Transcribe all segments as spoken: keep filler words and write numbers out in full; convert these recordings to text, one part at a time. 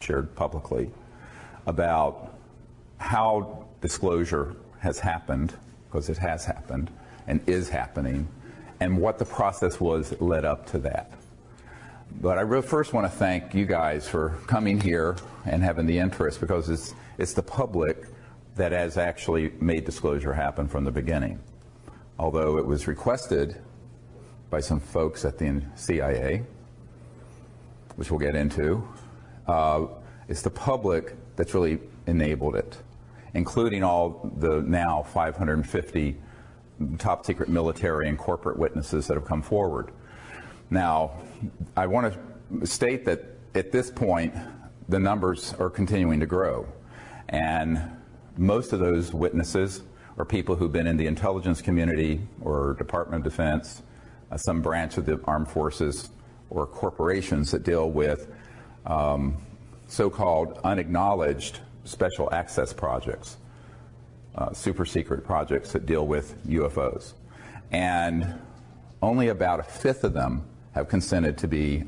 shared publicly about how disclosure has happened, because it has happened and is happening, and what the process was that led up to that. But I really first want to thank you guys for coming here and having the interest, because it's, it's the public that has actually made disclosure happen from the beginning. Although it was requested by some folks at the C I A, which we'll get into, uh, it's the public that's really enabled it, including all the now five hundred fifty top secret military and corporate witnesses that have come forward. Now, I want to state that at this point, the numbers are continuing to grow. And most of those witnesses are people who've been in the intelligence community or Department of Defense, uh, some branch of the armed forces, or corporations that deal with um, so-called unacknowledged special access projects, uh, super secret projects that deal with U F Os. And only about a fifth of them have consented to be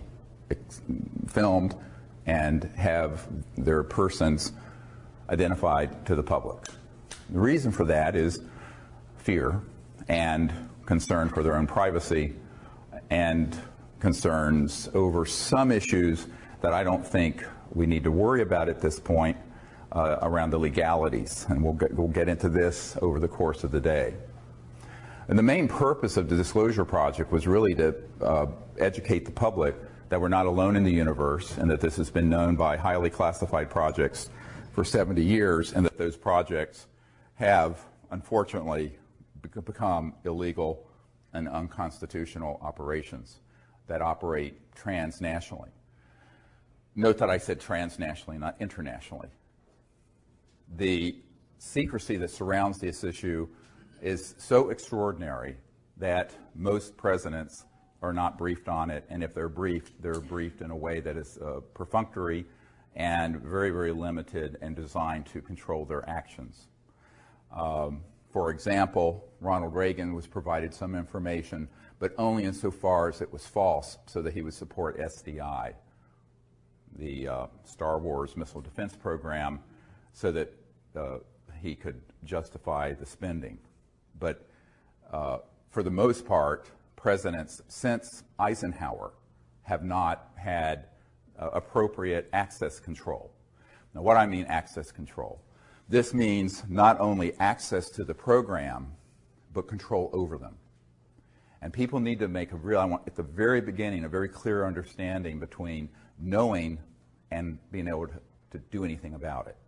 filmed and have their persons identified to the public. The reason for that is fear and concern for their own privacy and concerns over some issues that I don't think we need to worry about at this point uh, around the legalities. And we'll get, we'll get into this over the course of the day. And the main purpose of the Disclosure Project was really to uh, educate the public that we're not alone in the universe, and that this has been known by highly classified projects for seventy years, and that those projects have, unfortunately, become illegal and unconstitutional operations that operate transnationally. Note that I said transnationally, not internationally. The secrecy that surrounds this issue is so extraordinary that most presidents are not briefed on it, and if they're briefed, they're briefed in a way that is uh, perfunctory and very, very limited and designed to control their actions. Um, for example, Ronald Reagan was provided some information, but only insofar as it was false, so that he would support S D I, the uh, Star Wars Missile Defense Program, so that uh, he could justify the spending. But uh, for the most part, presidents since Eisenhower have not had uh, appropriate access control. Now, what I mean access control? This means not only access to the program, but control over them. And people need to make a real, I want at the very beginning, a very clear understanding between knowing and being able to, to do anything about it.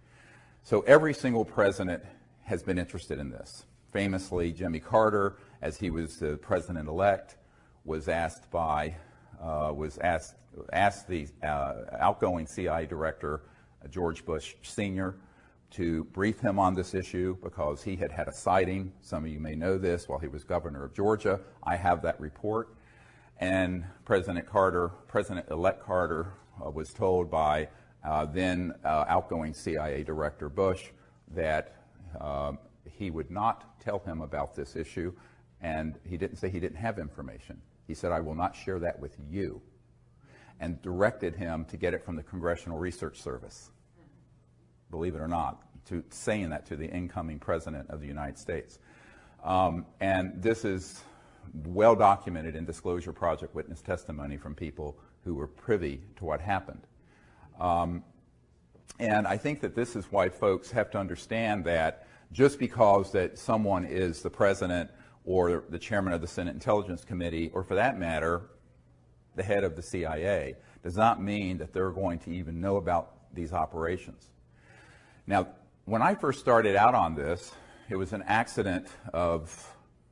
So every single president has been interested in this. Famously, Jimmy Carter, as he was the president-elect, was asked by, uh, was asked, asked the uh, outgoing C I A director, uh, George Bush Senior, to brief him on this issue because he had had a sighting. Some of you may know this while he was governor of Georgia. I have that report. And President Carter, President-elect Carter, uh, was told by uh, then uh, outgoing C I A director Bush that uh, he would not tell him about this issue, and he didn't say he didn't have information. He said, I will not share that with you, and directed him to get it from the Congressional Research Service, believe it or not, to saying that to the incoming President of the United States. Um, and this is well documented in Disclosure Project witness testimony from people who were privy to what happened. Um, and I think that this is why folks have to understand that just because that someone is the president or the chairman of the Senate Intelligence Committee, or for that matter, the head of the C I A, does not mean that they're going to even know about these operations. Now, when I first started out on this, it was an accident of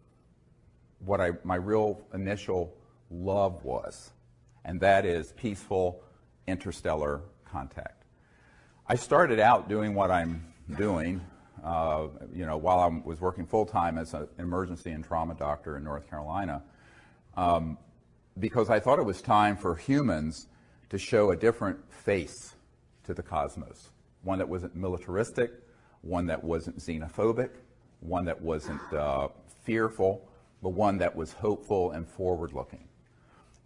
what I, my real initial love was, and that is peaceful interstellar contact. I started out doing what I'm doing Uh, you know, while I was working full-time as an emergency and trauma doctor in North Carolina, um, because I thought it was time for humans to show a different face to the cosmos, one that wasn't militaristic, one that wasn't xenophobic, one that wasn't uh, fearful, but one that was hopeful and forward-looking.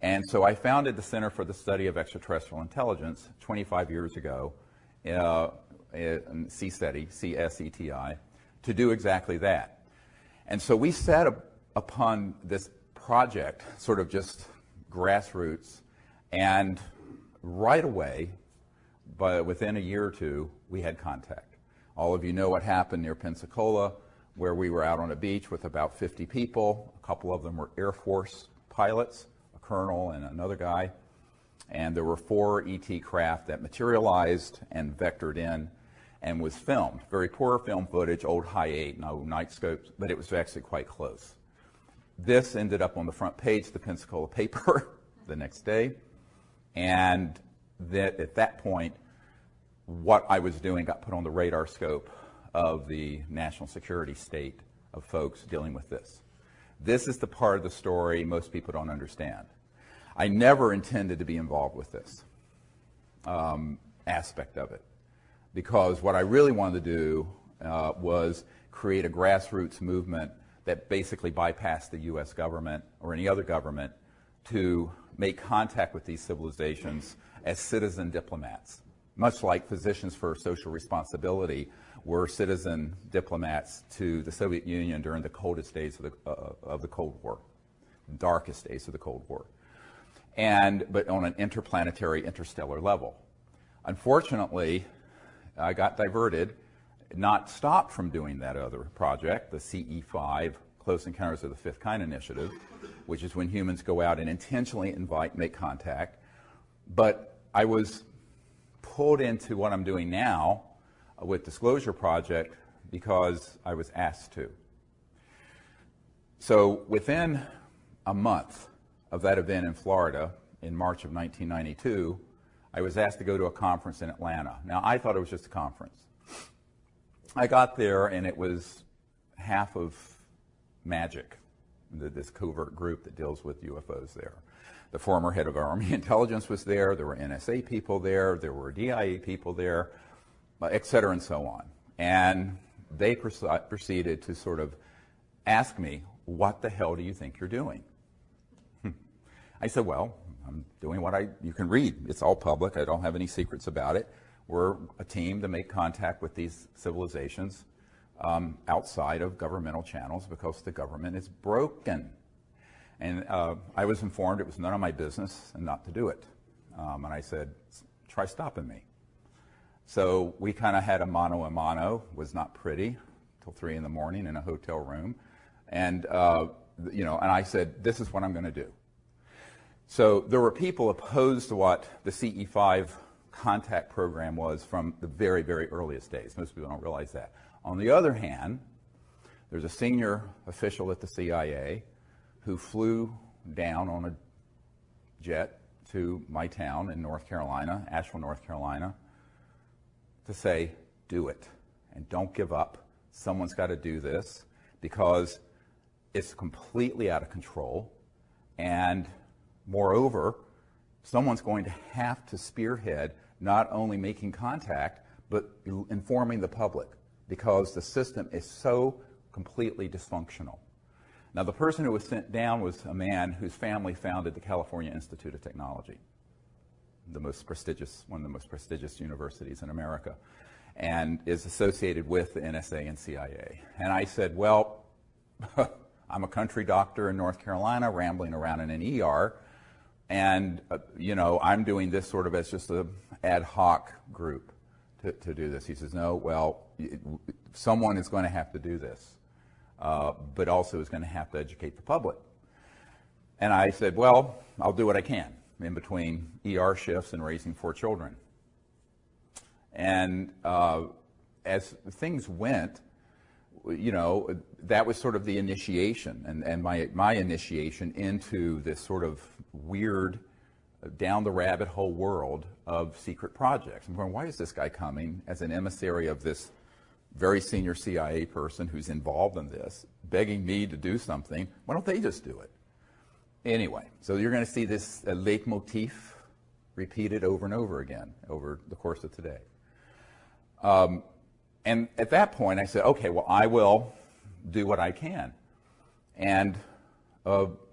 And so I founded the Center for the Study of Extraterrestrial Intelligence twenty-five years ago, uh, in C SETI, C S E T I, to do exactly that. And so we set up upon this project, sort of just grassroots, and right away, but within a year or two, we had contact. All of you know what happened near Pensacola, where we were out on a beach with about fifty people. A couple of them were Air Force pilots, a colonel and another guy. And there were four E T craft that materialized and vectored in and was filmed. Very poor film footage, old high eight, no night scopes, but it was actually quite close. This ended up on the front page of the Pensacola paper the next day. And that at that point, what I was doing got put on the radar scope of the national security state of folks dealing with this. This is the part of the story most people don't understand. I never intended to be involved with this um, aspect of it, because what I really wanted to do uh, was create a grassroots movement that basically bypassed the U S government or any other government to make contact with these civilizations as citizen diplomats, much like Physicians for Social Responsibility were citizen diplomats to the Soviet Union during the coldest days of the, uh, of the Cold War, darkest days of the Cold War, and but on an interplanetary, interstellar level. Unfortunately, I got diverted, not stopped from doing that other project, the C E five, Close Encounters of the Fifth Kind Initiative, which is when humans go out and intentionally invite, make contact. But I was pulled into what I'm doing now with Disclosure Project because I was asked to. So within a month of that event in Florida in March of nineteen ninety-two, I was asked to go to a conference in Atlanta. Now, I thought it was just a conference. I got there, and it was half of MAGIC, this covert group that deals with U F Os there. The former head of Army Intelligence was there. There were N S A people there. There were D I A people there, et cetera, and so on. And they proceeded to sort of ask me, what the hell do you think you're doing? I said, well, I'm doing what I, you can read. It's all public. I don't have any secrets about it. We're a team to make contact with these civilizations um, outside of governmental channels because the government is broken. And uh, I was informed it was none of my business and not to do it. Um, and I said, try stopping me. So we kind of had a mano a mano. It was not pretty till three in the morning in a hotel room. And, uh, you know, and I said, this is what I'm going to do. So there were people opposed to what the C E five contact program was from the very, very earliest days. Most people don't realize that. On the other hand, there's a senior official at the C I A who flew down on a jet to my town in North Carolina, Asheville, North Carolina, to say, do it, and don't give up. Someone's got to do this because it's completely out of control, and moreover, someone's going to have to spearhead not only making contact, but informing the public, because the system is so completely dysfunctional. Now, the person who was sent down was a man whose family founded the California Institute of Technology, the most prestigious, one of the most prestigious universities in America, and is associated with the N S A and C I A. And I said, well, I'm a country doctor in North Carolina, rambling around in an E R, and, uh, you know, I'm doing this sort of as just an ad hoc group to, to do this. He says, no, well, it, someone is going to have to do this, uh, but also is going to have to educate the public. And I said, well, I'll do what I can in between E R shifts and raising four children. And uh, as things went, you know, that was sort of the initiation, and, and my, my initiation into this sort of weird, uh, down the rabbit hole world of secret projects. I'm going, why is this guy coming as an emissary of this very senior C I A person who's involved in this, begging me to do something? Why don't they just do it? Anyway, so you're going to see this uh, leitmotif repeated over and over again over the course of today. Um, And at that point, I said, okay, well, I will do what I can. And uh,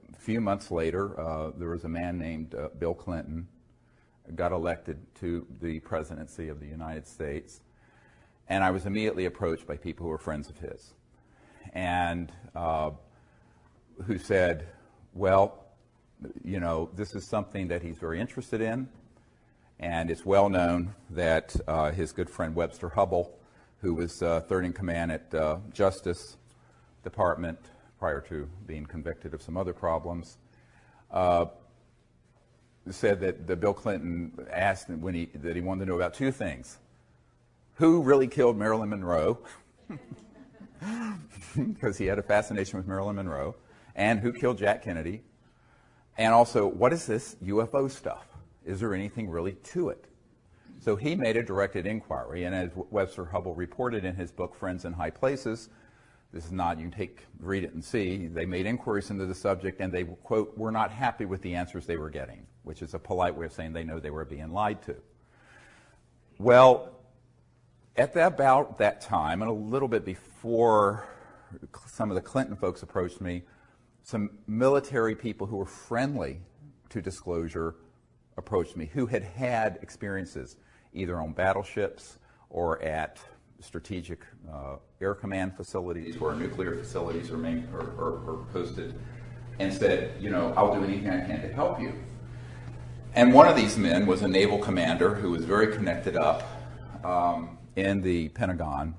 a few months later, uh, there was a man named uh, Bill Clinton, got elected to the presidency of the United States, and I was immediately approached by people who were friends of his, and uh, who said, well, you know, this is something that he's very interested in, and it's well known that uh, his good friend Webster Hubbell, who was uh, third in command at uh, Justice Department prior to being convicted of some other problems, uh, said that, that Bill Clinton asked when he, that he wanted to know about two things. Who really killed Marilyn Monroe? Because he had a fascination with Marilyn Monroe. And who killed Jack Kennedy? And also, what is this U F O stuff? Is there anything really to it? So he made a directed inquiry, and as Webster Hubbell reported in his book, Friends in High Places, this is not, you can take, read it and see, they made inquiries into the subject, and they, quote, were not happy with the answers they were getting, which is a polite way of saying they know they were being lied to. Well, at that, about that time, and a little bit before some of the Clinton folks approached me, some military people who were friendly to disclosure approached me, who had had experiences either on battleships or at strategic uh, air command facilities where nuclear facilities are, main, are, are, are posted, and said, you know, I'll do anything I can to help you. And one of these men was a naval commander who was very connected up um, in the Pentagon.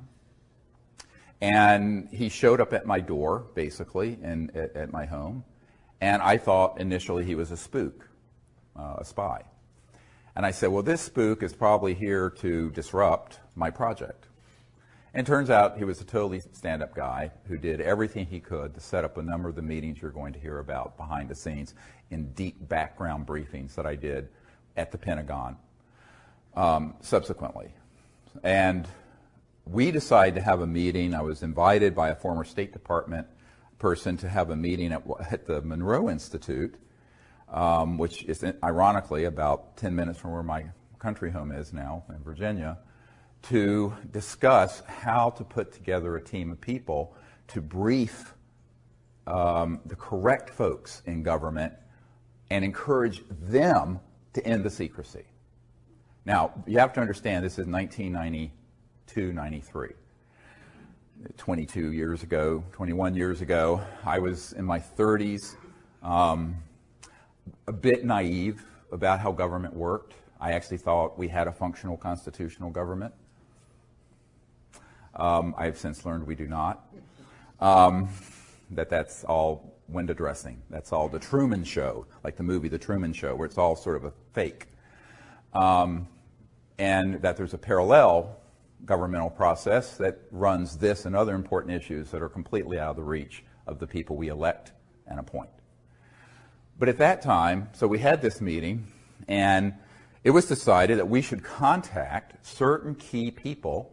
And he showed up at my door, basically, in, at, at my home. And I thought initially he was a spook, uh, a spy. And I said, well, this spook is probably here to disrupt my project. And it turns out he was a totally stand-up guy who did everything he could to set up a number of the meetings you're going to hear about behind the scenes in deep background briefings that I did at the Pentagon um, subsequently. And we decided to have a meeting. I was invited by a former State Department person to have a meeting at, at the Monroe Institute, um, which is ironically about ten minutes from where my country home is now in Virginia, to discuss how to put together a team of people to brief um, the correct folks in government and encourage them to end the secrecy. Now, you have to understand this is nineteen ninety-two, ninety-three. twenty-two years ago, twenty-one years ago. I was in my thirties, um, a bit naive about how government worked. I actually thought we had a functional constitutional government. Um, I have since learned we do not. Um, that that's all window dressing. That's all the Truman Show, like the movie The Truman Show, where it's all sort of a fake. Um, and that there's a parallel governmental process that runs this and other important issues that are completely out of the reach of the people we elect and appoint. But at that time, so we had this meeting, and it was decided that we should contact certain key people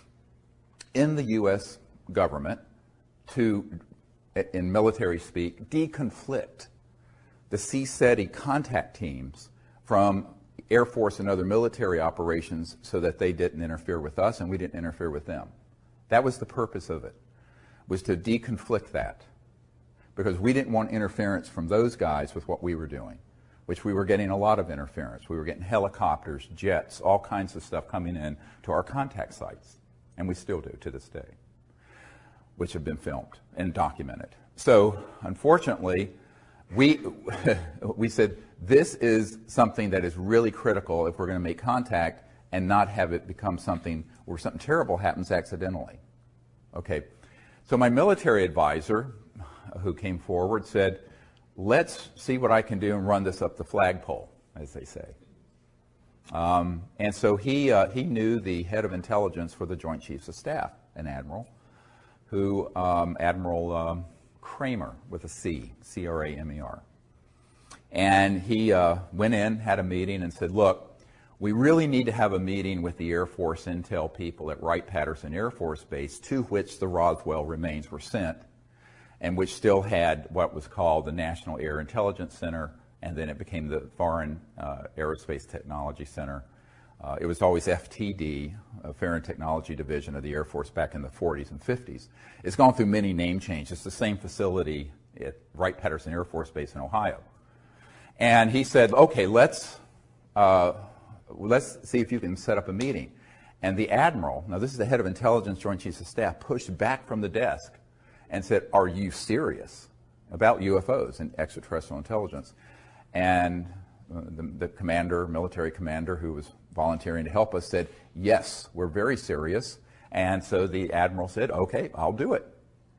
in the U S government to, in military speak, deconflict the C SETI contact teams from Air Force and other military operations so that they didn't interfere with us and we didn't interfere with them. That was the purpose of it, was to deconflict that, because we didn't want interference from those guys with what we were doing, which we were getting a lot of interference. We were getting helicopters, jets, all kinds of stuff coming in to our contact sites, and we still do to this day, which have been filmed and documented. So unfortunately, we, we said, this is something that is really critical if we're going to make contact and not have it become something where something terrible happens accidentally. Okay, so my military advisor, who came forward, said, let's see what I can do and run this up the flagpole, as they say. Um, and so he, uh, he knew the head of intelligence for the Joint Chiefs of Staff, an admiral, who, um, Admiral um, Kramer, with a C, C R A M E R. And he uh, went in, had a meeting, and said, look, we really need to have a meeting with the Air Force intel people at Wright-Patterson Air Force Base, to which the Roswell remains were sent, and which still had what was called the National Air Intelligence Center, and then it became the Foreign uh, Aerospace Technology Center. Uh, it was always F T D, a Foreign Technology Division of the Air Force back in the forties and fifties. It's gone through many name changes. It's the same facility at Wright-Patterson Air Force Base in Ohio. And he said, okay, let's, uh, let's see if you can set up a meeting. And the admiral, now this is the head of intelligence, Joint Chiefs of Staff, pushed back from the desk and said, are you serious about U F Os and extraterrestrial intelligence? And uh, the, the commander, military commander who was volunteering to help us said, yes, we're very serious. And so the admiral said, okay, I'll do it.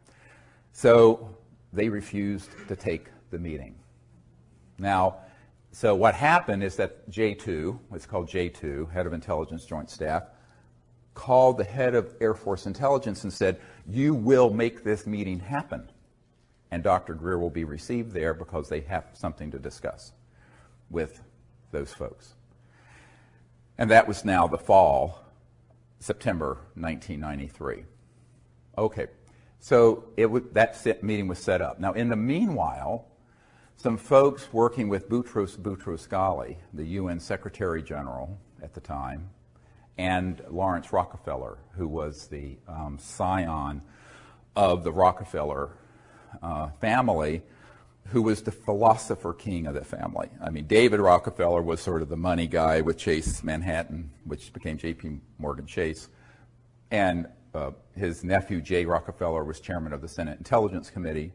So they refused to take the meeting. Now, so what happened is that J two, what's called J two, head of intelligence joint staff, called the head of Air Force intelligence and said, you will make this meeting happen. And Doctor Greer will be received there because they have something to discuss with those folks. And that was now the fall, September nineteen ninety-three. Okay, so it w that meeting was set up. Now, in the meanwhile, some folks working with Boutros Boutros-Ghali, the U N Secretary General at the time, and Lawrence Rockefeller, who was the um, scion of the Rockefeller uh, family, who was the philosopher king of the family. I mean, David Rockefeller was sort of the money guy with Chase Manhattan, which became J P Morgan Chase. And uh, his nephew, Jay Rockefeller, was chairman of the Senate Intelligence Committee.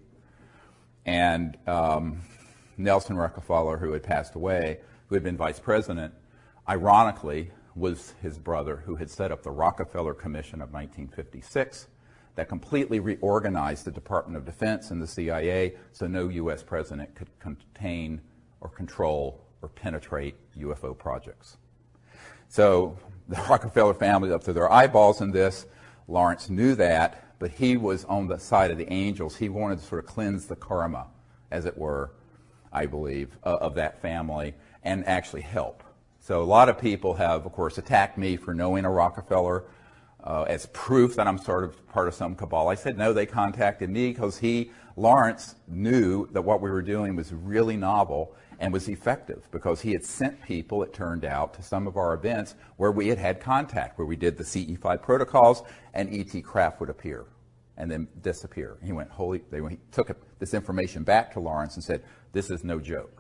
And um, Nelson Rockefeller, who had passed away, who had been vice president, ironically, was his brother, who had set up the Rockefeller Commission of nineteen fifty-six that completely reorganized the Department of Defense and the C I A so no U S president could contain or control or penetrate U F O projects. So the Rockefeller family up to their eyeballs in this. Lawrence knew that, but he was on the side of the angels. He wanted to sort of cleanse the karma, as it were, I believe, uh, of that family and actually help. So a lot of people have, of course, attacked me for knowing a Rockefeller uh, as proof that I'm sort of part of some cabal. I said, no, they contacted me because he, Lawrence, knew that what we were doing was really novel and was effective because he had sent people, it turned out, to some of our events where we had had contact, where we did the C E five protocols and E T craft would appear and then disappear. He went, holy, they he took this information back to Lawrence and said, this is no joke.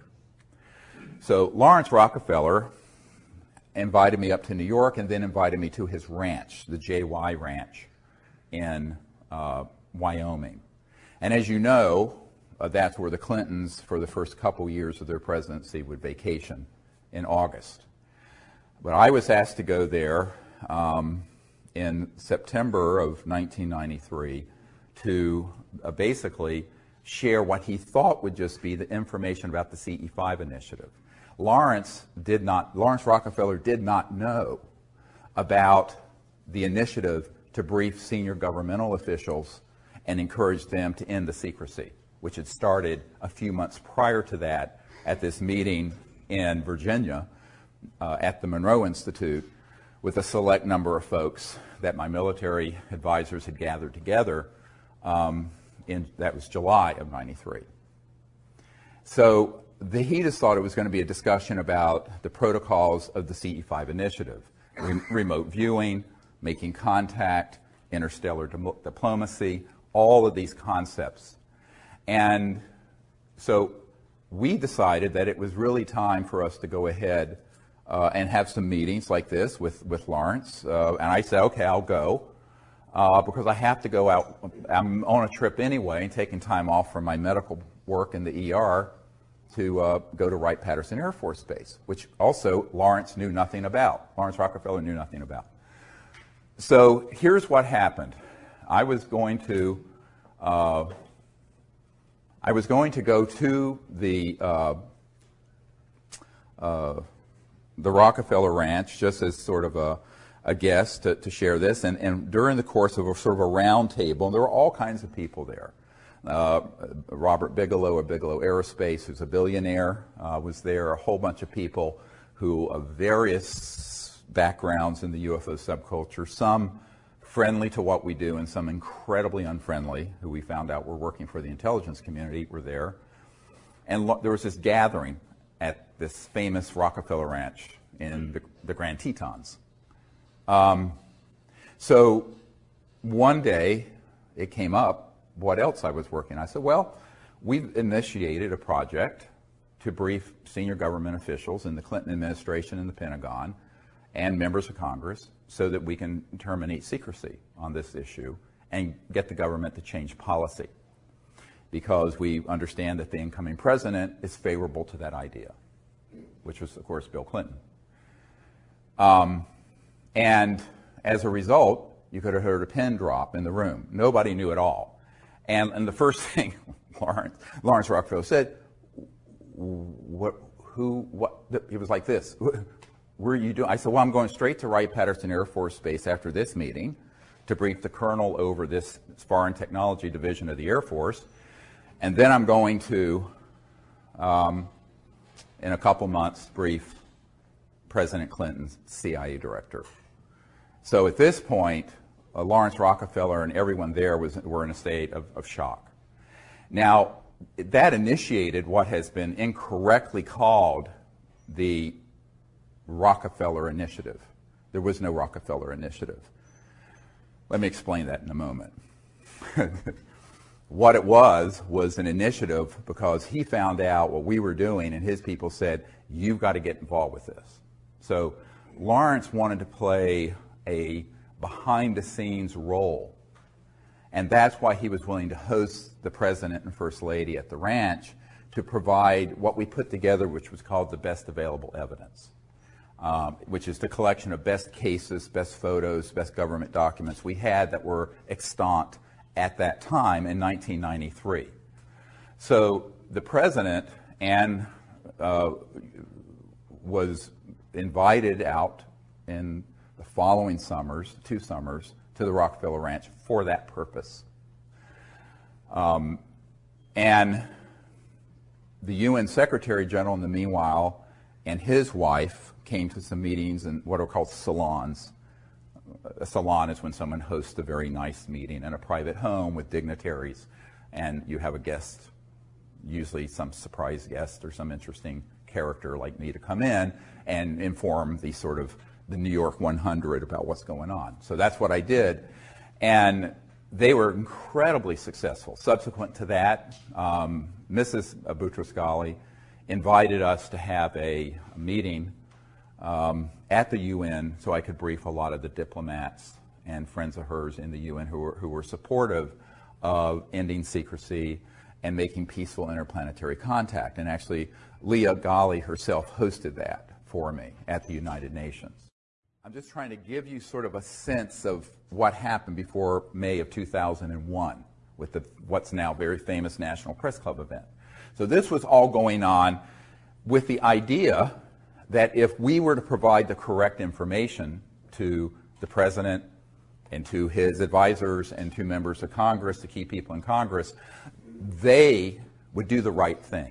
So Lawrence Rockefeller invited me up to New York and then invited me to his ranch, the J Y Ranch in uh, Wyoming. And as you know, uh, that's where the Clintons, for the first couple years of their presidency, would vacation in August. But I was asked to go there um, in September of nineteen ninety-three to uh, basically share what he thought would just be the information about the C E five initiative. Lawrence did not, Lawrence Rockefeller did not know about the initiative to brief senior governmental officials and encourage them to end the secrecy, which had started a few months prior to that at this meeting in Virginia uh, at the Monroe Institute with a select number of folks that my military advisors had gathered together. Um, in, that was July of ninety-three. So the, he just thought it was going to be a discussion about the protocols of the C E five initiative, re remote viewing, making contact, interstellar diplomacy, all of these concepts. And so we decided that it was really time for us to go ahead uh, and have some meetings like this with, with Lawrence. Uh, and I said, okay, I'll go. Uh, because I have to go out. I'm on a trip anyway and taking time off from my medical work in the E R to uh, go to Wright-Patterson Air Force Base, which also Lawrence knew nothing about. Lawrence Rockefeller knew nothing about. So here's what happened. I was going to, uh, I was going to go to the uh, uh, the Rockefeller Ranch just as sort of a a guest to, to share this, and, and during the course of a sort of a round table, and there were all kinds of people there. Uh, Robert Bigelow of Bigelow Aerospace, who's a billionaire, uh, was there. A whole bunch of people who of various backgrounds in the U F O subculture, some friendly to what we do and some incredibly unfriendly, who we found out were working for the intelligence community, were there. And there was this gathering at this famous Rockefeller Ranch in the, the Grand Tetons. Um, so one day it came up what else I was working. I said, well, we've initiated a project to brief senior government officials in the Clinton administration and the Pentagon and members of Congress so that we can terminate secrecy on this issue and get the government to change policy, because we understand that the incoming president is favorable to that idea, which was, of course, Bill Clinton. Um, and as a result, you could have heard a pin drop in the room. Nobody knew at all. And, and the first thing Lawrence, Lawrence Rockefeller said, what, who, what, he was like this, where are you doing? I said, well, I'm going straight to Wright-Patterson Air Force Base after this meeting to brief the colonel over this Foreign Technology Division of the Air Force. And then I'm going to, um, in a couple months, brief President Clinton's C I A director. So at this point, uh, Lawrence Rockefeller and everyone there was, were in a state of, of shock. Now, that initiated what has been incorrectly called the Rockefeller Initiative. There was no Rockefeller Initiative. Let me explain that in a moment. What it was was an initiative because he found out what we were doing, and his people said, you've got to get involved with this. So Lawrence wanted to play a behind-the-scenes role, and that's why he was willing to host the President and First Lady at the ranch to provide what we put together, which was called the best available evidence, um, which is the collection of best cases, best photos, best government documents we had that were extant at that time in nineteen ninety-three. So the President and uh, was invited out in the following summers, two summers, to the Rockefeller Ranch for that purpose. Um, and the U N Secretary General, in the meanwhile, and his wife came to some meetings in what are called salons. A salon is when someone hosts a very nice meeting in a private home with dignitaries, and you have a guest, usually some surprise guest or some interesting character like me, to come in and inform the sort of the New York one hundred about what's going on. So that's what I did, and they were incredibly successful. Subsequent to that, um, Missus Boutros-Ghali invited us to have a, a meeting um, at the U N so I could brief a lot of the diplomats and friends of hers in the U N who were, who were supportive of ending secrecy and making peaceful interplanetary contact. And actually, Leah Ghali herself hosted that for me at the United Nations. I'm just trying to give you sort of a sense of what happened before May of two thousand one with the, what's now very famous National Press Club event. So this was all going on with the idea that if we were to provide the correct information to the President and to his advisors and to members of Congress, the key people in Congress, they would do the right thing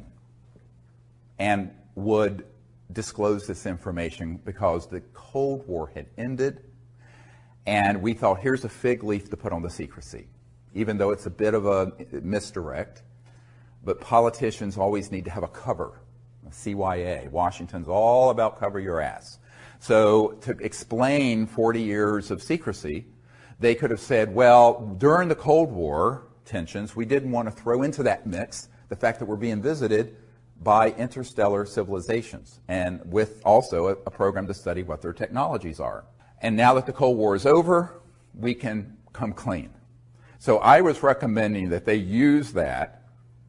and would disclose this information, because the Cold War had ended, and we thought, here's a fig leaf to put on the secrecy, even though it's a bit of a misdirect. But politicians always need to have a cover. C Y A, Washington's all about cover your ass. So to explain forty years of secrecy, they could have said, well, during the Cold War tensions, we didn't want to throw into that mix the fact that we're being visited by interstellar civilizations, and with also a, a program to study what their technologies are. And now that the Cold War is over, we can come clean. So I was recommending that they use that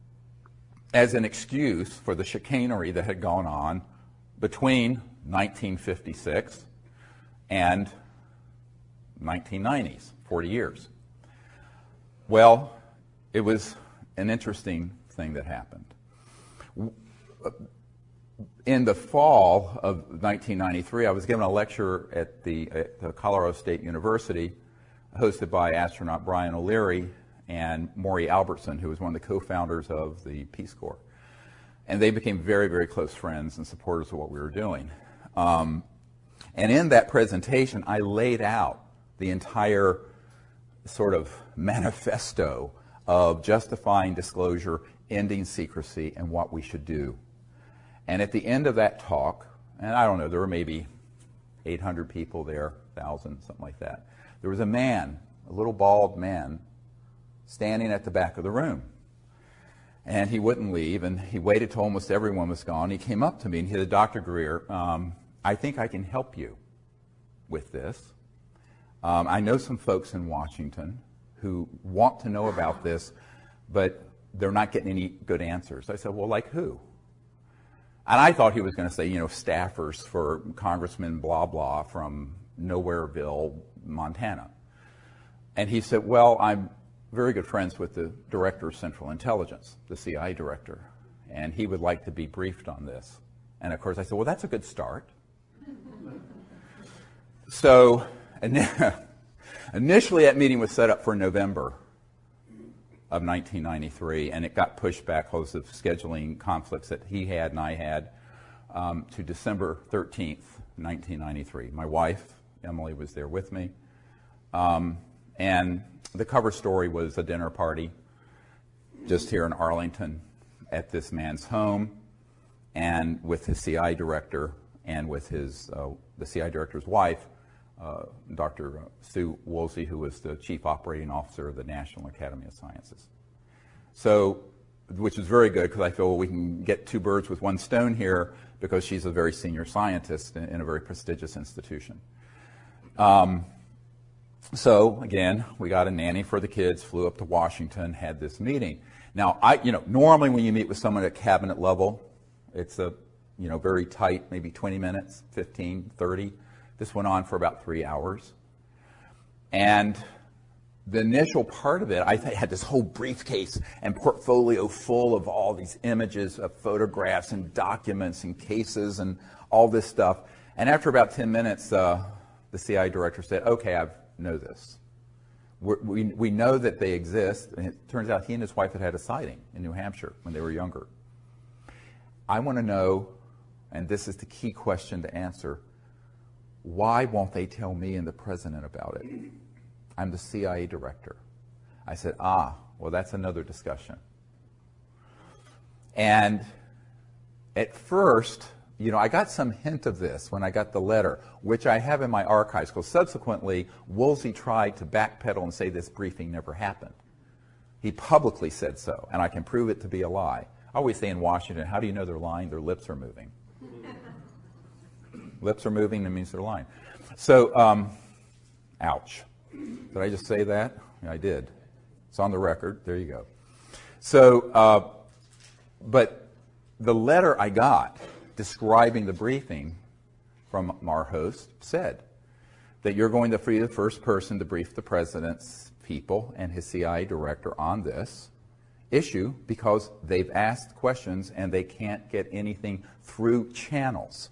as an excuse for the chicanery that had gone on between nineteen fifty-six and nineteen nineties, forty years. Well, it was an interesting thing that happened. In the fall of nineteen ninety-three, I was given a lecture at the, at the Colorado State University, hosted by astronaut Brian O'Leary and Maury Albertson, who was one of the co-founders of the Peace Corps. And they became very, very close friends and supporters of what we were doing. Um, and in that presentation, I laid out the entire sort of manifesto of justifying disclosure, ending secrecy, and what we should do. And at the end of that talk, and I don't know, there were maybe eight hundred people there, one thousand, something like that. There was a man, a little bald man, standing at the back of the room. And he wouldn't leave, and he waited till almost everyone was gone. He came up to me and he said, Doctor Greer, um, I think I can help you with this. Um, I know some folks in Washington who want to know about this, but they're not getting any good answers. I said, well, like who? And I thought he was going to say, you know, staffers for Congressman blah, blah from Nowhereville, Montana. And he said, well, I'm very good friends with the Director of Central Intelligence, the C I A director, and he would like to be briefed on this. And of course I said, well, that's a good start. So initially that meeting was set up for November of nineteen ninety-three, and it got pushed back because of scheduling conflicts that he had and I had um, to December thirteenth, nineteen ninety-three. My wife, Emily, was there with me. Um, and the cover story was a dinner party just here in Arlington at this man's home, and with his C I A director and with his uh, the C I A director's wife, uh, Doctor Sue Woolsey, who was the chief operating officer of the National Academy of Sciences. So, which is very good because I feel well, we can get two birds with one stone here because she's a very senior scientist in, in a very prestigious institution. Um, So again, we got a nanny for the kids, flew up to Washington, had this meeting. Now, I, you know, normally when you meet with someone at cabinet level, it's a, you know, very tight, maybe twenty minutes, fifteen, thirty. This went on for about three hours. And the initial part of it, I had this whole briefcase and portfolio full of all these images of photographs and documents and cases and all this stuff. And after about ten minutes, uh, the C I A director said, okay, I've know this. We're, we we know that they exist, and it turns out he and his wife had had a sighting in New Hampshire when they were younger. I want to know, and this is the key question to answer, why won't they tell me and the president about it? I'm the C I A director. I said, ah, well, that's another discussion. And at first, you know, I got some hint of this when I got the letter, which I have in my archives, because subsequently Woolsey tried to backpedal and say this briefing never happened. He publicly said so, and I can prove it to be a lie. I always say in Washington, how do you know they're lying? Their lips are moving. Lips are moving, that means they're lying. So, um, ouch. Did I just say that? Yeah, I did. It's on the record. There you go. So, uh, but the letter I got describing the briefing from our host said that you're going to be the first person to brief the president's people and his C I A director on this issue because they've asked questions and they can't get anything through channels.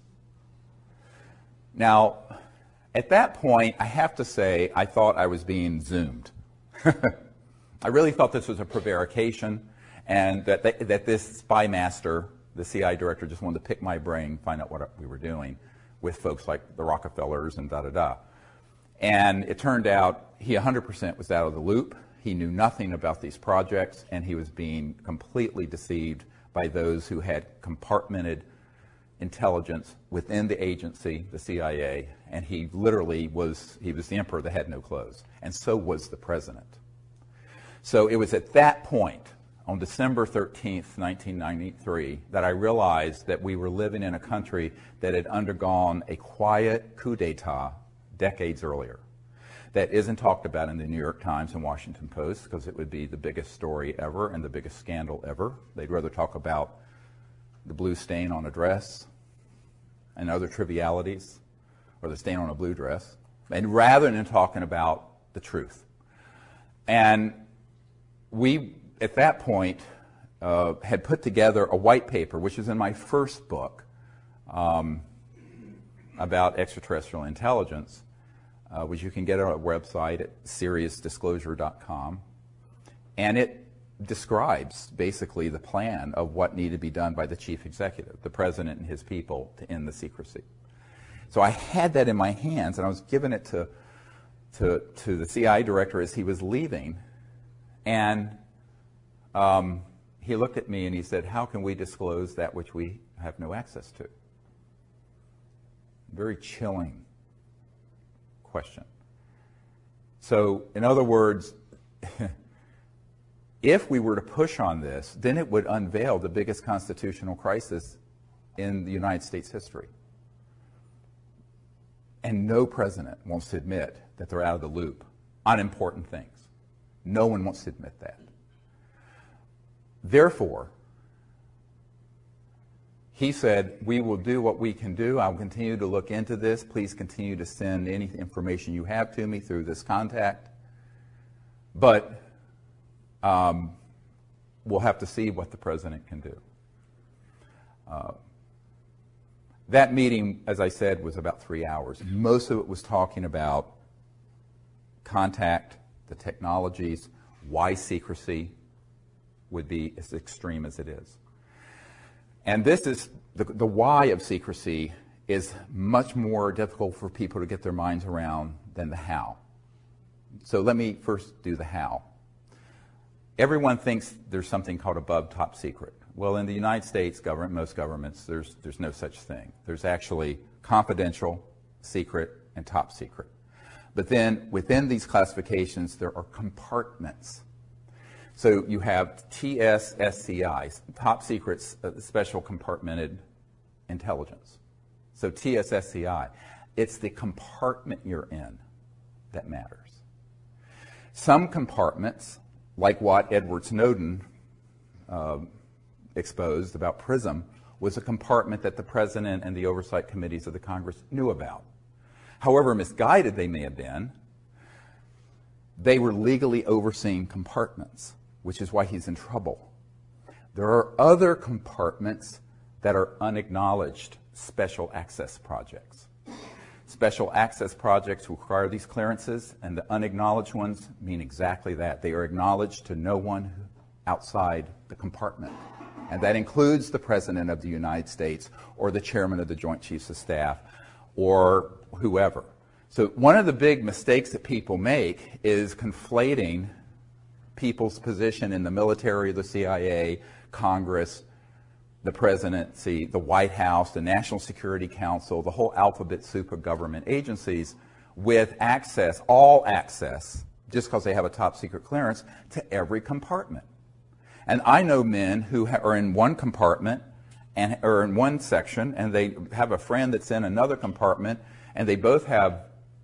Now, at that point, I have to say I thought I was being Zoomed. I really thought this was a prevarication and that, they, that this spy master, the C I A director, just wanted to pick my brain, find out what we were doing with folks like the Rockefellers and da-da-da. And it turned out he one hundred percent was out of the loop. He knew nothing about these projects, and he was being completely deceived by those who had compartmented intelligence within the agency, the C I A, and he literally was, he was the emperor that had no clothes, and so was the president. So it was at that point, on December thirteenth, nineteen ninety-three, that I realized that we were living in a country that had undergone a quiet coup d'etat decades earlier. That isn't talked about in the New York Times and Washington Post because it would be the biggest story ever and the biggest scandal ever. They'd rather talk about the blue stain on a dress and other trivialities, or the stain on a blue dress, and rather than talking about the truth. And we, at that point, uh, had put together a white paper, which is in my first book, um, about extraterrestrial intelligence, uh, which you can get on our website at Sirius Disclosure dot com. And it describes basically the plan of what needed to be done by the chief executive, the president and his people, to end the secrecy. So I had that in my hands, and I was giving it to, to, to the C I A director as he was leaving. And um, he looked at me and he said, how can we disclose that which we have no access to? Very chilling question. So, in other words, If we were to push on this, then it would unveil the biggest constitutional crisis in the United States history. And no president wants to admit that they're out of the loop on important things. No one wants to admit that. Therefore, he said, we will do what we can do. I'll continue to look into this. Please continue to send any information you have to me through this contact. But um, we'll have to see what the president can do. Uh, that meeting, as I said, was about three hours. Most of it was talking about contact, the technologies, why secrecy would be as extreme as it is. And this is, the, the why of secrecy is much more difficult for people to get their minds around than the how. So let me first do the how. Everyone thinks there's something called above top secret. Well, in the United States government, most governments, there's, there's no such thing. There's actually confidential, secret, and top secret. But then within these classifications, there are compartments. So you have T S S C I, top secret, uh, special compartmented intelligence. So T S S C I, it's the compartment you're in that matters. Some compartments, like what Edward Snowden uh, exposed about PRISM, was a compartment that the President and the oversight committees of the Congress knew about. However misguided they may have been, they were legally overseeing compartments, which is why he's in trouble. There are other compartments that are unacknowledged special access projects. Special access projects require these clearances, and the unacknowledged ones mean exactly that. They are acknowledged to no one outside the compartment. And that includes the President of the United States or the Chairman of the Joint Chiefs of Staff or whoever. So one of the big mistakes that people make is conflating people's position in the military, the C I A, Congress, the presidency, the White House, the National Security Council, the whole alphabet soup of government agencies with access, all access, just because they have a top secret clearance, to every compartment. And I know men who are in one compartment and are in one section, and they have a friend that's in another compartment, and they both have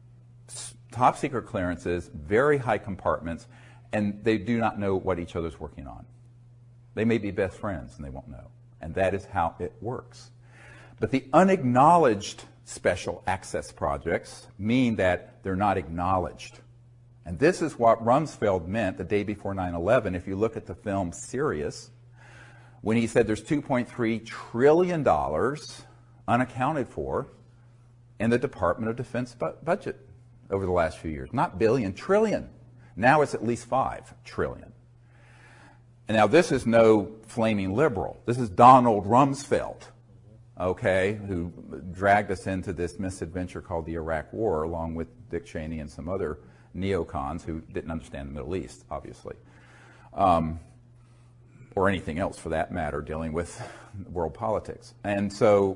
top secret clearances, very high compartments, and they do not know what each other's working on. They may be best friends and they won't know. And that is how it works. But the unacknowledged special access projects mean that they're not acknowledged. And this is what Rumsfeld meant the day before nine eleven. If you look at the film Sirius, when he said there's two point three trillion dollars unaccounted for in the Department of Defense bu- budget over the last few years. Not billion, trillion. Now it's at least five trillion. And now this is no flaming liberal. This is Donald Rumsfeld, okay, who dragged us into this misadventure called the Iraq War, along with Dick Cheney and some other neocons who didn't understand the Middle East, obviously, um, or anything else for that matter, dealing with world politics. And so,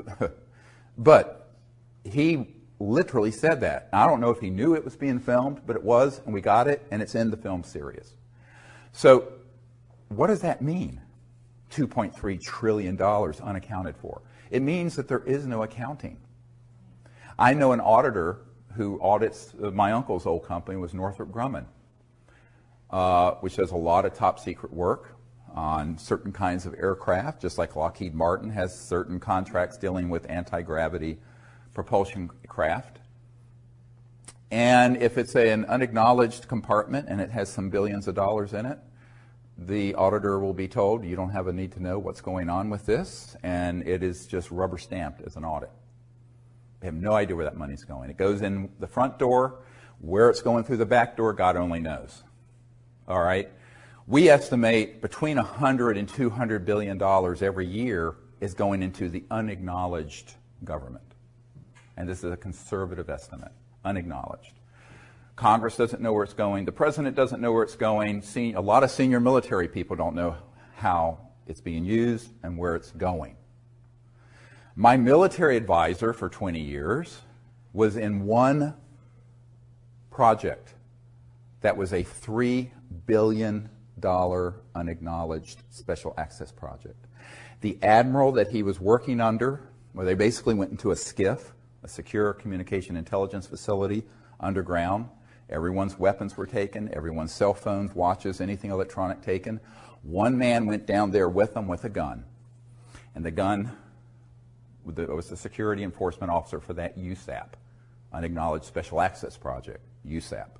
but he literally said that. I don't know if he knew it was being filmed, but it was, and we got it, and it's in the film Sirius. So what does that mean, two point three trillion dollars unaccounted for? It means that there is no accounting. I know an auditor who audits, uh, my uncle's old company was Northrop Grumman, uh, which does a lot of top secret work on certain kinds of aircraft, just like Lockheed Martin has certain contracts dealing with anti-gravity propulsion craft. And if it's a, an unacknowledged compartment and it has some billions of dollars in it, the auditor will be told, you don't have a need to know what's going on with this, and it is just rubber stamped as an audit. They have no idea where that money's going. It goes in the front door. Where it's going through the back door, God only knows. All right? We estimate between one hundred and two hundred billion dollars every year is going into the unacknowledged government. And this is a conservative estimate, unacknowledged. Congress doesn't know where it's going. The president doesn't know where it's going. Se- a lot of senior military people don't know how it's being used and where it's going. My military advisor for twenty years was in one project that was a three billion dollar unacknowledged special access project. The admiral that he was working under, where they basically went into a skiff, a secure communication intelligence facility underground. Everyone's weapons were taken, everyone's cell phones, watches, anything electronic taken. One man went down there with them with a gun. And the gun was the security enforcement officer for that U SAP, Unacknowledged Special Access Project, U SAP.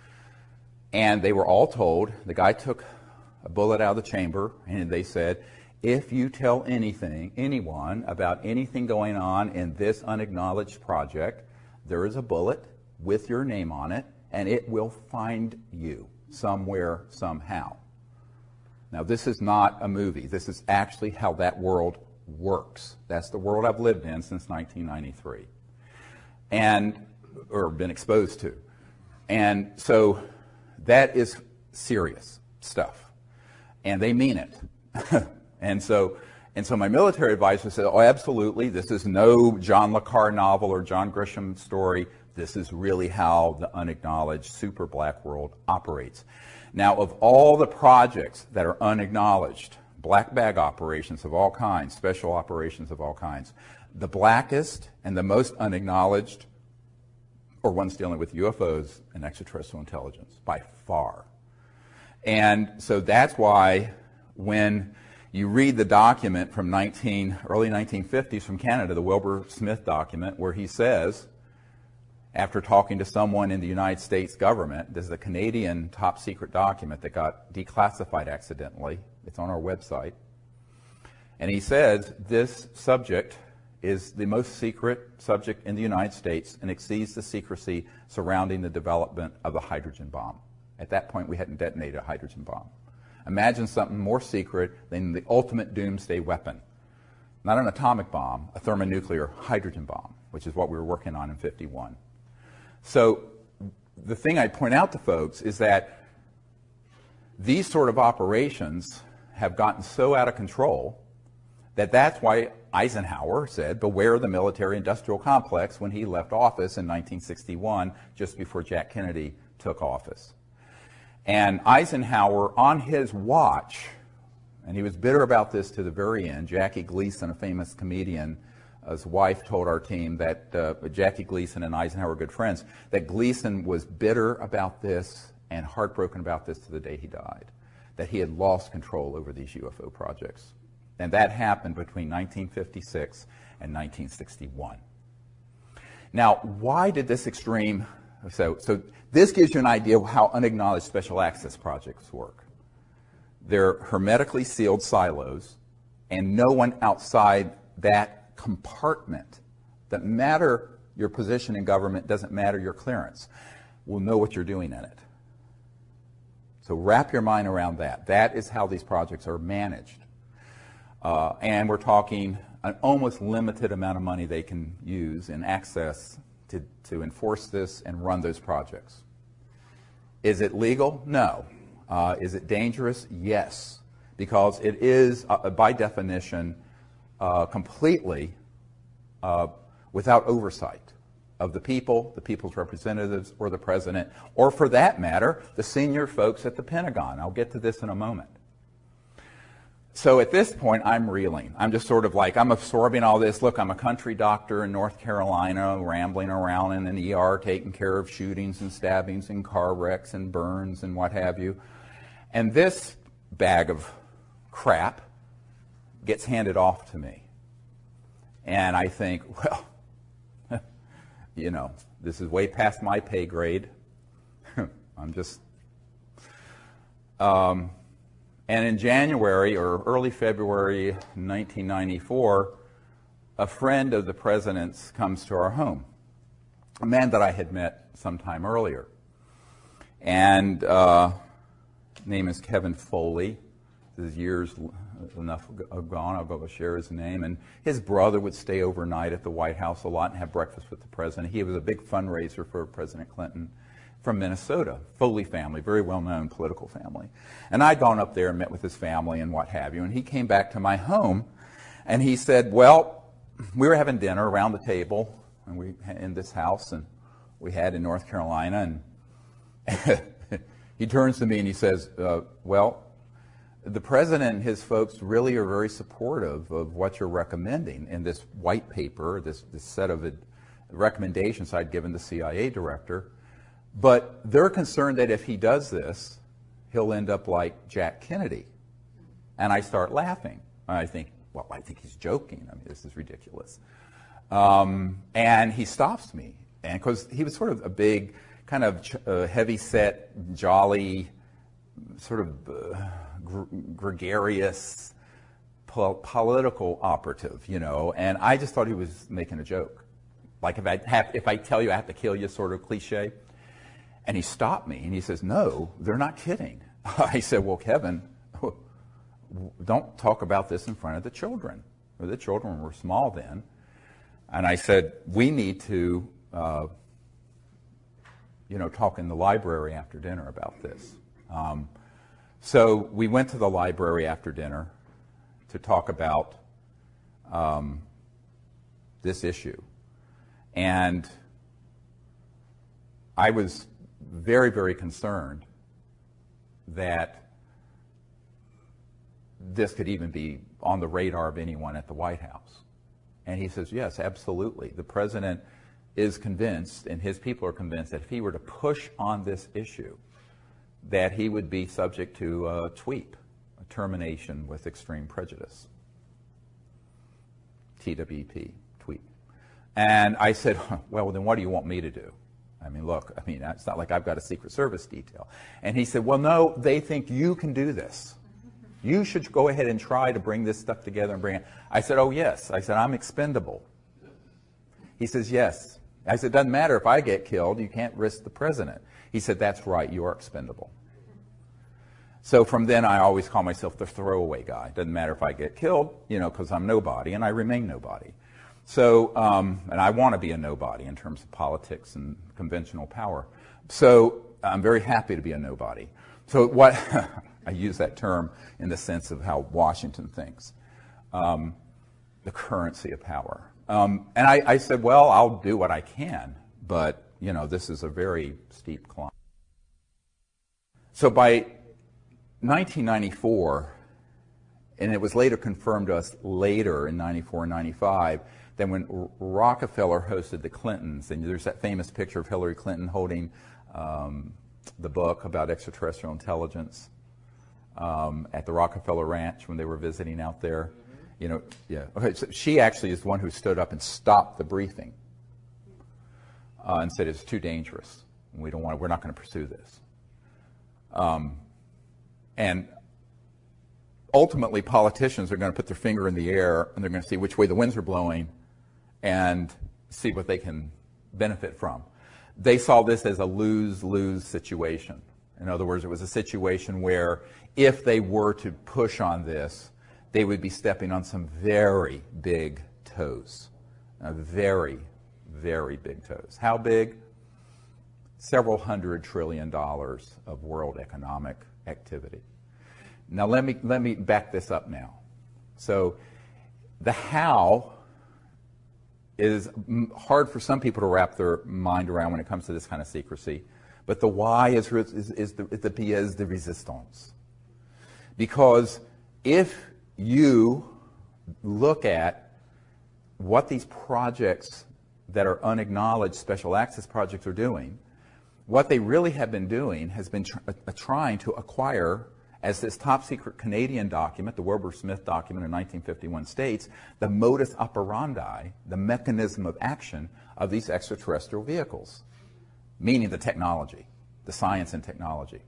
And they were all told, the guy took a bullet out of the chamber, and they said, if you tell anything, anyone about anything going on in this unacknowledged project, there is a bullet with your name on it, and it will find you somewhere, somehow. Now, this is not a movie. This is actually how that world works. That's the world I've lived in since nineteen ninety-three, and or been exposed to. And so that is serious stuff, and they mean it. and so, and so my military advisor said, "Oh, absolutely. This is no John le Carre novel or John Grisham story. This is really how the unacknowledged super black world operates." Now, of all the projects that are unacknowledged, black bag operations of all kinds, special operations of all kinds, the blackest and the most unacknowledged are ones dealing with U F Os and extraterrestrial intelligence, by far. And so that's why when you read the document from nineteen, early nineteen fifties from Canada, the Wilbur Smith document, where he says, after talking to someone in the United States government, this is a Canadian top secret document that got declassified accidentally. It's on our website. And he says this subject is the most secret subject in the United States and exceeds the secrecy surrounding the development of the hydrogen bomb. At that point, we hadn't detonated a hydrogen bomb. Imagine something more secret than the ultimate doomsday weapon. Not an atomic bomb, a thermonuclear hydrogen bomb, which is what we were working on in fifty-one. So the thing I point out to folks is that these sort of operations have gotten so out of control that that's why Eisenhower said, beware the military-industrial complex when he left office in nineteen sixty-one, just before Jack Kennedy took office. And Eisenhower, on his watch, and he was bitter about this to the very end, Jackie Gleason, a famous comedian, his wife told our team that uh, Jackie Gleason and Eisenhower were good friends, that Gleason was bitter about this and heartbroken about this to the day he died, that he had lost control over these U F O projects. And that happened between nineteen fifty-six and nineteen sixty-one. Now, why did this extreme, so, so this gives you an idea of how unacknowledged special access projects work. They're hermetically sealed silos, and no one outside that compartment, that matter your position in government, doesn't matter your clearance, will know what you're doing in it. So wrap your mind around that. That is how these projects are managed. Uh, and we're talking an almost limited amount of money they can use and access to, to enforce this and run those projects. Is it legal? No. Uh, is it dangerous? Yes. Because it is, uh, by definition, Uh, completely uh, without oversight of the people, the people's representatives, or the president, or for that matter, the senior folks at the Pentagon. I'll get to this in a moment. So at this point, I'm reeling. I'm just sort of like, I'm absorbing all this. Look, I'm a country doctor in North Carolina, rambling around in an E R, taking care of shootings and stabbings and car wrecks and burns and what have you. And this bag of crap gets handed off to me. And I think, well, you know, this is way past my pay grade. I'm just... Um, and in January or early February nineteen ninety-four, a friend of the president's comes to our home, a man that I had met sometime earlier. And uh, his name is Kevin Foley. His years enough gone, I'll go share his name. And his brother would stay overnight at the White House a lot and have breakfast with the president. He was a big fundraiser for President Clinton from Minnesota, Foley family, very well-known political family. And I'd gone up there and met with his family and what have you. And he came back to my home and he said, well, we were having dinner around the table and we in this house and we had in North Carolina. And he turns to me and he says, uh, well, the president and his folks really are very supportive of what you're recommending in this white paper, this, this set of recommendations I'd given the C I A director. But they're concerned that if he does this, he'll end up like Jack Kennedy. And I start laughing. I think, well, I think he's joking. I mean, this is ridiculous. Um, and he stops me. And because he was sort of a big, kind of uh, heavy-set, jolly, sort of uh, gr gregarious po political operative, you know. And I just thought he was making a joke. Like if I, have, if I tell you I have to kill you, sort of cliche. And he stopped me and he says, no, they're not kidding. I said, well, Kevin, don't talk about this in front of the children. Or the children were small then. And I said, we need to, uh, you know, talk in the library after dinner about this. Um, so we went to the library after dinner to talk about um, this issue. And I was very, very concerned that this could even be on the radar of anyone at the White House. And he says, yes, absolutely. The president is convinced, and his people are convinced, that if he were to push on this issue, that he would be subject to a TWEEP, a termination with extreme prejudice. T W P, TWEEP. And I said, well, then what do you want me to do? I mean, look, I mean, it's not like I've got a Secret Service detail. And he said, well, no, they think you can do this. You should go ahead and try to bring this stuff together and bring it. I said, oh, yes. I said, I'm expendable. He says, yes. I said, it doesn't matter if I get killed. You can't risk the president. He said, that's right. You are expendable. So from then, I always call myself the throwaway guy. Doesn't matter if I get killed, you know, because I'm nobody, and I remain nobody. So, um, and I want to be a nobody in terms of politics and conventional power. So I'm very happy to be a nobody. So what, I use that term in the sense of how Washington thinks, um, the currency of power. Um, and I, I said, well, I'll do what I can, but, you know, this is a very steep climb. So by nineteen ninety-four, and it was later confirmed to us later in ninety-four and ninety-five, that when Rockefeller hosted the Clintons, and there's that famous picture of Hillary Clinton holding um, the book about extraterrestrial intelligence um, at the Rockefeller Ranch when they were visiting out there. Mm-hmm. You know, yeah. Okay, so she actually is the one who stood up and stopped the briefing uh, and said it's too dangerous. We don't want. We're not going to pursue this. Um, and ultimately, politicians are going to put their finger in the air and they're going to see which way the winds are blowing and see what they can benefit from. They saw this as a lose-lose situation. In other words, it was a situation where if they were to push on this, they would be stepping on some very big toes. Uh, very, very big toes. How big? Several hundred trillion dollars of world economic activity. Now let me, let me back this up now. So the how is hard for some people to wrap their mind around when it comes to this kind of secrecy. But the why is, is, is, the, is the pièce de résistance. Because if you look at what these projects that are unacknowledged special access projects are doing, what they really have been doing has been tr uh, trying to acquire, as this top secret Canadian document, the Wilbur Smith document in nineteen fifty-one states, the modus operandi, the mechanism of action of these extraterrestrial vehicles, meaning the technology, the science and technology.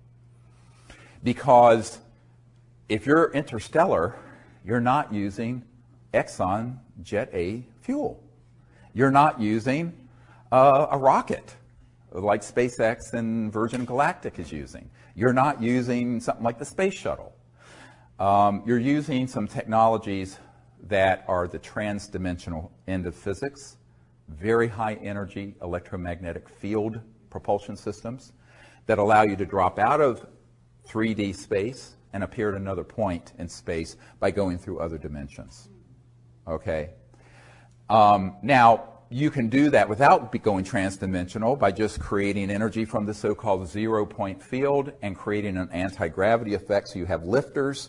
Because if you're interstellar, you're not using Exxon Jet A fuel. You're not using uh, a rocket like SpaceX and Virgin Galactic is using. You're not using something like the space shuttle. Um, you're using some technologies that are the trans-dimensional end of physics, very high energy electromagnetic field propulsion systems that allow you to drop out of three D space and appear at another point in space by going through other dimensions. Okay? Um, now, you can do that without going transdimensional by just creating energy from the so-called zero-point field and creating an anti-gravity effect. So you have lifters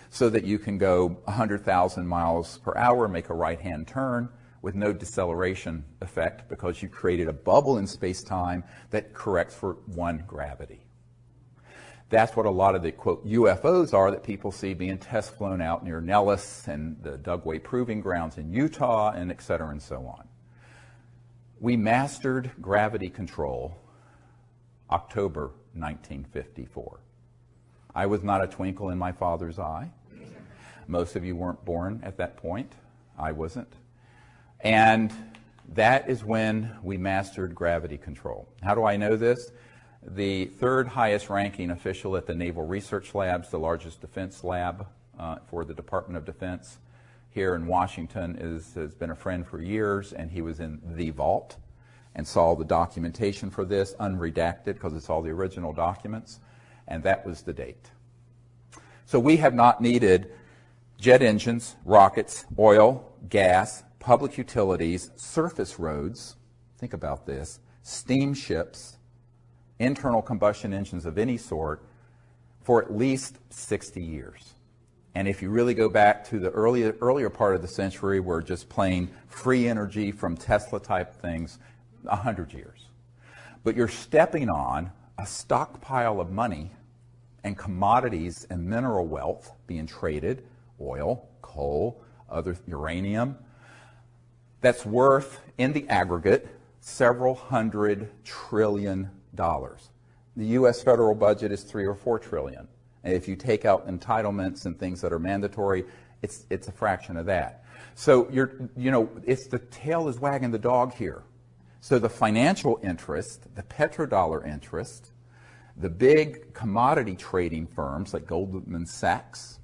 so that you can go one hundred thousand miles per hour, make a right-hand turn with no deceleration effect because you created a bubble in space-time that corrects for one gravity. That's what a lot of the, quote, U F Os are that people see being test flown out near Nellis and the Dugway Proving Grounds in Utah, and et cetera, and so on. We mastered gravity control October nineteen fifty-four. I was not a twinkle in my father's eye. Most of you weren't born at that point. I wasn't. And that is when we mastered gravity control. How do I know this? The third highest ranking official at the Naval Research Labs, the largest defense lab uh, for the Department of Defense here in Washington, is, has been a friend for years, and he was in the vault and saw the documentation for this, unredacted, because it's all the original documents, and that was the date. So we have not needed jet engines, rockets, oil, gas, public utilities, surface roads, think about this, steamships, internal combustion engines of any sort, for at least sixty years. And if you really go back to the earlier, earlier part of the century, where just plain free energy from Tesla-type things, one hundred years. But you're stepping on a stockpile of money and commodities and mineral wealth being traded, oil, coal, other uranium, that's worth, in the aggregate, several hundred trillion dollars. The U S federal budget is three or four trillion. And if you take out entitlements and things that are mandatory, it's it's a fraction of that. So you're you know it's the tail is wagging the dog here. So the financial interest, the petrodollar interest, the big commodity trading firms like Goldman Sachs,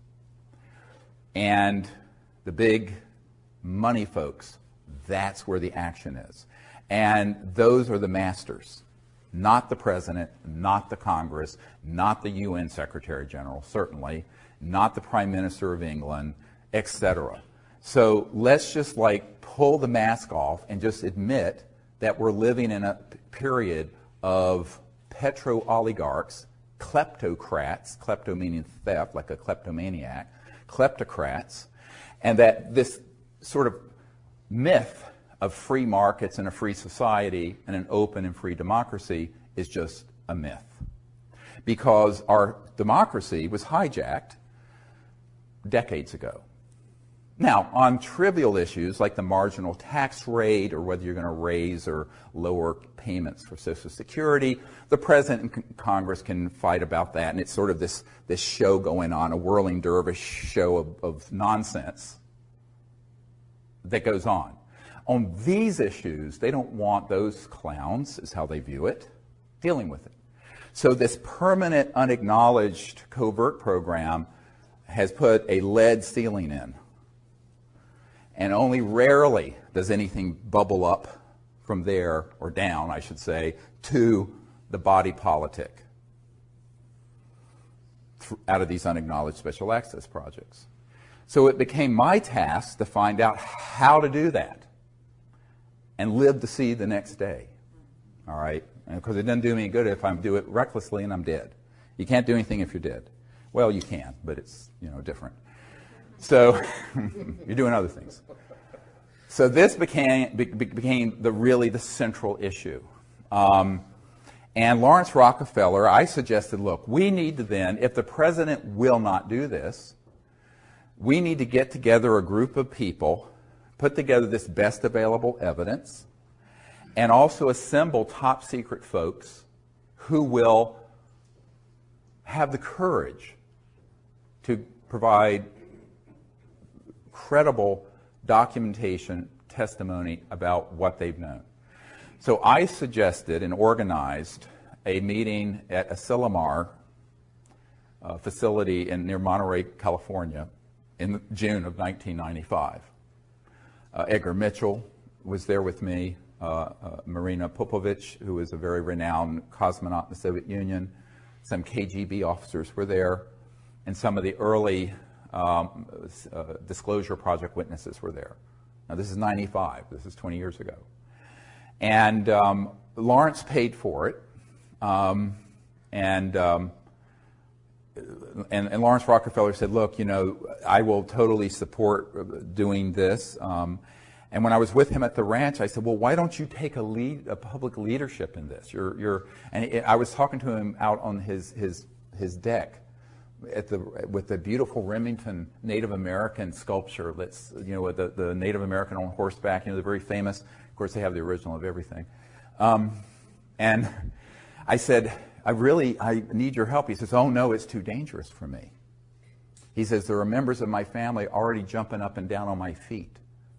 and the big money folks, that's where the action is. And those are the masters. Not the president, not the Congress, not the U N Secretary General, certainly, not the Prime Minister of England, et cetera. So let's just like pull the mask off and just admit that we're living in a period of petro-oligarchs, kleptocrats, klepto meaning theft, like a kleptomaniac, kleptocrats, and that this sort of myth of free markets and a free society and an open and free democracy is just a myth. Because our democracy was hijacked decades ago. Now, on trivial issues like the marginal tax rate or whether you're going to raise or lower payments for Social Security, the President and Congress can fight about that, and it's sort of this, this show going on, a whirling dervish show of, of nonsense that goes on. On these issues, they don't want those clowns, is how they view it, dealing with it. So this permanent, unacknowledged covert program has put a lead ceiling in. And only rarely does anything bubble up from there, or down, I should say, to the body politic out of these unacknowledged special access projects. So it became my task to find out how to do that and live to see the next day, all right? Because it doesn't do me any good if I do it recklessly and I'm dead. You can't do anything if you're dead. Well, you can, but it's, you know, different. So you're doing other things. So this became, be, became the really the central issue. Um, and Lawrence Rockefeller, I suggested, look, we need to then, if the president will not do this, we need to get together a group of people, put together this best available evidence, and also assemble top secret folks who will have the courage to provide credible documentation, testimony about what they've known. So I suggested and organized a meeting at Asilomar uh, facility in near Monterey, California, in June of nineteen ninety-five. Uh, Edgar Mitchell was there with me, uh, uh, Marina Popovich, who was a very renowned cosmonaut in the Soviet Union, some K G B officers were there, and some of the early um, uh, Disclosure Project witnesses were there. Now this is ninety-five, this is twenty years ago. And um, Lawrence paid for it, um, and um, and, and Lawrence Rockefeller said, look, you know, I will totally support doing this. Um, and when I was with him at the ranch, I said, well, why don't you take a lead, a public leadership in this? You're, you're, and it, I was talking to him out on his, his, his deck at the, with the beautiful Remington Native American sculpture that's, you know, with the, the Native American on horseback, you know, the very famous. Of course, they have the original of everything. Um, and I said, I really, I need your help. He says, oh no, it's too dangerous for me. He says, there are members of my family already jumping up and down on my feet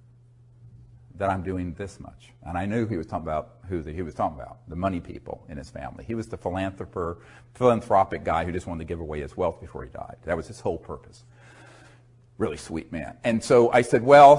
that I'm doing this much. And I knew he was talking about who the, he was talking about, the money people in his family. He was the philanthropist, philanthropic guy who just wanted to give away his wealth before he died. That was his whole purpose. Really sweet man. And so I said, well,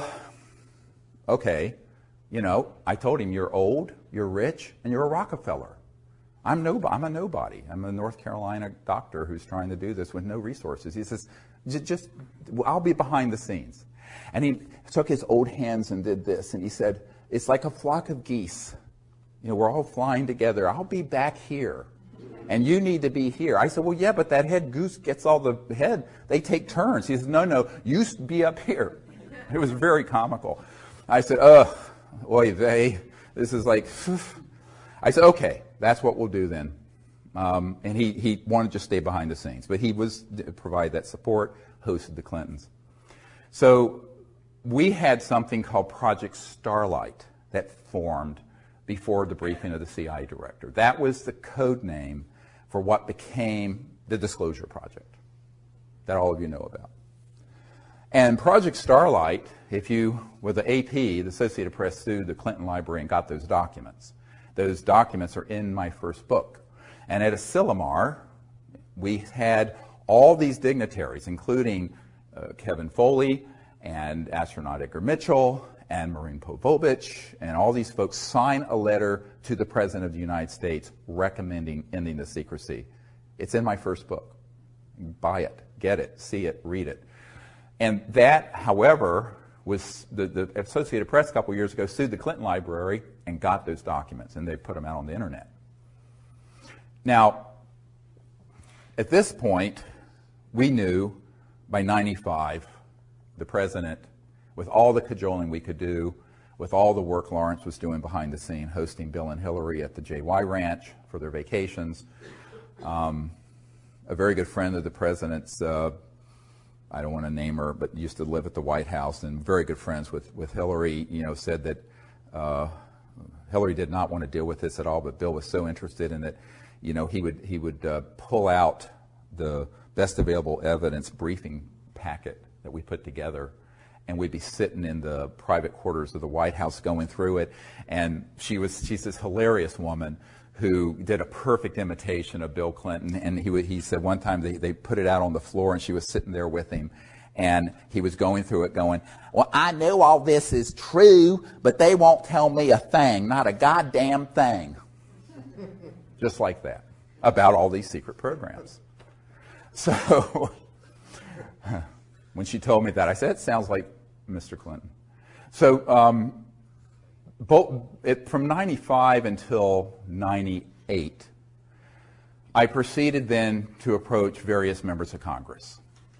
okay, you know, I told him, you're old, you're rich, and you're a Rockefeller. I'm no, I'm a nobody. I'm a North Carolina doctor who's trying to do this with no resources. He says, just, I'll be behind the scenes. And he took his old hands and did this, and he said, it's like a flock of geese. You know, we're all flying together. I'll be back here, and you need to be here. I said, well, yeah, but that head goose gets all the head. They take turns. He said, no, no, you be up here. It was very comical. I said, ugh, oy vey, this is like, I said, okay. That's what we'll do then. Um, and he, he wanted to just stay behind the scenes. But he was provide that support, hosted the Clintons. So we had something called Project Starlight that formed before the briefing of the C I A director. That was the code name for what became the Disclosure Project that all of you know about. And Project Starlight, if you, with the A P, the Associated Press sued the Clinton Library and got those documents. Those documents are in my first book. And at Asilomar, we had all these dignitaries, including uh, Kevin Foley and astronaut Edgar Mitchell and Marin Povovich, and all these folks sign a letter to the President of the United States recommending ending the secrecy. It's in my first book. Buy it, get it, see it, read it. And that, however, was the, the Associated Press a couple years ago sued the Clinton Library and got those documents, and they put them out on the internet. Now, at this point, we knew by ninety-five, the president, with all the cajoling we could do, with all the work Lawrence was doing behind the scene, hosting Bill and Hillary at the J Y Ranch for their vacations, um, a very good friend of the president's, uh, I don't want to name her, but used to live at the White House and very good friends with, with Hillary, you know, said that uh, Hillary did not want to deal with this at all, but Bill was so interested in it, you know, he would, he would uh, pull out the best available evidence briefing packet that we put together, and we'd be sitting in the private quarters of the White House going through it. And she was, she's this hilarious woman who did a perfect imitation of Bill Clinton. And he, he said one time they, they put it out on the floor and she was sitting there with him. And he was going through it going, well, I know all this is true, but they won't tell me a thing, not a goddamn thing. Just like that, about all these secret programs. So when she told me that, I said, it sounds like Mister Clinton. So um, both, it, from ninety-five until ninety-eight, I proceeded then to approach various members of Congress.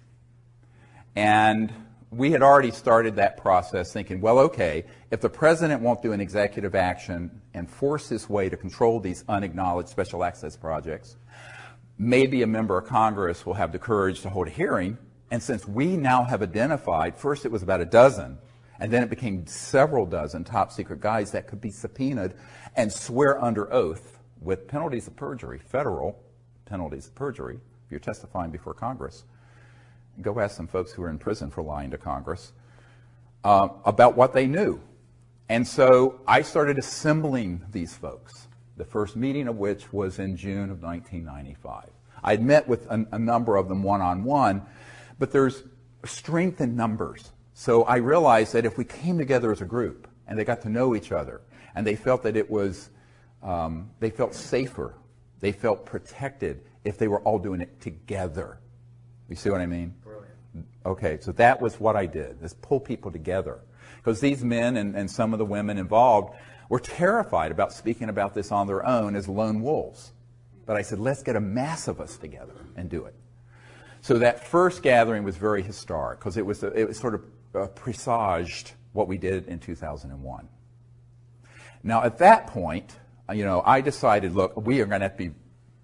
And we had already started that process thinking, well, okay, if the president won't do an executive action and force his way to control these unacknowledged special access projects, maybe a member of Congress will have the courage to hold a hearing. And since we now have identified, first it was about a dozen, and then it became several dozen top secret guys that could be subpoenaed and swear under oath with penalties of perjury, federal penalties of perjury, if you're testifying before Congress. Go ask some folks who are in prison for lying to Congress uh, about what they knew. And so I started assembling these folks, the first meeting of which was in June of nineteen ninety-five. I'd met with a, a number of them one-on-one, but there's strength in numbers. So I realized that if we came together as a group and they got to know each other and they felt that it was, um, they felt safer, they felt protected if they were all doing it together. You see what I mean? Brilliant. Okay, so that was what I did, is pull people together. Because these men and, and some of the women involved were terrified about speaking about this on their own as lone wolves. But I said, let's get a mass of us together and do it. So that first gathering was very historic because it was, it was sort of uh, presaged what we did in two thousand one. Now, at that point, you know, I decided, look, we are going to have to be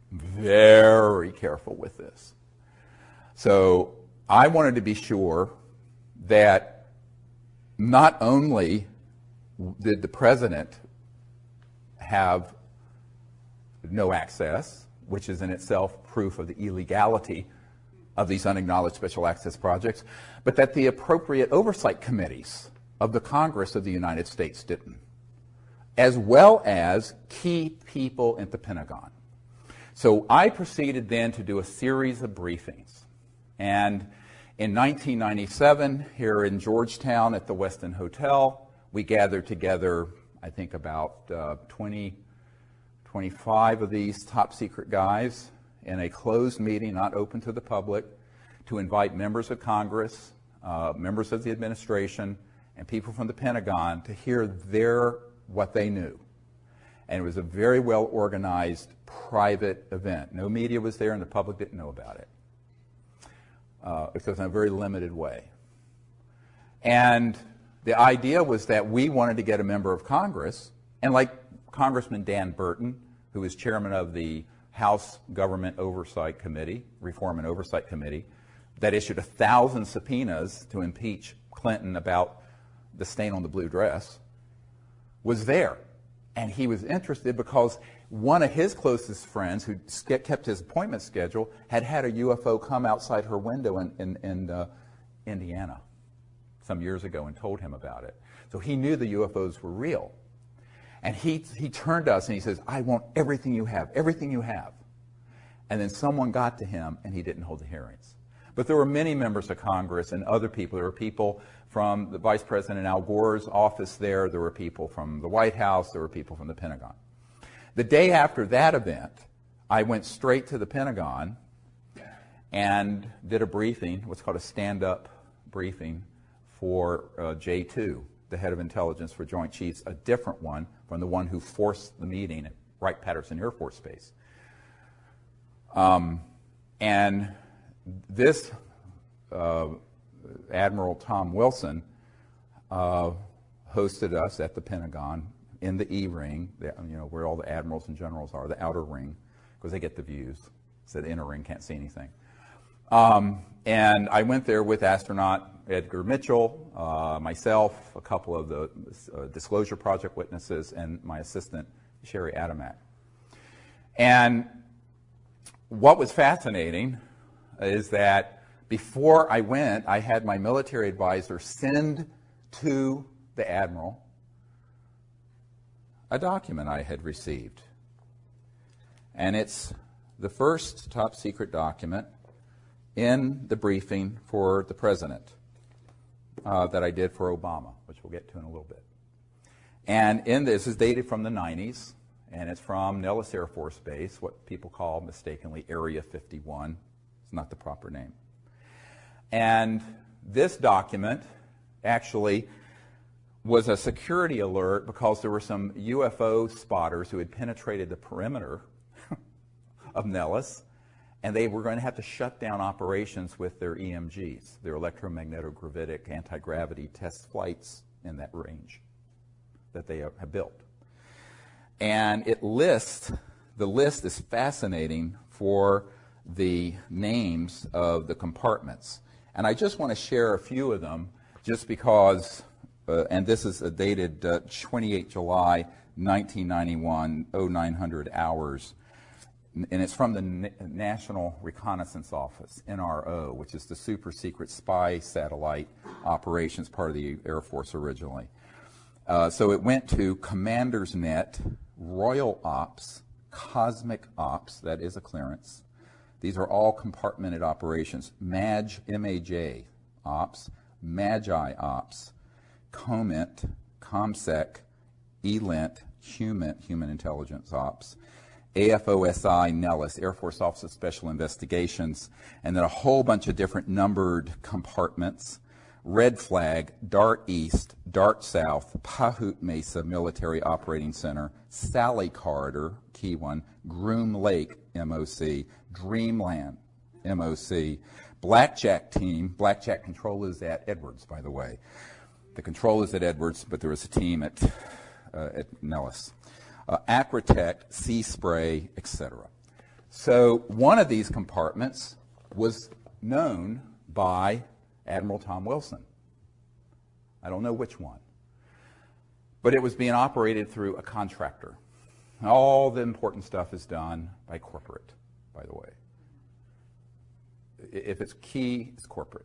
very careful with this. So I wanted to be sure that not only did the president have no access, which is in itself proof of the illegality of these unacknowledged special access projects, but that the appropriate oversight committees of the Congress of the United States didn't, as well as key people at the Pentagon. So I proceeded then to do a series of briefings. And in nineteen ninety-seven, here in Georgetown at the Westin Hotel, we gathered together, I think, about uh, twenty, twenty-five of these top secret guys in a closed meeting, not open to the public, to invite members of Congress, uh, members of the administration, and people from the Pentagon to hear their, what they knew. And it was a very well organized private event. No media was there and the public didn't know about it. Uh, it was in a very limited way. And the idea was that we wanted to get a member of Congress, and like Congressman Dan Burton, who is chairman of the House Government Oversight Committee, Reform and Oversight Committee, that issued a thousand subpoenas to impeach Clinton about the stain on the blue dress, was there. And he was interested because one of his closest friends, who kept his appointment schedule, had had a U F O come outside her window in, in, in uh, Indiana some years ago and told him about it. So he knew the U F Os were real. And he, he turned to us and he says, I want everything you have, everything you have. And then someone got to him and he didn't hold the hearings. But there were many members of Congress and other people. There were people from the Vice President Al Gore's office there. There were people from the White House. There were people from the Pentagon. The day after that event, I went straight to the Pentagon and did a briefing, what's called a stand-up briefing for uh, J two, the head of intelligence for Joint Chiefs, a different one from the one who forced the meeting at Wright-Patterson Air Force Base. Um, and this uh, Admiral Tom Wilson uh, hosted us at the Pentagon in the E-ring, you know, where all the admirals and generals are, the outer ring, because they get the views. So the inner ring can't see anything. Um, and I went there with astronaut Edgar Mitchell, uh, myself, a couple of the uh, Disclosure Project witnesses, and my assistant, Sherry Adamak. And what was fascinating is that before I went, I had my military advisor send to the admiral a document I had received. And it's the first top secret document in the briefing for the president uh, that I did for Obama, which we'll get to in a little bit. And in this is dated from the nineties, and it's from Nellis Air Force Base, what people call mistakenly Area fifty-one. It's not the proper name. And this document actually was a security alert because there were some U F O spotters who had penetrated the perimeter of Nellis, and they were going to have to shut down operations with their E M Gs, their electromagnetogravitic anti-gravity test flights in that range that they have built. And it lists, the list is fascinating for the names of the compartments. And I just want to share a few of them just because, uh, and this is uh, dated uh, twenty-eighth of July, nineteen ninety-one, oh nine hundred hours. And it's from the N- National Reconnaissance Office, N R O, which is the super secret spy satellite operations part of the Air Force originally. Uh, so it went to Commander's Net, Royal Ops, Cosmic Ops, that is a clearance. These are all compartmented operations. MAJ, M A J Ops, Magi Ops, COMINT, COMSEC, ELINT, HUMINT, Human Intelligence Ops, A F O S I, Nellis, Air Force Office of Special Investigations, and then a whole bunch of different numbered compartments. Red Flag, DART East, DART South, Pahut Mesa Military Operating Center, Sally Corridor, key one, Groom Lake, M O C, Dreamland, M O C, Blackjack team, Blackjack control is at Edwards, by the way. The control is at Edwards, but there is a team at, uh, at Nellis. Uh, Acrotec, Sea Spray, et cetera. So one of these compartments was known by Admiral Tom Wilson. I don't know which one. But it was being operated through a contractor. All the important stuff is done by corporate, by the way. If it's key, it's corporate.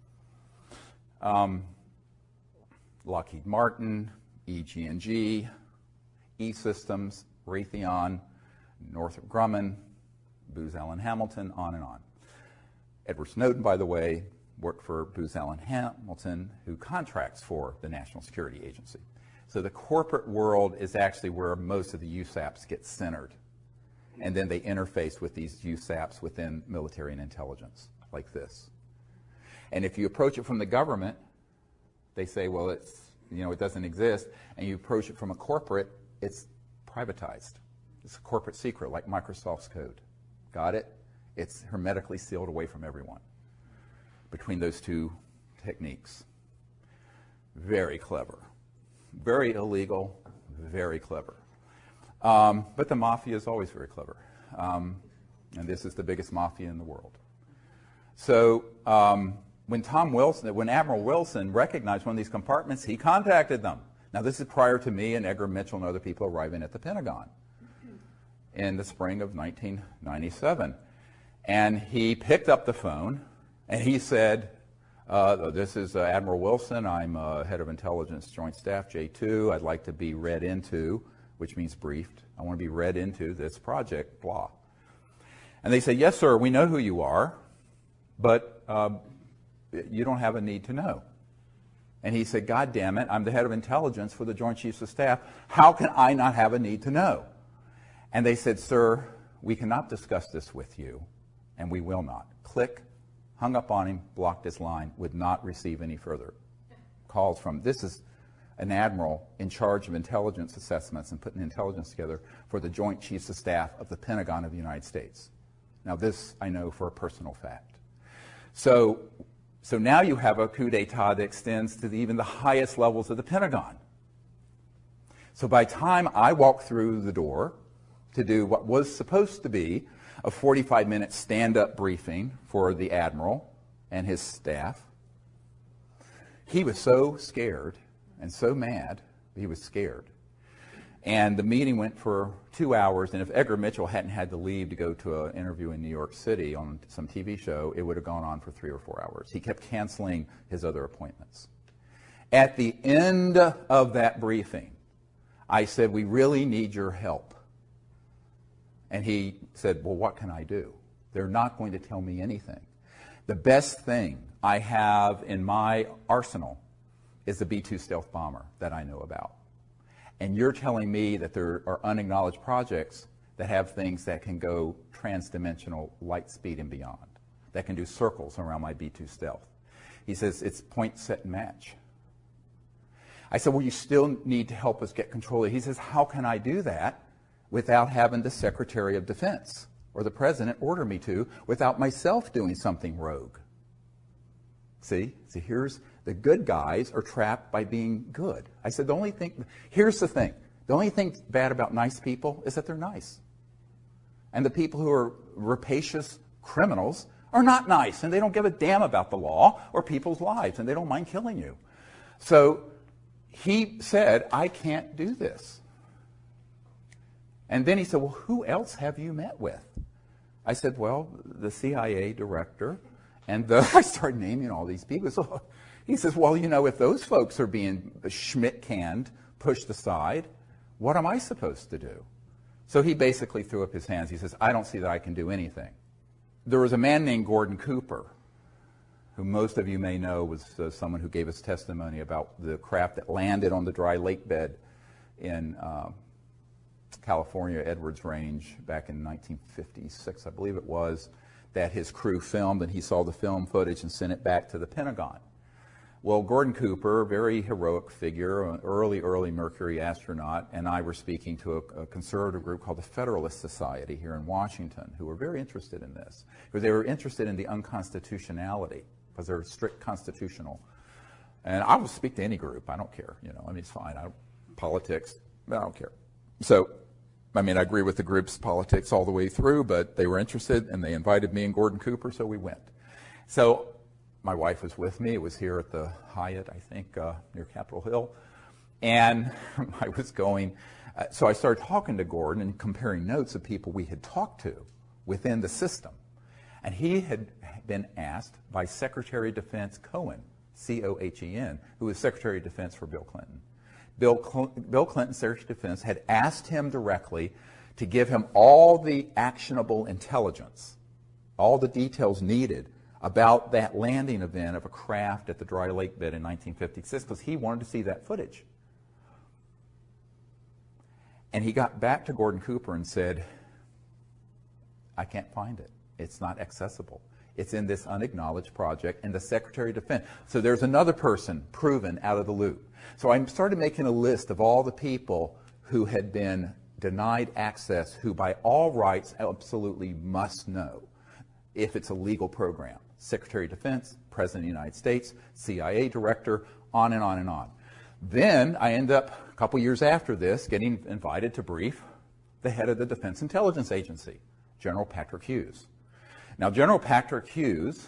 Um, Lockheed Martin, E G and G, E-Systems, Raytheon, Northrop Grumman, Booz Allen Hamilton, on and on. Edward Snowden, by the way, worked for Booz Allen Hamilton, who contracts for the National Security Agency. So the corporate world is actually where most of the U SAPs get centered. And then they interface with these U SAPs within military and intelligence, like this. And if you approach it from the government, they say, well, it's, you know, it doesn't exist. And you approach it from a corporate, it's privatized. It's a corporate secret, like Microsoft's code. Got it? It's hermetically sealed away from everyone between those two techniques. Very clever. Very illegal, very clever. Um, but the mafia is always very clever. Um, and this is the biggest mafia in the world. So um, when Tom Wilson, when Admiral Wilson recognized one of these compartments, he contacted them. Now this is prior to me and Edgar Mitchell and other people arriving at the Pentagon in the spring of nineteen ninety-seven. And he picked up the phone and he said, uh, this is uh, Admiral Wilson. I'm uh, head of intelligence joint staff, J two. I'd like to be read into, which means briefed. I want to be read into this project, blah. And they said, yes, sir, we know who you are, but uh, you don't have a need to know. And he said, God damn it, I'm the head of intelligence for the Joint Chiefs of Staff. How can I not have a need to know? And they said, sir, we cannot discuss this with you, and we will not. Click, hung up on him, blocked his line, would not receive any further calls from. This is an admiral in charge of intelligence assessments and putting intelligence together for the Joint Chiefs of Staff of the Pentagon of the United States. Now this I know for a personal fact. So, so now you have a coup d'etat that extends to the, even the highest levels of the Pentagon. So by the time I walked through the door to do what was supposed to be a forty-five minute stand-up briefing for the admiral and his staff, he was so scared and so mad, he was scared. And the meeting went for two hours, and if Edgar Mitchell hadn't had to leave to go to an interview in New York City on some T V show, it would have gone on for three or four hours. He kept canceling his other appointments. At the end of that briefing, I said, we really need your help. And he said, well, what can I do? They're not going to tell me anything. The best thing I have in my arsenal is the B two stealth bomber that I know about. And you're telling me that there are unacknowledged projects that have things that can go transdimensional light speed and beyond, that can do circles around my B two stealth. He says, it's point, set, and match. I said, well, you still need to help us get control of it. He says, how can I do that without having the Secretary of Defense or the President order me to, without myself doing something rogue? See? See, here's the good guys are trapped by being good. I said, the only thing, here's the thing. The only thing bad about nice people is that they're nice. And the people who are rapacious criminals are not nice, and they don't give a damn about the law or people's lives, and they don't mind killing you. So he said, I can't do this. And then he said, well, who else have you met with? I said, well, the C I A director. And the, I started naming all these people. So he says, well, you know, if those folks are being Schmidt-canned, pushed aside, what am I supposed to do? So he basically threw up his hands. He says, I don't see that I can do anything. There was a man named Gordon Cooper, who most of you may know was uh, someone who gave us testimony about the craft that landed on the dry lake bed in uh, California, Edwards Range, back in nineteen fifty-six, I believe it was, that his crew filmed, and he saw the film footage and sent it back to the Pentagon. Well, Gordon Cooper, very heroic figure, an early, early Mercury astronaut, and I were speaking to a, a conservative group called the Federalist Society here in Washington, who were very interested in this, because they were interested in the unconstitutionality, because they're strict constitutional. And I will speak to any group. I don't care. You know, I mean, it's fine. I don't, politics, I don't care. So, I mean, I agree with the group's politics all the way through, but they were interested, and they invited me and Gordon Cooper, so we went. So my wife was with me. It was here at the Hyatt, I think, uh, near Capitol Hill. And I was going, uh, so I started talking to Gordon and comparing notes of people we had talked to within the system. And he had been asked by Secretary of Defense Cohen, C O H E N, who was Secretary of Defense for Bill Clinton. Bill, Cl- Bill Clinton, Secretary of Defense, had asked him directly to give him all the actionable intelligence, all the details needed about that landing event of a craft at the Dry Lake bed in nineteen fifty-six, because he wanted to see that footage. And he got back to Gordon Cooper and said, I can't find it. It's not accessible. It's in this unacknowledged project, and the Secretary of Defense. So there's another person proven out of the loop. So I started making a list of all the people who had been denied access, who by all rights absolutely must know if it's a legal program. Secretary of Defense, President of the United States, C I A Director, on and on and on. Then I end up, a couple years after this, getting invited to brief the head of the Defense Intelligence Agency, General Patrick Hughes. Now, General Patrick Hughes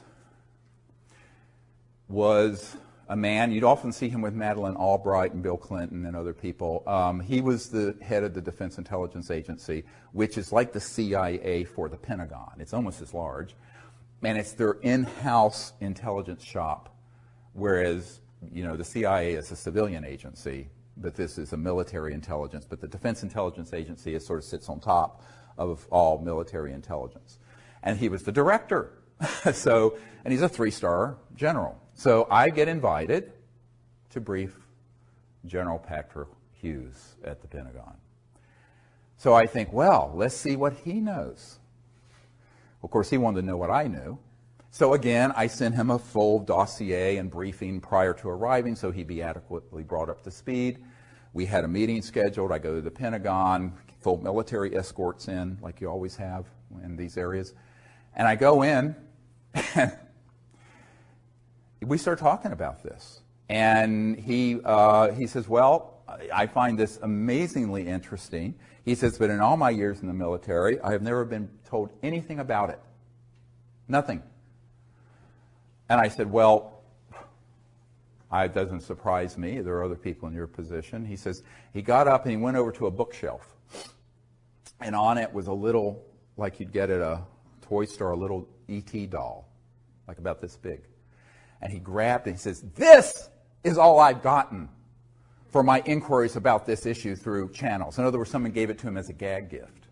was a man, you'd often see him with Madeleine Albright and Bill Clinton and other people. Um, he was the head of the Defense Intelligence Agency, which is like the C I A for the Pentagon. It's almost as large. And it's their in-house intelligence shop, whereas, you know, the C I A is a civilian agency, but this is a military intelligence. But the Defense Intelligence Agency is sort of sits on top of all military intelligence. And he was the director. So, and he's a three-star general. So I get invited to brief General Patrick Hughes at the Pentagon. So I think, well, let's see what he knows. Of course, he wanted to know what I knew. So again, I sent him a full dossier and briefing prior to arriving so he'd be adequately brought up to speed. We had a meeting scheduled. I go to the Pentagon, full military escorts in, like you always have in these areas. And I go in, and we start talking about this. And he, uh, he says, well, I find this amazingly interesting. He says, but in all my years in the military, I have never been told anything about it. Nothing. And I said, well, it doesn't surprise me. There are other people in your position. He says, he got up and he went over to a bookshelf. And on it was a little, like you'd get at a toy store, a little E T doll, like about this big. And he grabbed it and he says, this is all I've gotten for my inquiries about this issue through channels. In other words, someone gave it to him as a gag gift.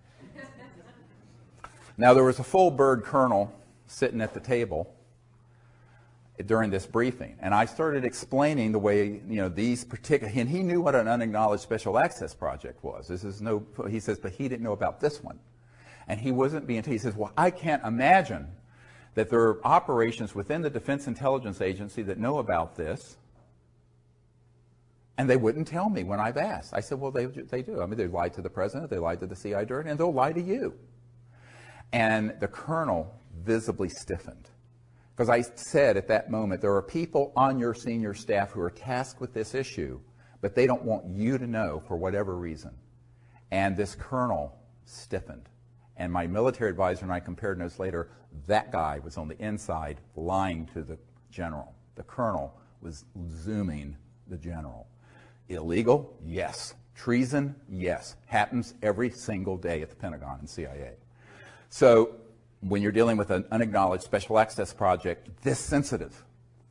Now, there was a full bird colonel sitting at the table during this briefing, and I started explaining the way, you know, these particular, and he knew what an unacknowledged special access project was. This is no, he says, but he didn't know about this one. And he wasn't being, he says, well, I can't imagine that there are operations within the Defense Intelligence Agency that know about this, and they wouldn't tell me when I've asked. I said, well, they, they do. I mean, they lied to the president, they lied to the C I A director, and they'll lie to you. And the colonel visibly stiffened. Because I said at that moment, there are people on your senior staff who are tasked with this issue, but they don't want you to know for whatever reason. And this colonel stiffened. And my military advisor and I compared notes later. That guy was on the inside lying to the general. The colonel was zooming the general. Illegal? Yes. Treason? Yes. Happens every single day at the Pentagon and C I A. So when you're dealing with an unacknowledged special access project this sensitive.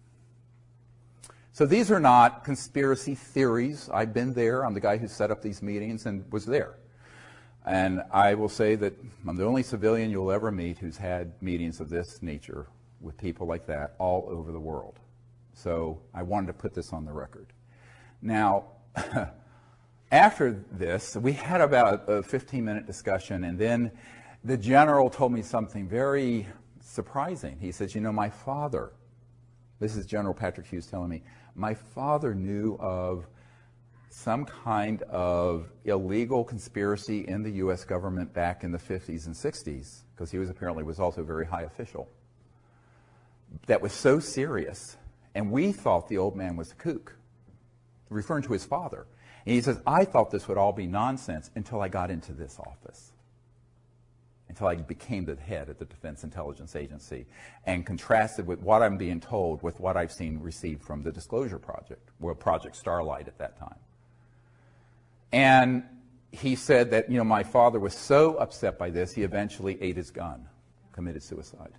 So these are not conspiracy theories. I've been there. I'm the guy who set up these meetings and was there. And I will say that I'm the only civilian you'll ever meet who's had meetings of this nature with people like that all over the world. So I wanted to put this on the record. Now, after this, we had about a fifteen minute discussion, and then the general told me something very surprising. He says, you know, my father This is General Patrick Hughes telling me, my father knew of some kind of illegal conspiracy in the U S government back in the fifties and sixties, because he was apparently was also a very high official, that was so serious, and we thought the old man was a kook, referring to his father. And he says, I thought this would all be nonsense until I got into this office, until I became the head of the Defense Intelligence Agency, and contrasted with what I'm being told with what I've seen received from the Disclosure Project, or Project Starlight at that time. And he said that, you know, my father was so upset by this, he eventually ate his gun, committed suicide.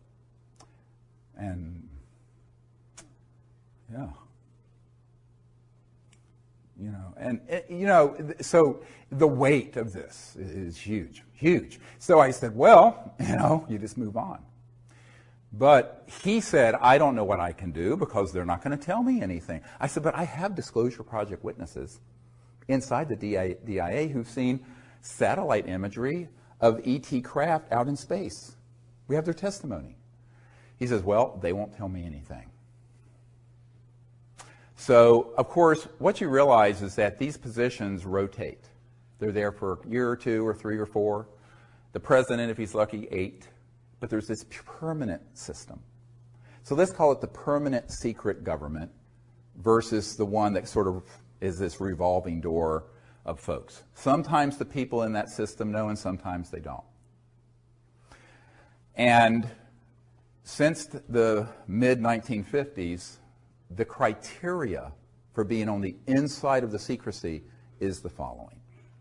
And, yeah. You know, and, you know, so the weight of this is huge, huge. So I said, well, you know, you just move on. But he said, I don't know what I can do because they're not going to tell me anything. I said, but I have Disclosure Project witnesses inside the D I A who've seen satellite imagery of E T craft out in space. We have their testimony. He says, well, they won't tell me anything. So, of course, what you realize is that these positions rotate. They're there for a year or two or three or four. The president, if he's lucky, eight. But there's this permanent system. So let's call it the permanent secret government versus the one that sort of is this revolving door of folks. Sometimes the people in that system know and sometimes they don't. And since the mid nineteen fifties, the criteria for being on the inside of the secrecy is the following.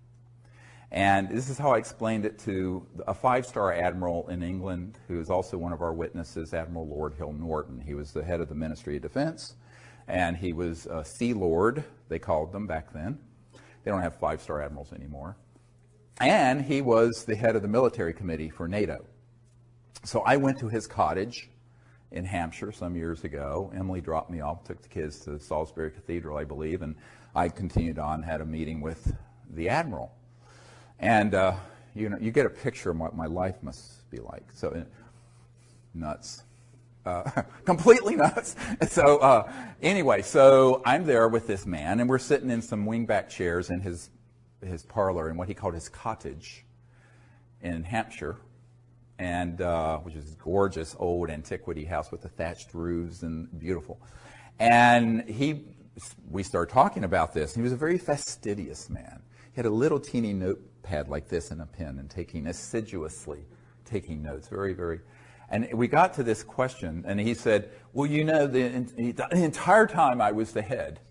And this is how I explained it to a five-star admiral in England who is also one of our witnesses, Admiral Lord Hill Norton. He was the head of the Ministry of Defense, and he was a Sea Lord, they called them back then. They don't have five-star admirals anymore. And he was the head of the military committee for NATO. So I went to his cottage in Hampshire some years ago. Emily dropped me off, took the kids to Salisbury Cathedral, I believe, and I continued on, had a meeting with the admiral. And uh, you know, you get a picture of what my life must be like. So uh, nuts, uh, completely nuts. So uh, anyway, so I'm there with this man, and we're sitting in some wingback chairs in his his parlor in what he called his cottage in Hampshire. And uh, which is a gorgeous old antiquity house with the thatched roofs and beautiful. And he, we started talking about this. He was a very fastidious man. He had a little teeny notepad like this and a pen and taking assiduously taking notes, very, very. And we got to this question, and he said, well, you know, the, the entire time I was the head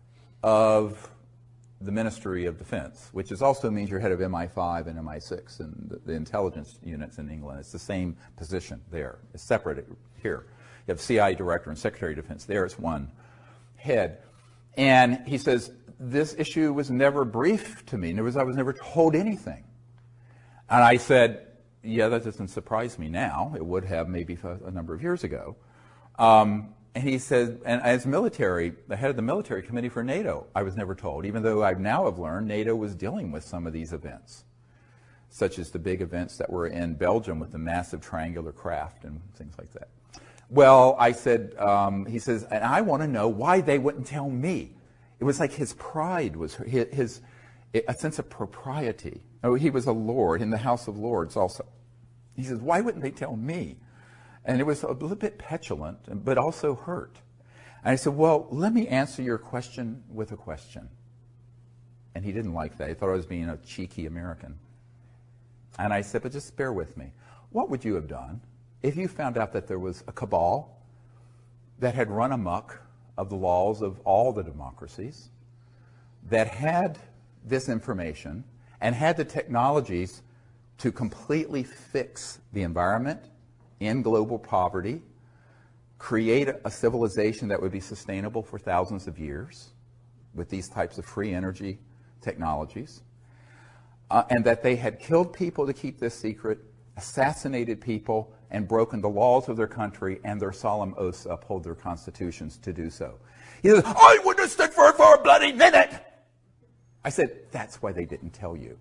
of the Ministry of Defense, which is also means you're head of M I five and M I six and the, the intelligence units in England. It's the same position there. It's separate here. You have C I A director and Secretary of Defense. There it's one head. And he says, this issue was never briefed to me. There was, I was never told anything. And I said, yeah, that doesn't surprise me now. It would have maybe a number of years ago. Um, And he said, and as military, the head of the military committee for NATO, I was never told, even though I now have learned NATO was dealing with some of these events, such as the big events that were in Belgium with the massive triangular craft and things like that. Well, I said, um, he says, and I want to know why they wouldn't tell me. It was like his pride was, his, his a sense of propriety. Oh, he was a lord in the House of Lords also. He says, why wouldn't they tell me? And it was a little bit petulant, but also hurt. And I said, well, let me answer your question with a question. And he didn't like that. He thought I was being a cheeky American. And I said, but just bear with me. What would you have done if you found out that there was a cabal that had run amok of the laws of all the democracies, that had this information and had the technologies to completely fix the environment, end global poverty, create a civilization that would be sustainable for thousands of years with these types of free energy technologies, uh, and that they had killed people to keep this secret, assassinated people, and broken the laws of their country and their solemn oaths to uphold their constitutions to do so. He says, I wouldn't have stood for it for a bloody minute. I said, that's why they didn't tell you.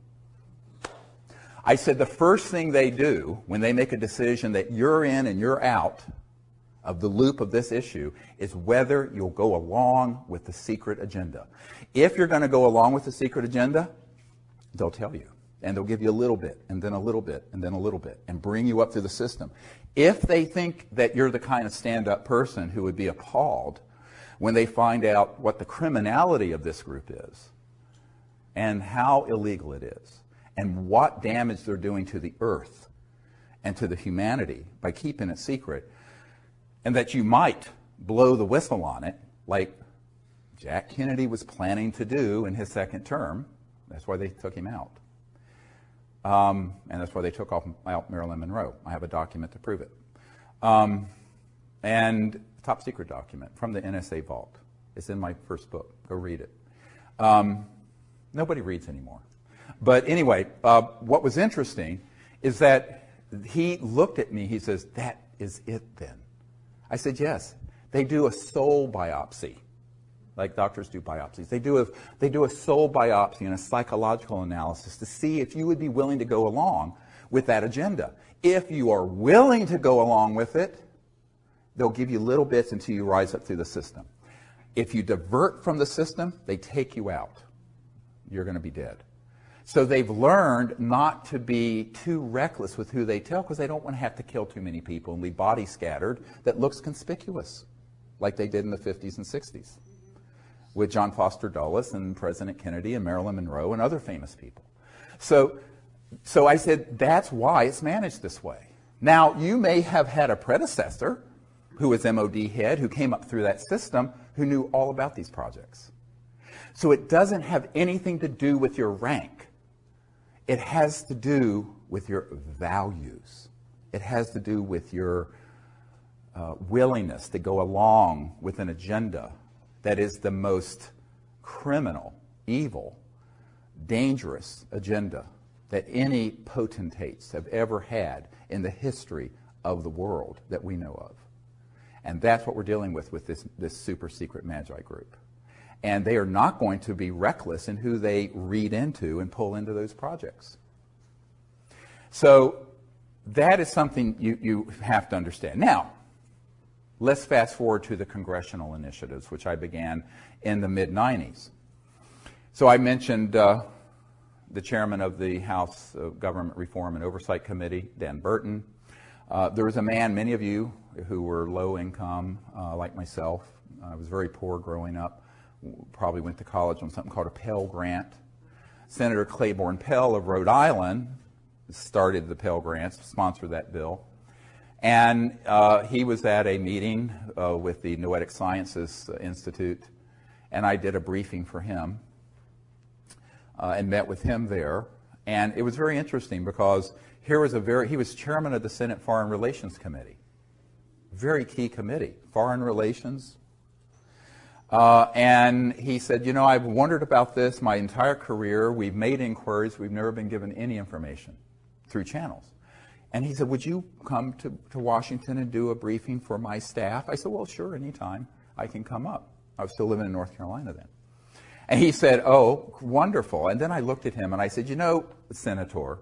I said, the first thing they do when they make a decision that you're in and you're out of the loop of this issue is whether you'll go along with the secret agenda. If you're going to go along with the secret agenda, they'll tell you. And they'll give you a little bit, and then a little bit, and then a little bit, and bring you up through the system. If they think that you're the kind of stand-up person who would be appalled when they find out what the criminality of this group is, and how illegal it is, and what damage they're doing to the earth and to the humanity by keeping it secret, and that you might blow the whistle on it like Jack Kennedy was planning to do in his second term. That's why they took him out. Um, and that's why they took off, out Marilyn Monroe. I have a document to prove it. Um, and top secret document from the N S A vault. It's in my first book. Go read it. Um, nobody reads anymore. But anyway, uh, what was interesting is that he looked at me. He says, "That is it then?" I said, "Yes." They do a soul biopsy, like doctors do biopsies. They do a, they do a soul biopsy and a psychological analysis to see if you would be willing to go along with that agenda. If you are willing to go along with it, they'll give you little bits until you rise up through the system. If you divert from the system, they take you out. You're going to be dead. So they've learned not to be too reckless with who they tell, because they don't want to have to kill too many people and leave bodies scattered that looks conspicuous, like they did in the fifties and sixties. With John Foster Dulles and President Kennedy and Marilyn Monroe and other famous people. So, so I said, that's why it's managed this way. Now, you may have had a predecessor who was M O D head, who came up through that system, who knew all about these projects. So it doesn't have anything to do with your rank. It has to do with your values. It has to do with your uh, willingness to go along with an agenda that is the most criminal, evil, dangerous agenda that any potentates have ever had in the history of the world that we know of. And that's what we're dealing with with this, this super secret Magi group. And they are not going to be reckless in who they read into and pull into those projects. So that is something you, you have to understand. Now, let's fast forward to the congressional initiatives, which I began in the mid nineties. So I mentioned uh, the chairman of the House uh, Government Reform and Oversight Committee, Dan Burton. Uh, there was a man, many of you who were low income, uh, like myself. I was very poor growing up. Probably went to college on something called a Pell Grant. Senator Claiborne Pell of Rhode Island started the Pell Grants, sponsored that bill. And uh, he was at a meeting uh, with the Noetic Sciences Institute, and I did a briefing for him uh, and met with him there. And it was very interesting because here was a very, he was chairman of the Senate Foreign Relations Committee. Very key committee, foreign relations. Uh, and he said, you know, I've wondered about this my entire career. We've made inquiries. We've never been given any information through channels. And he said, would you come to, to Washington and do a briefing for my staff? I said, well, sure, anytime I can come up. I was still living in North Carolina then. And he said, oh, wonderful. And then I looked at him and I said, you know, Senator,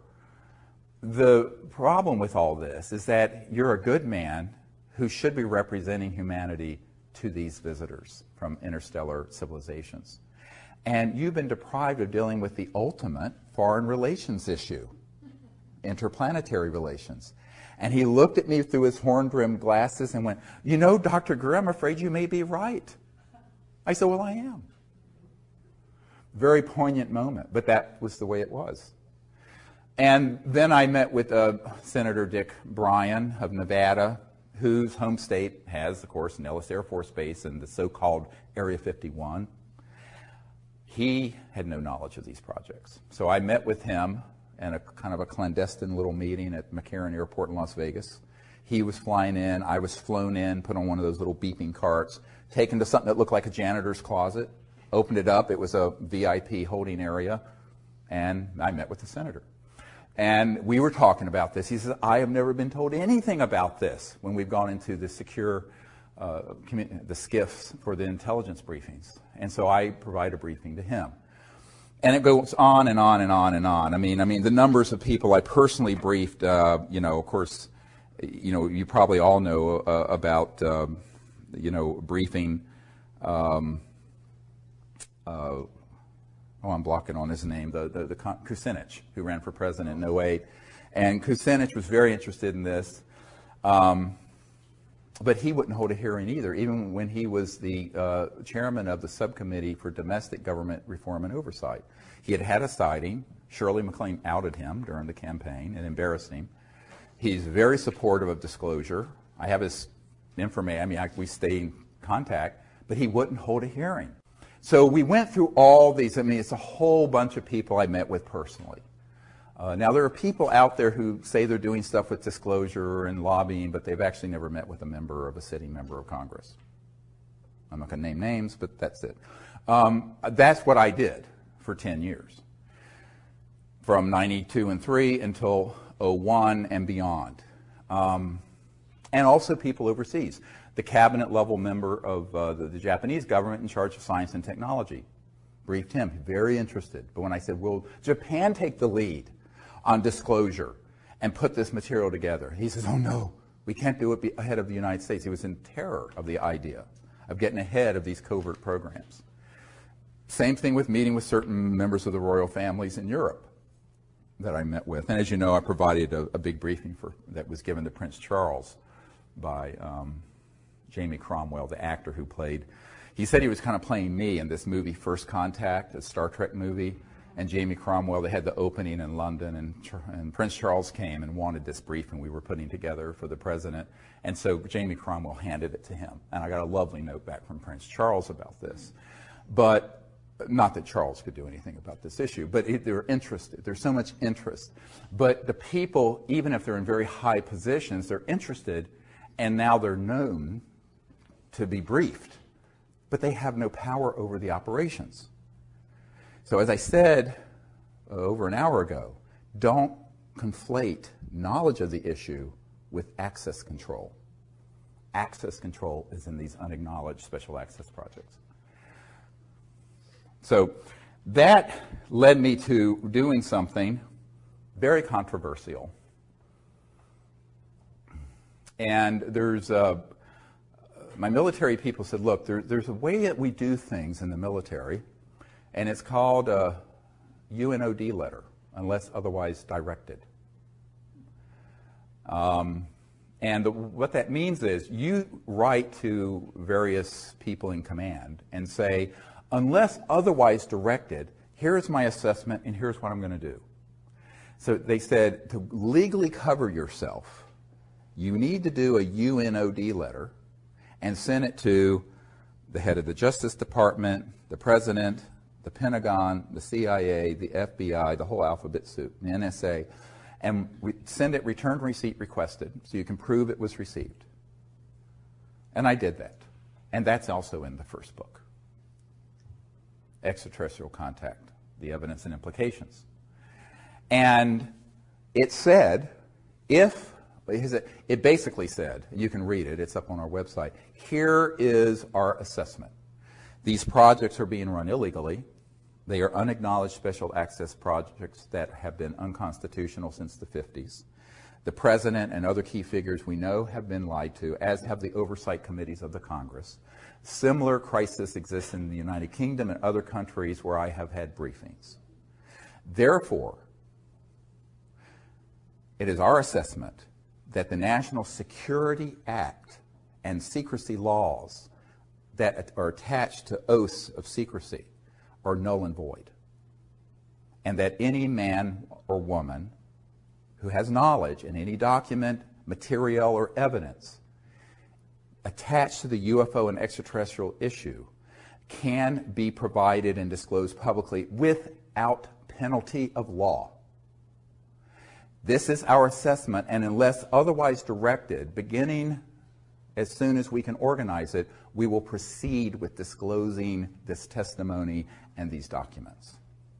the problem with all this is that you're a good man who should be representing humanity to these visitors from interstellar civilizations. And you've been deprived of dealing with the ultimate foreign relations issue, interplanetary relations. And he looked at me through his horn-rimmed glasses and went, you know, Doctor Greer, I'm afraid you may be right. I said, well, I am. Very poignant moment, but that was the way it was. And then I met with uh, Senator Dick Bryan of Nevada, whose home state has, of course, Nellis Air Force Base and the so-called Area fifty-one. He had no knowledge of these projects. So I met with him in a kind of a clandestine little meeting at McCarran Airport in Las Vegas. He was flying in, I was flown in, put on one of those little beeping carts, taken to something that looked like a janitor's closet, opened it up, it was a V I P holding area, and I met with the senator. And we were talking about this. He says, I have never been told anything about this when we've gone into the secure, uh, the skiffs for the intelligence briefings. And so I provide a briefing to him. And it goes on and on and on and on. I mean, I mean, the numbers of people I personally briefed, uh, you know, of course, you know, you probably all know uh, about, um, you know, briefing, um, uh, oh, I'm blocking on his name, the, the, the Kucinich, who ran for president in oh eight. And Kucinich was very interested in this, um, but he wouldn't hold a hearing either, even when he was the uh, chairman of the subcommittee for domestic government reform and oversight. He had had a sighting. Shirley MacLaine outed him during the campaign and embarrassed him. He's very supportive of disclosure. I have his information. I mean, I, we stay in contact, but he wouldn't hold a hearing. So we went through all these. I mean, it's a whole bunch of people I met with personally. Uh, now, there are people out there who say they're doing stuff with disclosure and lobbying, but they've actually never met with a member of a sitting member of Congress. I'm not going to name names, but that's it. Um, that's what I did for ten years, from ninety-two and three until oh one and beyond. Um, and also people overseas. The cabinet level member of uh, the, the Japanese government in charge of science and technology briefed him, very interested. But when I said, will Japan take the lead on disclosure and put this material together? He says, oh no, we can't do it ahead of the United States. He was in terror of the idea of getting ahead of these covert programs. Same thing with meeting with certain members of the royal families in Europe that I met with. And as you know, I provided a, a big briefing for that was given to Prince Charles by um, Jamie Cromwell, the actor who played, he said he was kind of playing me in this movie, First Contact, a Star Trek movie. And Jamie Cromwell, they had the opening in London, and, and Prince Charles came and wanted this briefing we were putting together for the president. And so Jamie Cromwell handed it to him. And I got a lovely note back from Prince Charles about this. But not that Charles could do anything about this issue, but it, they're interested. There's so much interest. But the people, even if they're in very high positions, they're interested, and now they're known to be briefed. But they have no power over the operations. So as I said uh, over an hour ago, don't conflate knowledge of the issue with access control. Access control is in these unacknowledged special access projects. So that led me to doing something very controversial. And there's uh, my military people said, look, there, there's a way that we do things in the military, and it's called a U N O D letter, unless otherwise directed. Um, and the, what that means is you write to various people in command and say, unless otherwise directed, here's my assessment and here's what I'm going to do. So they said to legally cover yourself, you need to do a U N O D letter and send it to the head of the Justice Department, the President, the Pentagon, the C I A, the F B I, the whole alphabet soup, the N S A, and re- send it return receipt requested so you can prove it was received. And I did that. And that's also in the first book, Extraterrestrial Contact, the Evidence and Implications. And it said, if, it basically said, you can read it, it's up on our website, here is our assessment. These projects are being run illegally. They are unacknowledged special access projects that have been unconstitutional since the fifties. The president and other key figures we know have been lied to, as have the oversight committees of the Congress. Similar crisis exists in the United Kingdom and other countries where I have had briefings. Therefore, it is our assessment that the National Security Act and secrecy laws that are attached to oaths of secrecy are null and void, and that any man or woman who has knowledge in any document, material, or evidence attached to the U F O and extraterrestrial issue can be provided and disclosed publicly without penalty of law. This is our assessment, and unless otherwise directed, beginning as soon as we can organize it, we will proceed with disclosing this testimony and these documents.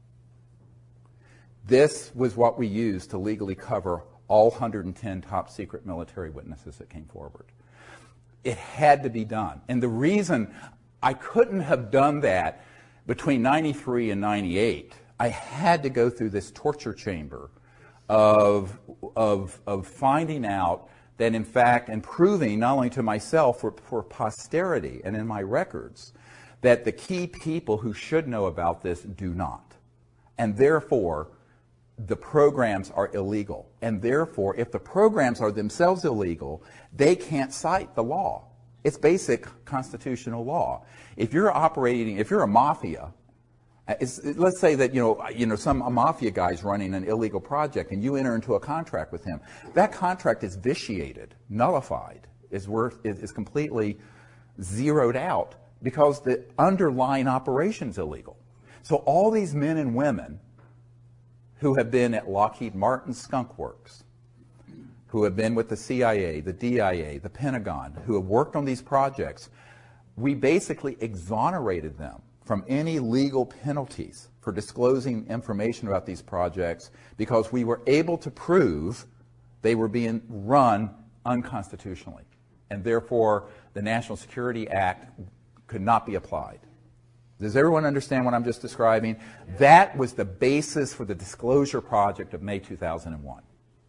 This was what we used to legally cover all one hundred ten top secret military witnesses that came forward. It had to be done. And the reason I couldn't have done that between ninety-three and ninety-eight, I had to go through this torture chamber of, of, of finding out that in fact, and proving not only to myself, for, for posterity and in my records, that the key people who should know about this do not. And therefore, the programs are illegal. And therefore, if the programs are themselves illegal, they can't cite the law. It's basic constitutional law. If you're operating, if you're a mafia, it's, let's say that you know, you know, some a mafia guy's running an illegal project, and you enter into a contract with him. That contract is vitiated, nullified, is worth is completely zeroed out because the underlying operation is illegal. So all these men and women who have been at Lockheed Martin Skunk Works, who have been with the C I A, the D I A, the Pentagon, who have worked on these projects, we basically exonerated them from any legal penalties for disclosing information about these projects because we were able to prove they were being run unconstitutionally. And therefore, the National Security Act could not be applied. Does everyone understand what I'm just describing? That was the basis for the Disclosure Project of May two thousand one.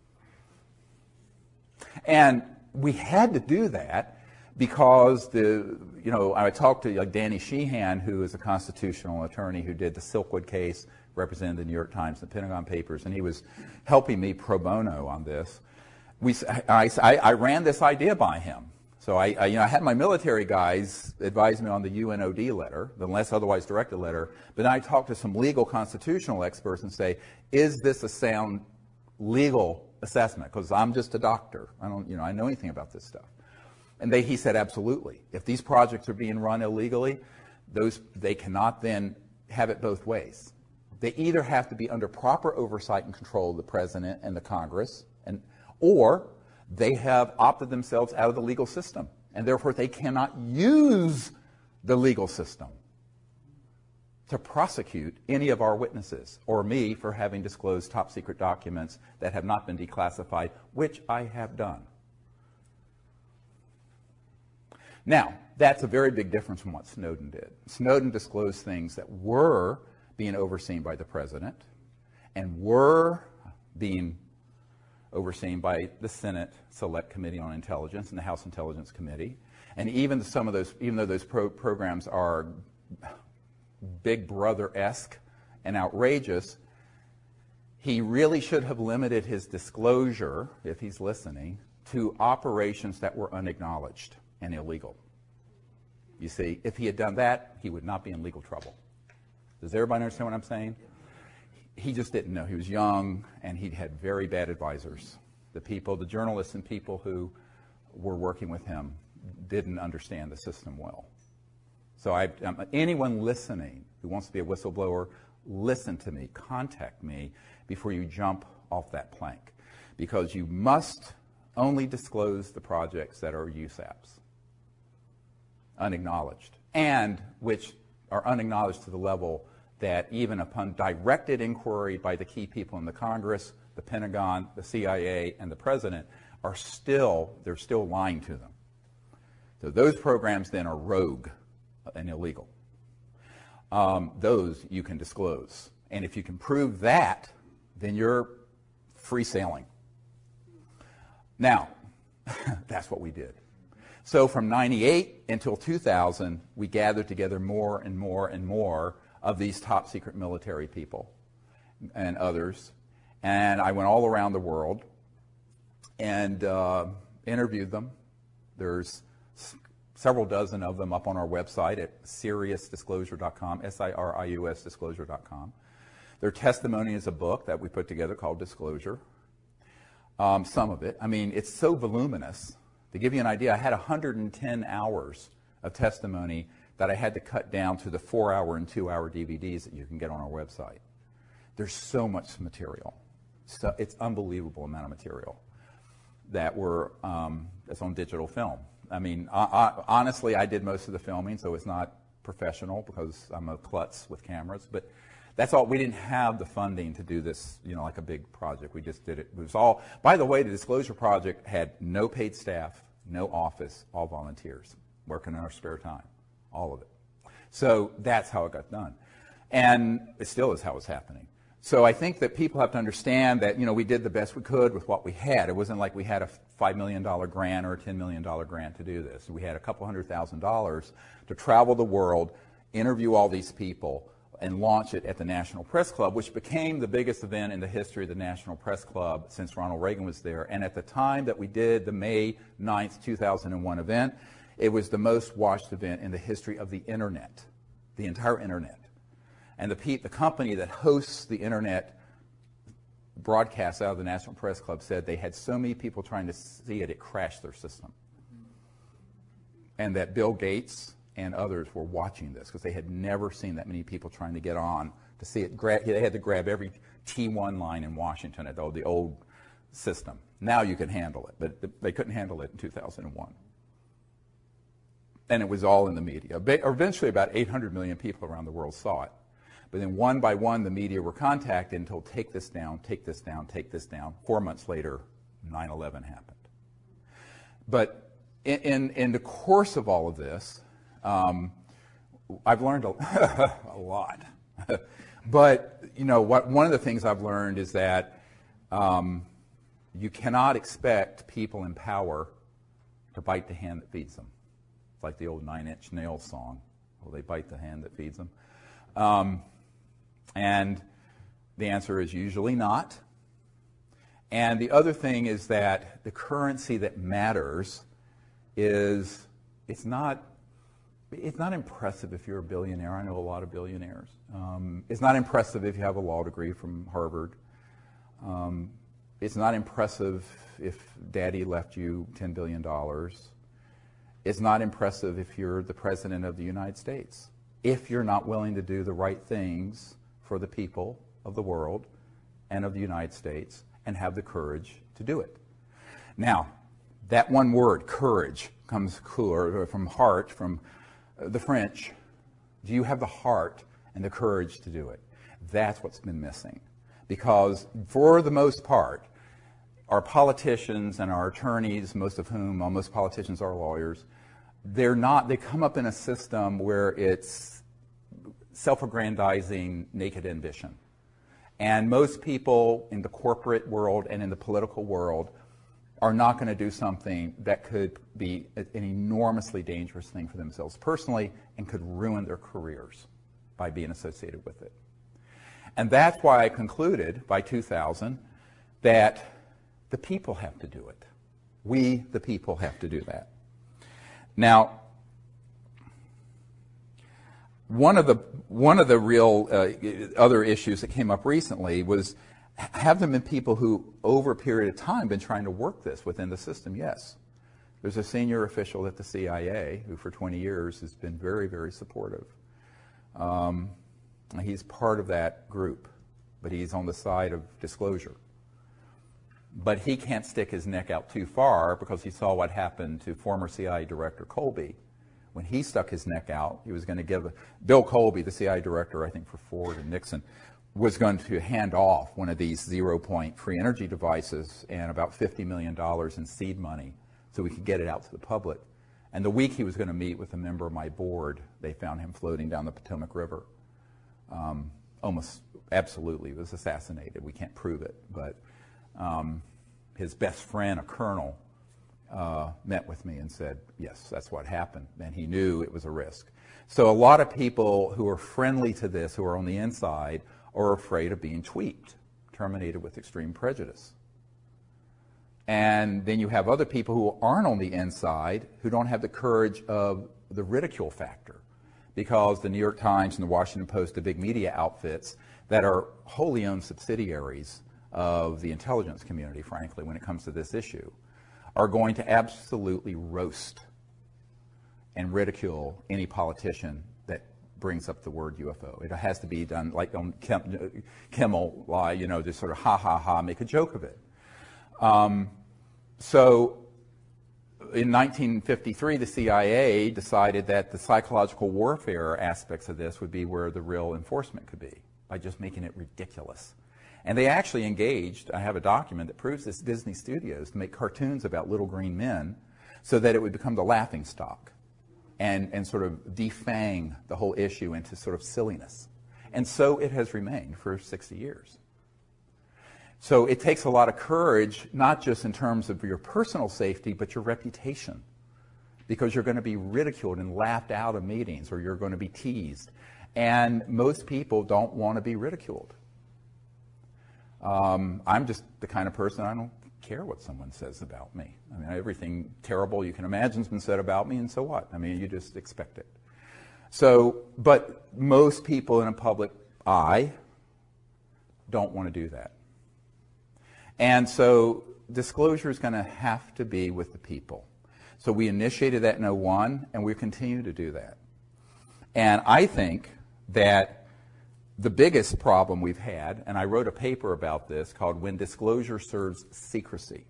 And we had to do that because the, you know, I talked to like Danny Sheehan, who is a constitutional attorney who did the Silkwood case, represented the New York Times and the Pentagon Papers, and he was helping me pro bono on this. We, I, I, I ran this idea by him. So I, I, you know, I had my military guys advise me on the U N O D letter, the unless otherwise directed letter, but then I talked to some legal constitutional experts and say, is this a sound legal assessment? Because I'm just a doctor. I don't, you know, I know anything about this stuff. And they, he said, absolutely. If these projects are being run illegally, those, they cannot then have it both ways. They either have to be under proper oversight and control of the President and the Congress, and, or they have opted themselves out of the legal system, and therefore they cannot use the legal system to prosecute any of our witnesses or me for having disclosed top secret documents that have not been declassified, which I have done. Now, that's a very big difference from what Snowden did. Snowden disclosed things that were being overseen by the President and were being overseen by the Senate Select Committee on Intelligence and the House Intelligence Committee. And even some of those, even though those pro programs are Big Brother-esque and outrageous, he really should have limited his disclosure, if he's listening, to operations that were unacknowledged and illegal. You see, if he had done that, he would not be in legal trouble. Does everybody understand what I'm saying? He just didn't know. He was young, and he had very bad advisors. The people, the journalists and people who were working with him didn't understand the system well. So I, um, anyone listening who wants to be a whistleblower, listen to me, contact me before you jump off that plank, because you must only disclose the projects that are U SAPs, unacknowledged, and which are unacknowledged to the level that even upon directed inquiry by the key people in the Congress, the Pentagon, the C I A, and the President are still, they're still lying to them. So those programs then are rogue and illegal. Um, those you can disclose. And if you can prove that, then you're free sailing. Now, that's what we did. So from ninety-eight until two thousand, we gathered together more and more and more of these top secret military people and others. And I went all around the world and uh, interviewed them. There's s several dozen of them up on our website at Sirius Disclosure dot com, S I R I U S Disclosure dot com. Their testimony is a book that we put together called Disclosure. Um, some of it. I mean, it's so voluminous. To give you an idea, I had one hundred ten hours of testimony that I had to cut down to the four-hour and two-hour D V Ds that you can get on our website. There's so much material. So it's unbelievable amount of material that were um, that's on digital film. I mean, I, I, honestly, I did most of the filming, so it's not professional because I'm a klutz with cameras. But that's all. We didn't have the funding to do this, you know, like a big project. We just did it. It was all. By the way, the Disclosure Project had no paid staff, no office, all volunteers working in our spare time, all of it. So that's how it got done, and it still is how it's happening. so I think that people have to understand that, you know, we did the best we could with what we had. It wasn't like we had a five million dollar grant or a ten million dollar grant to do this. We had a couple hundred thousand dollars to travel the world, interview all these people, and launch it at the National Press Club, which became the biggest event in the history of the National Press Club since Ronald Reagan was there. And at the time that we did the May ninth, two thousand one event, it was the most watched event in the history of the Internet, the entire Internet. And the, pe- the company that hosts the Internet broadcasts out of the National Press Club said they had so many people trying to see it, it crashed their system. And that Bill Gates and others were watching this because they had never seen that many people trying to get on to see it. Gra- they had to grab every T one line in Washington at the old system. Now you can handle it, but they couldn't handle it in two thousand one. And it was all in the media. Eventually, about eight hundred million people around the world saw it. But then one by one, the media were contacted and told, take this down, take this down, take this down. Four months later, nine eleven happened. But in, in, in the course of all of this, um, I've learned a, a lot. But, you know, what, one of the things I've learned is that um, you cannot expect people in power to bite the hand that feeds them. It's like the old Nine Inch Nails song. Will they bite the hand that feeds them? Um, and the answer is usually not. And the other thing is that the currency that matters is, it's not, it's not impressive if you're a billionaire. I know a lot of billionaires. Um, it's not impressive if you have a law degree from Harvard. Um, it's not impressive if daddy left you ten billion dollars. It's not impressive if you're the president of the United States, if you're not willing to do the right things for the people of the world and of the United States and have the courage to do it. Now, that one word, courage, comes cooler from heart, from the French. Do you have the heart and the courage to do it? That's what's been missing. Because for the most part, our politicians and our attorneys, most of whom, well, most politicians are lawyers, they're not, they come up in a system where it's self-aggrandizing, naked ambition. And most people in the corporate world and in the political world are not going to do something that could be an enormously dangerous thing for themselves personally and could ruin their careers by being associated with it. And that's why I concluded by two thousand that the people have to do it. We, the people, have to do that. Now, one of the one of the real uh, other issues that came up recently was, have there been people who, over a period of time, been trying to work this within the system? Yes. There's a senior official at the C I A who, for twenty years, has been very, very supportive. Um, he's part of that group, but he's on the side of disclosure. But he can't stick his neck out too far because he saw what happened to former C I A Director Colby. When he stuck his neck out, he was going to give, a, Bill Colby, the C I A Director, I think, for Ford and Nixon, was going to hand off one of these zero-point free energy devices and about fifty million dollars in seed money so we could get it out to the public. And the week he was going to meet with a member of my board, they found him floating down the Potomac River. Um, almost absolutely was assassinated. We can't prove it, but um, his best friend, a colonel, uh, met with me and said, yes, that's what happened, and he knew it was a risk. So a lot of people who are friendly to this, who are on the inside, are afraid of being tweaked, terminated with extreme prejudice. And then you have other people who aren't on the inside who don't have the courage of the ridicule factor, because the New York Times and the Washington Post, the big media outfits that are wholly owned subsidiaries of the intelligence community, frankly, when it comes to this issue, are going to absolutely roast and ridicule any politician that brings up the word U F O. It has to be done like on Kim, Kimmel, you know, just sort of ha, ha, ha, make a joke of it. Um, so in nineteen fifty-three, the C I A decided that the psychological warfare aspects of this would be where the real enforcement could be, by just making it ridiculous. And they actually engaged, I have a document that proves this, Disney Studios, to make cartoons about little green men so that it would become the laughing stock and, and sort of defang the whole issue into sort of silliness. And so it has remained for sixty years. So it takes a lot of courage, not just in terms of your personal safety, but your reputation. Because you're going to be ridiculed and laughed out of meetings, or you're going to be teased. And most people don't want to be ridiculed. Um, I'm just the kind of person, I don't care what someone says about me. I mean, everything terrible you can imagine has been said about me, and so what? I mean, you just expect it. So, but most people in a public eye don't want to do that. And so disclosure is going to have to be with the people. So we initiated that in oh one, and we continue to do that. And I think that the biggest problem we've had, and I wrote a paper about this called When Disclosure Serves Secrecy.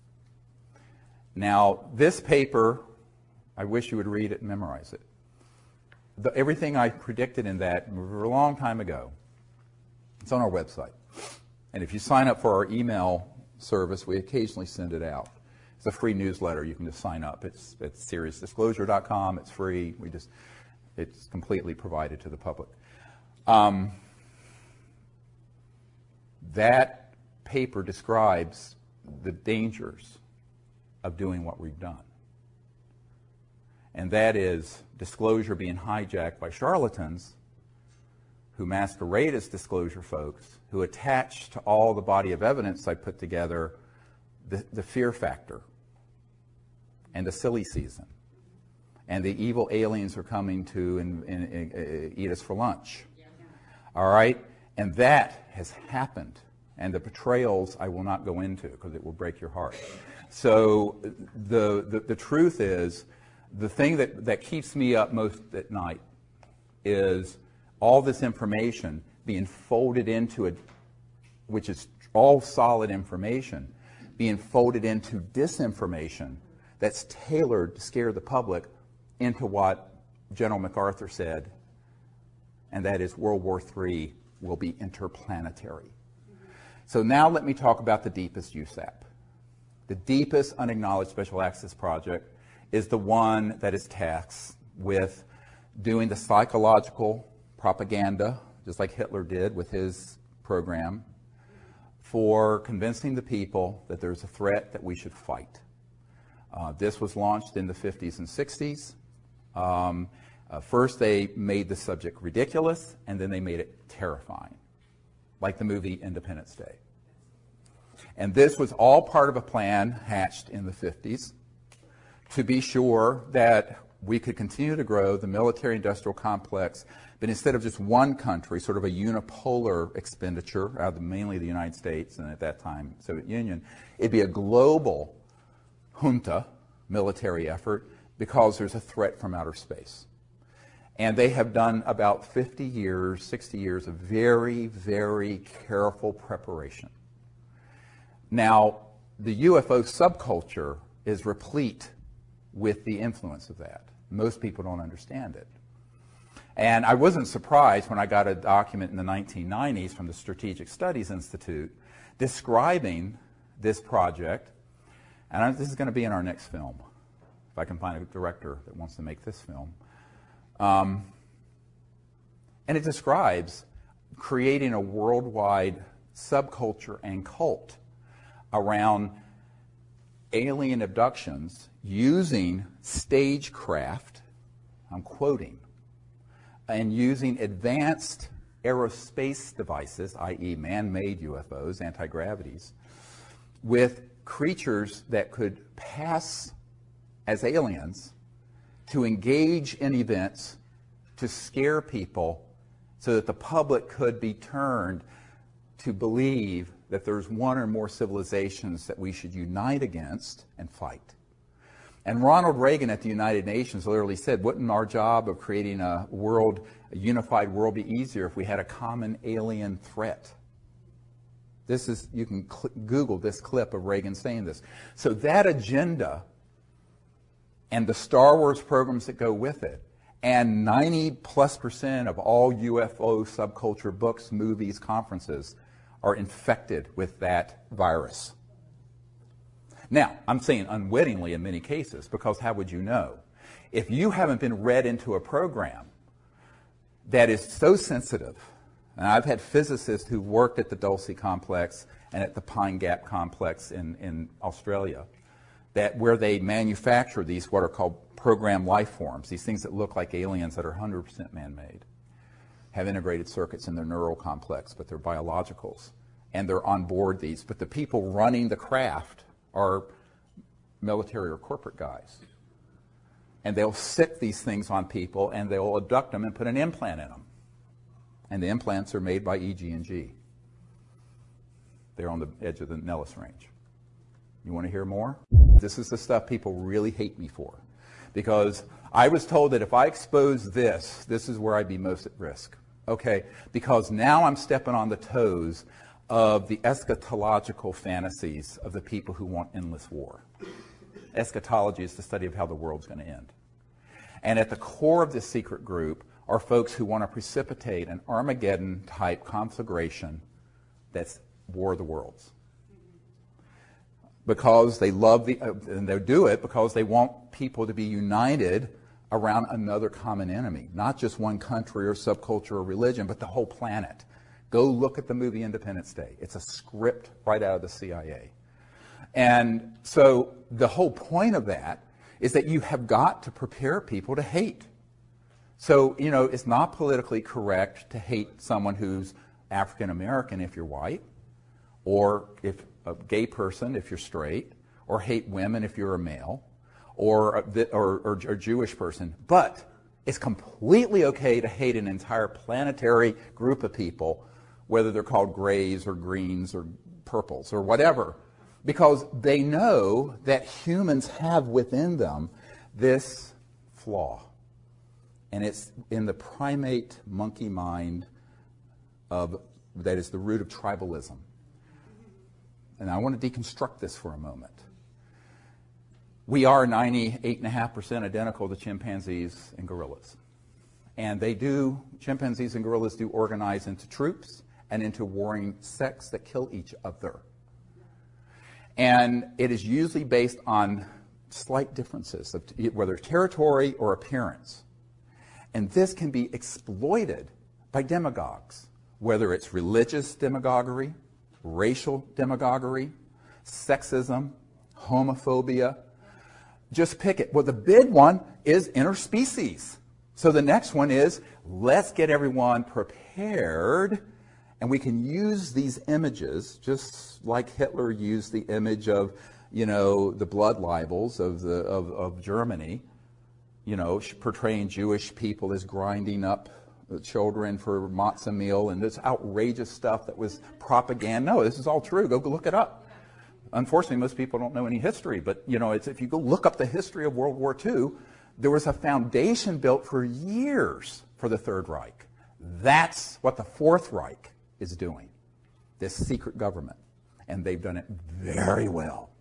Now, this paper, I wish you would read it and memorize it. The, everything I predicted in that a long time ago, it's on our website. And if you sign up for our email service, we occasionally send it out. It's a free newsletter. You can just sign up. It's at serious disclosure dot com. It's free. We just, it's completely provided to the public. Um, that paper describes the dangers of doing what we've done. And that is disclosure being hijacked by charlatans who masquerade as disclosure folks, who attach to all the body of evidence I put together the, the fear factor and the silly season and the evil aliens are coming to and, and, and, and eat us for lunch. Yeah. All right? And that has happened. And the betrayals I will not go into because it will break your heart. So the, the, the truth is, the thing that, that keeps me up most at night is all this information being folded into it, which is all solid information, being folded into disinformation that's tailored to scare the public into what General MacArthur said, and that is World War Three will be interplanetary. So now let me talk about the deepest U S A P. The deepest unacknowledged special access project is the one that is tasked with doing the psychological propaganda, just like Hitler did with his program, for convincing the people that there's a threat that we should fight. Uh, this was launched in the fifties and sixties. Um, uh, first they made the subject ridiculous, and then they made it terrifying, like the movie Independence Day. And this was all part of a plan hatched in the fifties to be sure that we could continue to grow the military-industrial complex, but instead of just one country, sort of a unipolar expenditure out of mainly the United States and at that time Soviet Union, it'd be a global junta military effort because there's a threat from outer space. And they have done about fifty years, sixty years of very, very careful preparation. Now, the U F O subculture is replete with the influence of that. Most people don't understand it. And I wasn't surprised when I got a document in the nineteen nineties from the Strategic Studies Institute describing this project. And I, this is going to be in our next film, if I can find a director that wants to make this film. Um, and it describes creating a worldwide subculture and cult around alien abductions using stagecraft, I'm quoting, and using advanced aerospace devices, that is man-made U F Os, anti-gravities, with creatures that could pass as aliens to engage in events to scare people so that the public could be turned to believe that there's one or more civilizations that we should unite against and fight. And Ronald Reagan at the United Nations literally said, wouldn't our job of creating a world, a unified world, be easier if we had a common alien threat? This is, you can cl- Google this clip of Reagan saying this. So that agenda and the Star Wars programs that go with it, and ninety plus percent of all U F O subculture books, movies, conferences are infected with that virus. Now, I'm saying unwittingly in many cases, because how would you know? If you haven't been read into a program that is so sensitive And I've had physicists who worked at the Dulce complex and at the Pine Gap complex in, in Australia, that where they manufacture these what are called programmed life forms, these things that look like aliens that are one hundred percent man-made, have integrated circuits in their neural complex, but they're biologicals. And they're on board these. But the people running the craft are military or corporate guys. And they'll stick these things on people, and they'll abduct them and put an implant in them. And the implants are made by E G and G. They're on the edge of the Nellis Range. You want to hear more? This is the stuff people really hate me for. Because I was told that if I expose this, this is where I'd be most at risk. Okay? Because now I'm stepping on the toes of the eschatological fantasies of the people who want endless war. Eschatology is the study of how the world's going to end. And at the core of this secret group are folks who want to precipitate an Armageddon-type conflagration that's War of the Worlds. Because they love the, uh, and they do it because they want people to be united around another common enemy. Not just one country or subculture or religion, but the whole planet. Go look at the movie Independence Day. It's a script right out of the C I A. And so the whole point of that is that you have got to prepare people to hate. So, you know, it's not politically correct to hate someone who's African American if you're white, or if a gay person if you're straight, or hate women if you're a male, or a, or, or, or Jewish person. But it's completely okay to hate an entire planetary group of people, whether they're called grays or greens or purples or whatever, because they know that humans have within them this flaw. And it's in the primate monkey mind of, that is the root of tribalism. And I want to deconstruct this for a moment. We are ninety-eight point five percent identical to chimpanzees and gorillas. And they do, chimpanzees and gorillas do organize into troops and into warring sects that kill each other. And it is usually based on slight differences, of whether territory or appearance. And this can be exploited by demagogues, whether it's religious demagoguery, racial demagoguery, sexism, homophobia. Just pick it. Well, the big one is interspecies. So the next one is, let's get everyone prepared, and we can use these images, just like Hitler used the image of, you know, the blood libels of, the, of, of Germany, you know, portraying Jewish people as grinding up children for matzah meal and this outrageous stuff that was propaganda. No, this is all true. Go look it up. Unfortunately, most people don't know any history, but you know, it's, if you go look up the history of World War Two, there was a foundation built for years for the Third Reich. That's what the Fourth Reich is doing, this secret government. And they've done it very well,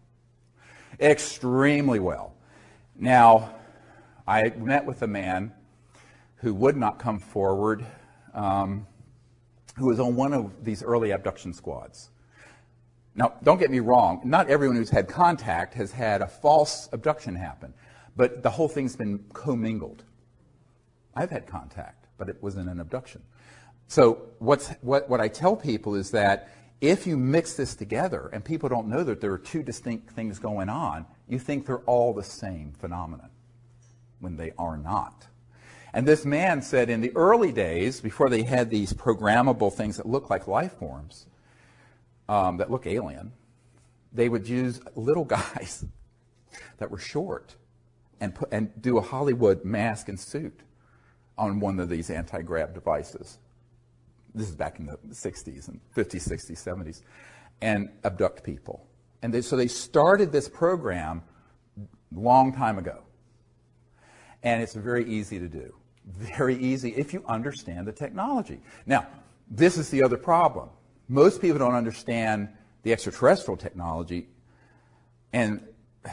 extremely well. Now, I met with a man who would not come forward, um, who was on one of these early abduction squads. Now, don't get me wrong, not everyone who's had contact has had a false abduction happen, but the whole thing's been commingled. I've had contact, but it wasn't an abduction. So what's, what, what I tell people is that if you mix this together and people don't know that there are two distinct things going on, you think they're all the same phenomenon, when they are not. And this man said in the early days, before they had these programmable things that look like life forms, um, that look alien, they would use little guys that were short and, put, and do a Hollywood mask and suit on one of these anti-grav devices. This is back in the sixties and fifties, sixties, seventies, and abduct people. And they, so they started this program long time ago. And it's very easy to do. Very easy if you understand the technology. Now, this is the other problem. Most people don't understand the extraterrestrial technology. And,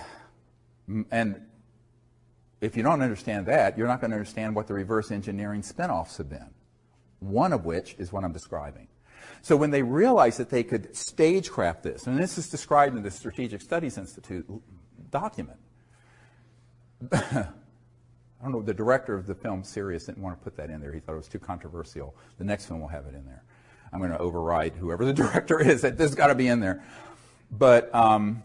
and if you don't understand that, you're not going to understand what the reverse engineering spinoffs have been. One of which is what I'm describing. So when they realized that they could stagecraft this, and this is described in the Strategic Studies Institute document, I don't know, the director of the film Sirius didn't want to put that in there. He thought it was too controversial. The next film will have it in there. I'm going to override whoever the director is, that this has got to be in there. But um,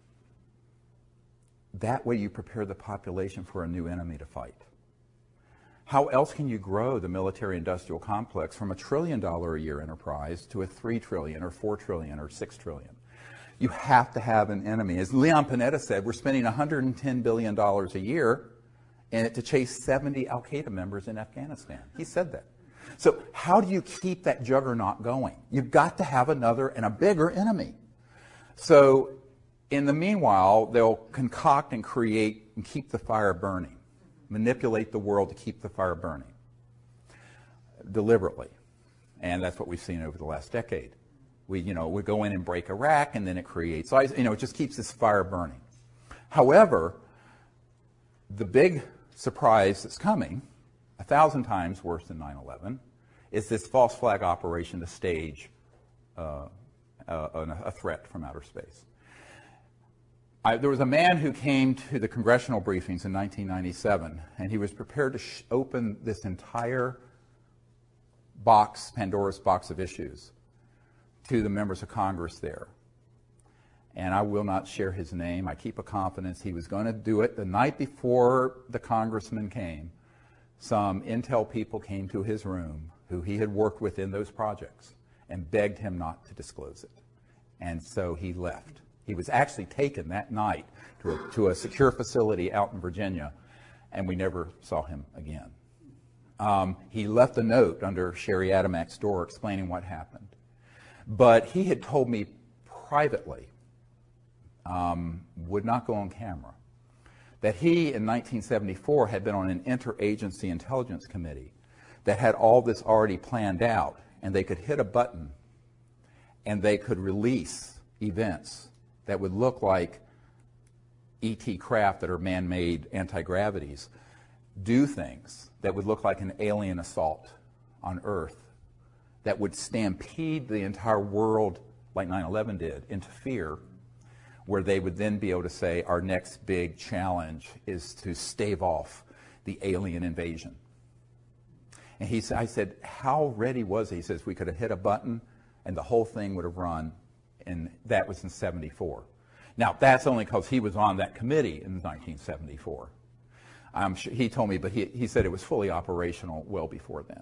that way you prepare the population for a new enemy to fight. How else can you grow the military-industrial complex from a trillion dollar a year enterprise to a three trillion or four trillion or six trillion? You have to have an enemy. As Leon Panetta said, we're spending one hundred ten billion dollars a year in it to chase seventy Al-Qaeda members in Afghanistan. He said that. So how do you keep that juggernaut going? You've got to have another and a bigger enemy. So in the meanwhile, they'll concoct and create and keep the fire burning, manipulate the world to keep the fire burning deliberately. And that's what we've seen over the last decade. We, you know, we go in and break Iraq, and then it creates, you know, it just keeps this fire burning. However, the big surprise that's coming, a thousand times worse than nine eleven, is this false flag operation to stage uh, uh, a threat from outer space. I, there was a man who came to the congressional briefings in nineteen ninety-seven, and he was prepared to sh open this entire box, Pandora's box of issues, to the members of Congress there. And I will not share his name. I keep a confidence he was going to do it. The night before the congressman came, some intel people came to his room who he had worked with in those projects and begged him not to disclose it. And so he left. He was actually taken that night to a, to a secure facility out in Virginia, and we never saw him again. Um, he left a note under Sherry Adamak's door explaining what happened. But he had told me privately, um, would not go on camera, that he in nineteen seventy-four had been on an interagency intelligence committee that had all this already planned out, and they could hit a button and they could release events that would look like E T craft that are man-made anti-gravities, do things that would look like an alien assault on Earth that would stampede the entire world like nine eleven did into fear, where they would then be able to say our next big challenge is to stave off the alien invasion. And he said, I said, how ready was he? He says we could have hit a button and the whole thing would have run, and that was in seventy-four. Now, that's only because he was on that committee in nineteen seventy-four. I'm sure, he told me, but he, he said it was fully operational well before then.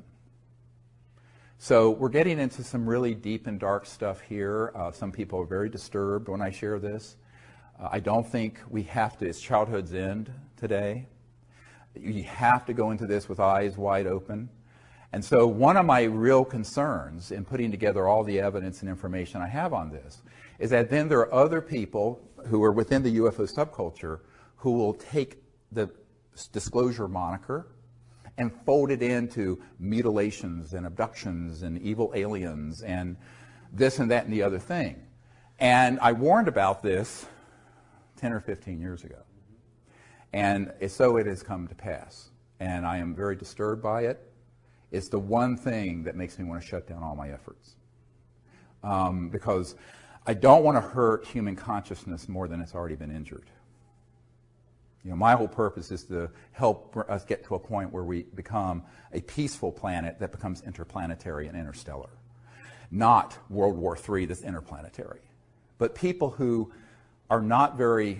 So we're getting into some really deep and dark stuff here. Uh, some people are very disturbed when I share this. Uh, I don't think we have to, it's childhood's end today. You have to go into this with eyes wide open. And so one of my real concerns in putting together all the evidence and information I have on this is that then there are other people who are within the U F O subculture who will take the disclosure moniker and fold it into mutilations and abductions and evil aliens and this and that and the other thing. And I warned about this ten or fifteen years ago. And so it has come to pass. And I am very disturbed by it. It's the one thing that makes me want to shut down all my efforts. Um, because I don't want to hurt human consciousness more than it's already been injured. You know, my whole purpose is to help us get to a point where we become a peaceful planet that becomes interplanetary and interstellar. Not World War Three that's interplanetary. But people who are not very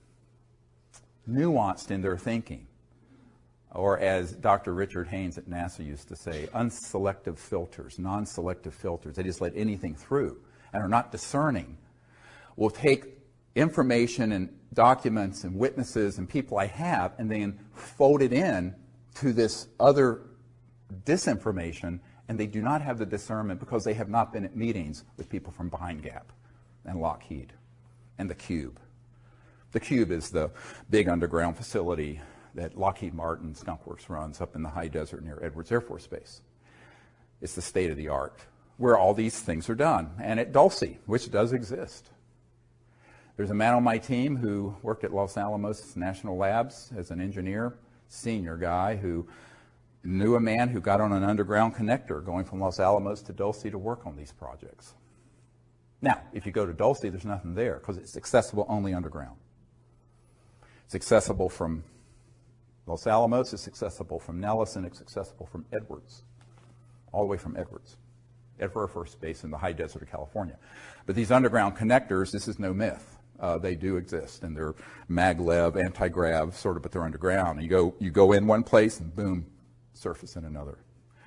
nuanced in their thinking, or as Doctor Richard Haynes at NASA used to say, unselective filters, non-selective filters. They just let anything through and are not discerning, will take information and documents and witnesses and people I have and then fold it in to this other disinformation, and they do not have the discernment because they have not been at meetings with people from Pine Gap and Lockheed and the Cube. The Cube is the big underground facility that Lockheed Martin Skunk Works runs up in the high desert near Edwards Air Force Base. It's the state of the art where all these things are done. And at Dulce, which does exist. There's a man on my team who worked at Los Alamos National Labs as an engineer, senior guy, who knew a man who got on an underground connector going from Los Alamos to Dulce to work on these projects. Now, if you go to Dulce, there's nothing there because it's accessible only underground. It's accessible from Los Alamos is accessible from Nellis, and it's accessible from Edwards, all the way from Edwards, Edward Air Force Base in the high desert of California. But these underground connectors, this is no myth. Uh, they do exist, and they're maglev, anti-grav, sort of, but they're underground. And you go, you go in one place, and boom, surface in another.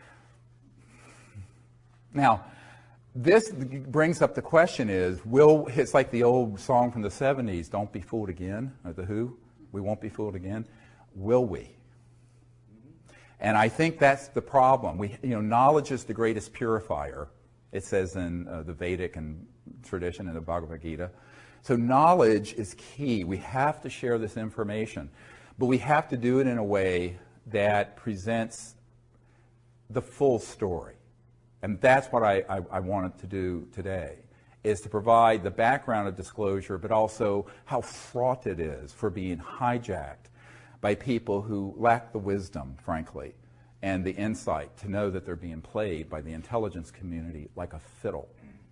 Now, this brings up the question is, will, it's like the old song from the seventies, Don't Be Fooled Again, or The Who, we won't be fooled again. Will we? And I think that's the problem. We, you know, knowledge is the greatest purifier, it says in uh, the Vedic and tradition in the Bhagavad Gita. So knowledge is key. We have to share this information, but we have to do it in a way that presents the full story. And that's what I, I, I wanted to do today, is to provide the background of disclosure, but also how fraught it is for being hijacked by people who lack the wisdom, frankly, and the insight to know that they're being played by the intelligence community like a fiddle,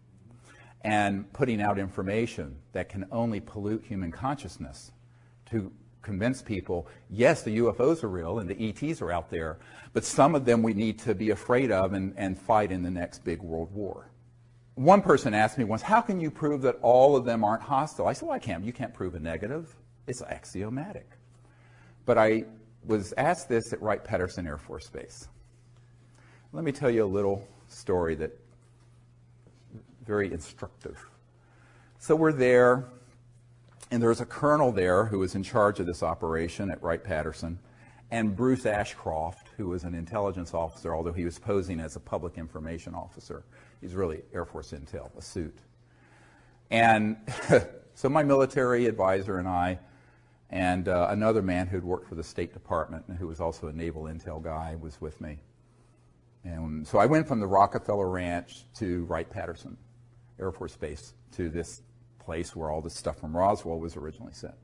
and putting out information that can only pollute human consciousness to convince people, yes, the U F Os are real and the E Ts are out there, but some of them we need to be afraid of and, and fight in the next big world war. One person asked me once, how can you prove that all of them aren't hostile? I said, well, I can't. You can't prove a negative. It's axiomatic. But I was asked this at Wright-Patterson Air Force Base. Let me tell you a little story that very instructive. So we're there, and there was a colonel there who was in charge of this operation at Wright-Patterson, and Bruce Ashcroft, who was an intelligence officer, although he was posing as a public information officer. He's really Air Force Intel, a suit. And so my military advisor and I, and uh, another man who'd worked for the State Department and who was also a naval intel guy, was with me. And so I went from the Rockefeller Ranch to Wright-Patterson Air Force Base, to this place where all this stuff from Roswell was originally sent.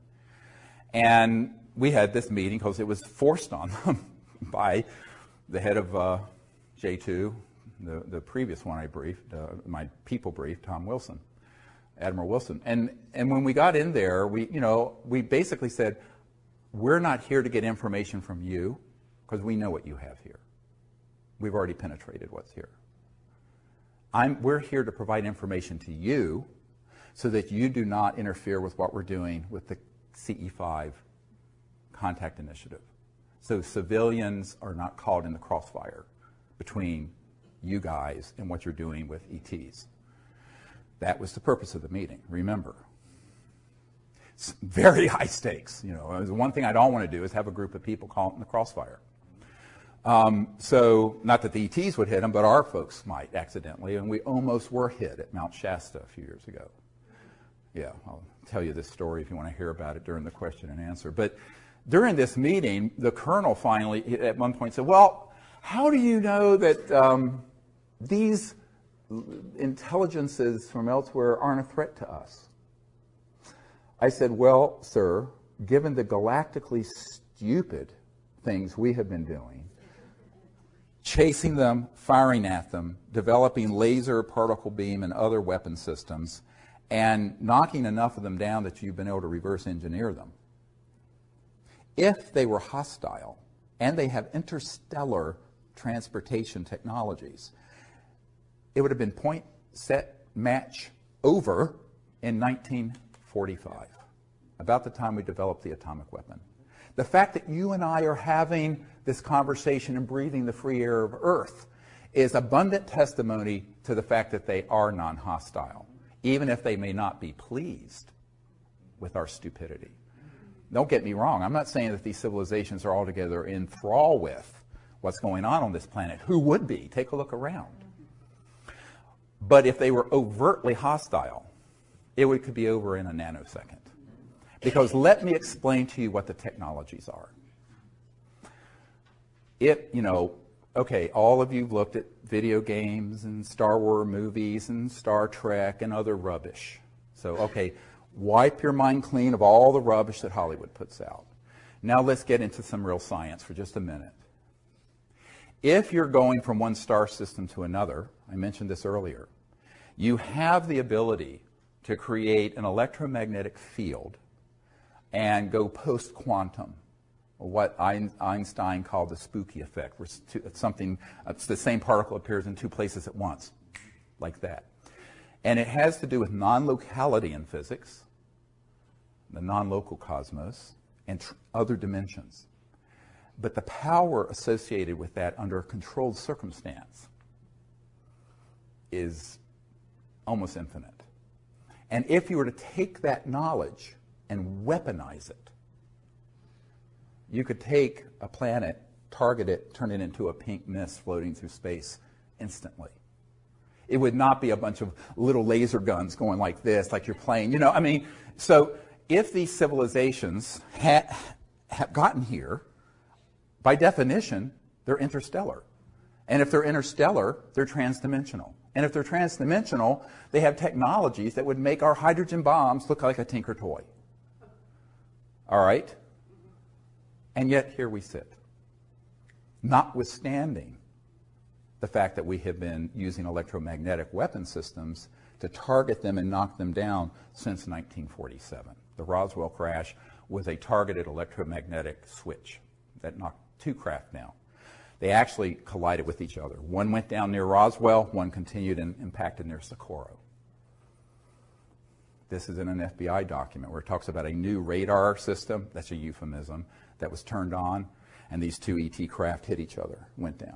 And we had this meeting because it was forced on them by the head of uh, J two, the, the previous one I briefed, uh, my people briefed, Tom Wilson, Admiral Wilson. And, and when we got in there, we, you know, we basically said, we're not here to get information from you because we know what you have here. We've already penetrated what's here. I'm, we're here to provide information to you so that you do not interfere with what we're doing with the C E five contact initiative. So civilians are not caught in the crossfire between you guys and what you're doing with E Ts. That was the purpose of the meeting, remember. It's very high stakes. You know, the one thing I don't want to do is have a group of people caught in the crossfire. Um, so, not that the E Ts would hit them, but our folks might accidentally, and we almost were hit at Mount Shasta a few years ago. Yeah, I'll tell you this story if you want to hear about it during the question and answer. But during this meeting, the colonel finally, at one point, said, well, how do you know that um, these intelligences from elsewhere aren't a threat to us? I said, well, sir, given the galactically stupid things we have been doing, chasing them, firing at them, developing laser, particle beam, and other weapon systems, and knocking enough of them down that you've been able to reverse engineer them. If they were hostile, and they have interstellar transportation technologies, it would have been point, set, match, over in nineteen forty-five, about the time we developed the atomic weapon. The fact that you and I are having this conversation and breathing the free air of Earth is abundant testimony to the fact that they are non-hostile, even if they may not be pleased with our stupidity. Don't get me wrong. I'm not saying that these civilizations are altogether in thrall with what's going on on this planet. Who would be? Take a look around. But if they were overtly hostile, it would, could be over in a nanosecond. Because let me explain to you what the technologies are. It, you know, okay, all of you have looked at video games and Star Wars movies and Star Trek and other rubbish. So, okay, wipe your mind clean of all the rubbish that Hollywood puts out. Now let's get into some real science for just a minute. If you're going from one star system to another, I mentioned this earlier, you have the ability to create an electromagnetic field and go post-quantum what Einstein called the spooky effect, where it's something, it's the same particle appears in two places at once, like that. And it has to do with non-locality in physics, the non-local cosmos, and tr- other dimensions. But the power associated with that under a controlled circumstance is almost infinite. And if you were to take that knowledge and weaponize it, you could take a planet, target it, turn it into a pink mist floating through space instantly. It would not be a bunch of little laser guns going like this, like you're playing. You know, I mean, so if these civilizations ha- have gotten here, by definition, they're interstellar. And if they're interstellar, they're transdimensional. And if they're transdimensional, they have technologies that would make our hydrogen bombs look like a Tinker toy. All right? And yet here we sit, notwithstanding the fact that we have been using electromagnetic weapon systems to target them and knock them down since nineteen forty-seven. The Roswell crash was a targeted electromagnetic switch that knocked two craft down. They actually collided with each other. One went down near Roswell, one continued and impacted near Socorro. This is in an F B I document where it talks about a new radar system, that's a euphemism, that was turned on, and these two E T craft hit each other, went down.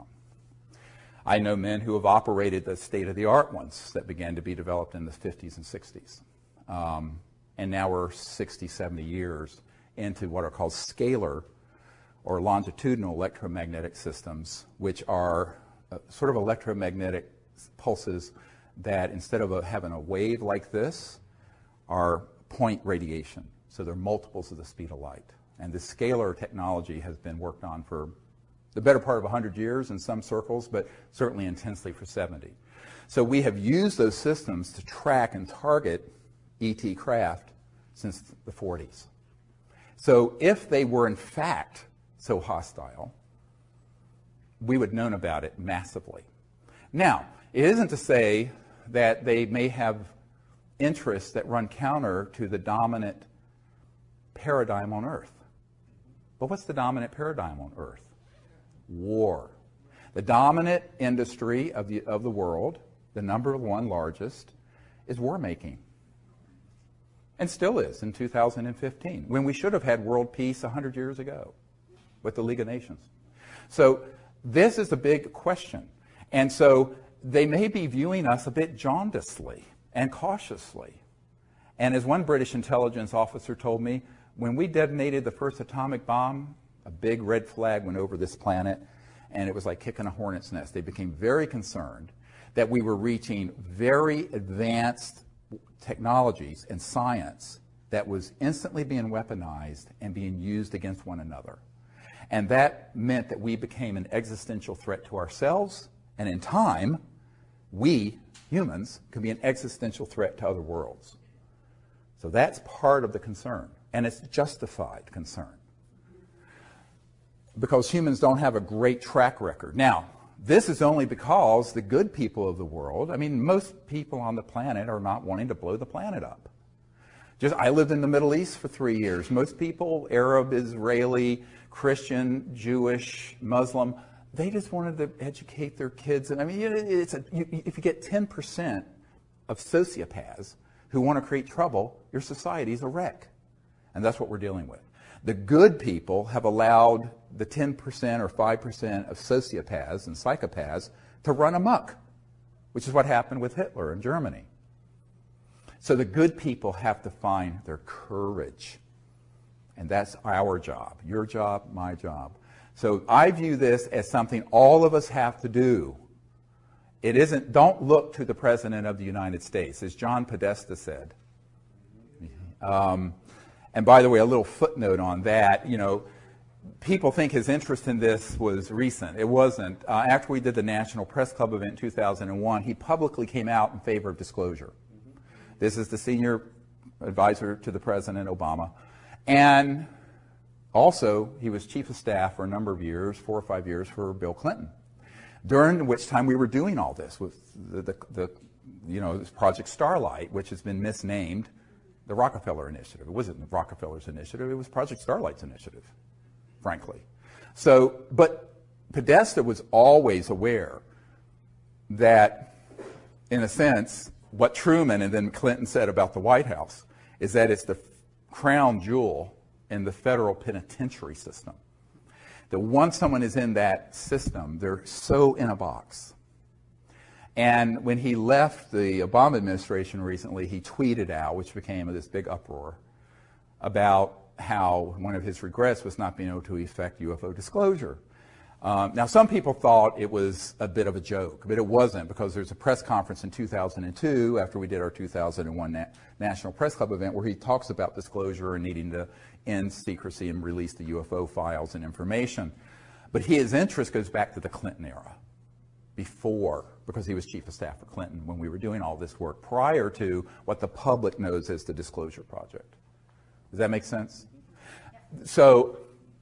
I know men who have operated the state-of-the-art ones that began to be developed in the fifties and sixties. Um, and now we're sixty, seventy years into what are called scalar or longitudinal electromagnetic systems, which are uh, sort of electromagnetic pulses that instead of a, having a wave like this, are point radiation. So they're multiples of the speed of light. And this scalar technology has been worked on for the better part of one hundred years in some circles, but certainly intensely for seventy. So we have used those systems to track and target E T craft since the forties. So if they were in fact so hostile, we would have known about it massively. Now, it isn't to say that they may have interests that run counter to the dominant paradigm on Earth. But what's the dominant paradigm on Earth? War. The dominant industry of the, of the world, the number one largest, is war making. And still is in two thousand fifteen, when we should have had world peace one hundred years ago with the League of Nations. So this is a big question. And so they may be viewing us a bit jaundicely and cautiously. And as one British intelligence officer told me, when we detonated the first atomic bomb, a big red flag went over this planet, and it was like kicking a hornet's nest. They became very concerned that we were reaching very advanced technologies and science that was instantly being weaponized and being used against one another. And that meant that we became an existential threat to ourselves, and in time, we, humans, could be an existential threat to other worlds. So that's part of the concern, and it's justified concern, because humans don't have a great track record. Now, this is only because the good people of the world, I mean, most people on the planet are not wanting to blow the planet up. Just, I lived in the Middle East for three years. Most people, Arab, Israeli, Christian, Jewish, Muslim, they just wanted to educate their kids. And I mean, it's a, you, if you get ten percent of sociopaths who want to create trouble, your society's a wreck. And that's what we're dealing with. The good people have allowed the ten percent or five percent of sociopaths and psychopaths to run amok, which is what happened with Hitler in Germany. So the good people have to find their courage. And that's our job, your job, my job. So I view this as something all of us have to do. It isn't, don't look to the President of the United States, as John Podesta said. Um, and by the way, a little footnote on that, you know, people think his interest in this was recent. It wasn't. Uh, after we did the National Press Club event in two thousand one, he publicly came out in favor of disclosure. Mm-hmm. This is the senior advisor to the President, Obama. And also, he was chief of staff for a number of years, four or five years, for Bill Clinton, during which time we were doing all this with the, the, the you know, this Project Starlight, which has been misnamed the Rockefeller Initiative. It wasn't Rockefeller's initiative. It was Project Starlight's initiative. frankly. So, but Podesta was always aware that, in a sense, what Truman and then Clinton said about the White House is that it's the crown jewel in the federal penitentiary system. That once someone is in that system, they're so in a box. And when he left the Obama administration recently, he tweeted out, which became this big uproar, about how one of his regrets was not being able to effect U F O disclosure. Um, now, some people thought it was a bit of a joke, but it wasn't, because there's a press conference in two thousand two, after we did our two thousand one Na- National Press Club event, where he talks about disclosure and needing to end secrecy and release the U F O files and information. But his interest goes back to the Clinton era, before, because he was chief of staff for Clinton when we were doing all this work, prior to what the public knows as the Disclosure Project. Does that make sense? So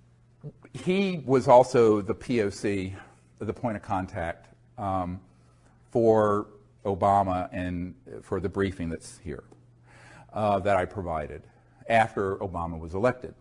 he was also the P O C, the point of contact, um, for Obama and for the briefing that's here uh, that I provided after Obama was elected.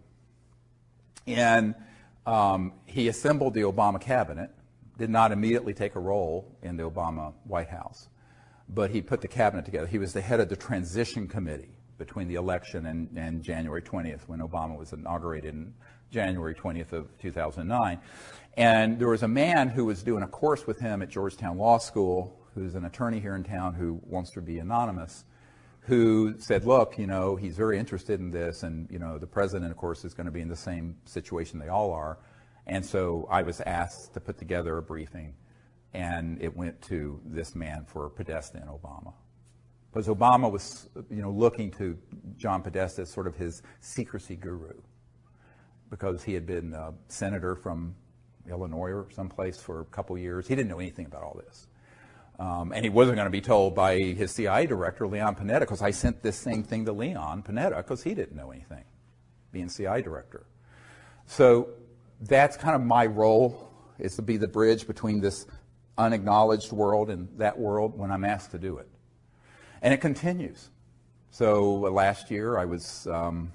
And um, he assembled the Obama cabinet, did not immediately take a role in the Obama White House, but he put the cabinet together. He was the head of the transition committee between the election and, and January twentieth, when Obama was inaugurated in January twentieth of two thousand nine. And there was a man who was doing a course with him at Georgetown Law School, who's an attorney here in town who wants to be anonymous, who said, look, you know, he's very interested in this, and, you know, the president, of course, is going to be in the same situation they all are. And so I was asked to put together a briefing, and it went to this man for Podesta and Obama. Because Obama was, you know, looking to John Podesta as sort of his secrecy guru, because he had been a senator from Illinois or someplace for a couple years. He didn't know anything about all this. Um, and he wasn't going to be told by his C I A director, Leon Panetta, because I sent this same thing to Leon Panetta, because he didn't know anything, being C I A director. So that's kind of my role, is to be the bridge between this unacknowledged world and that world when I'm asked to do it. And it continues. So uh, last year I was, um,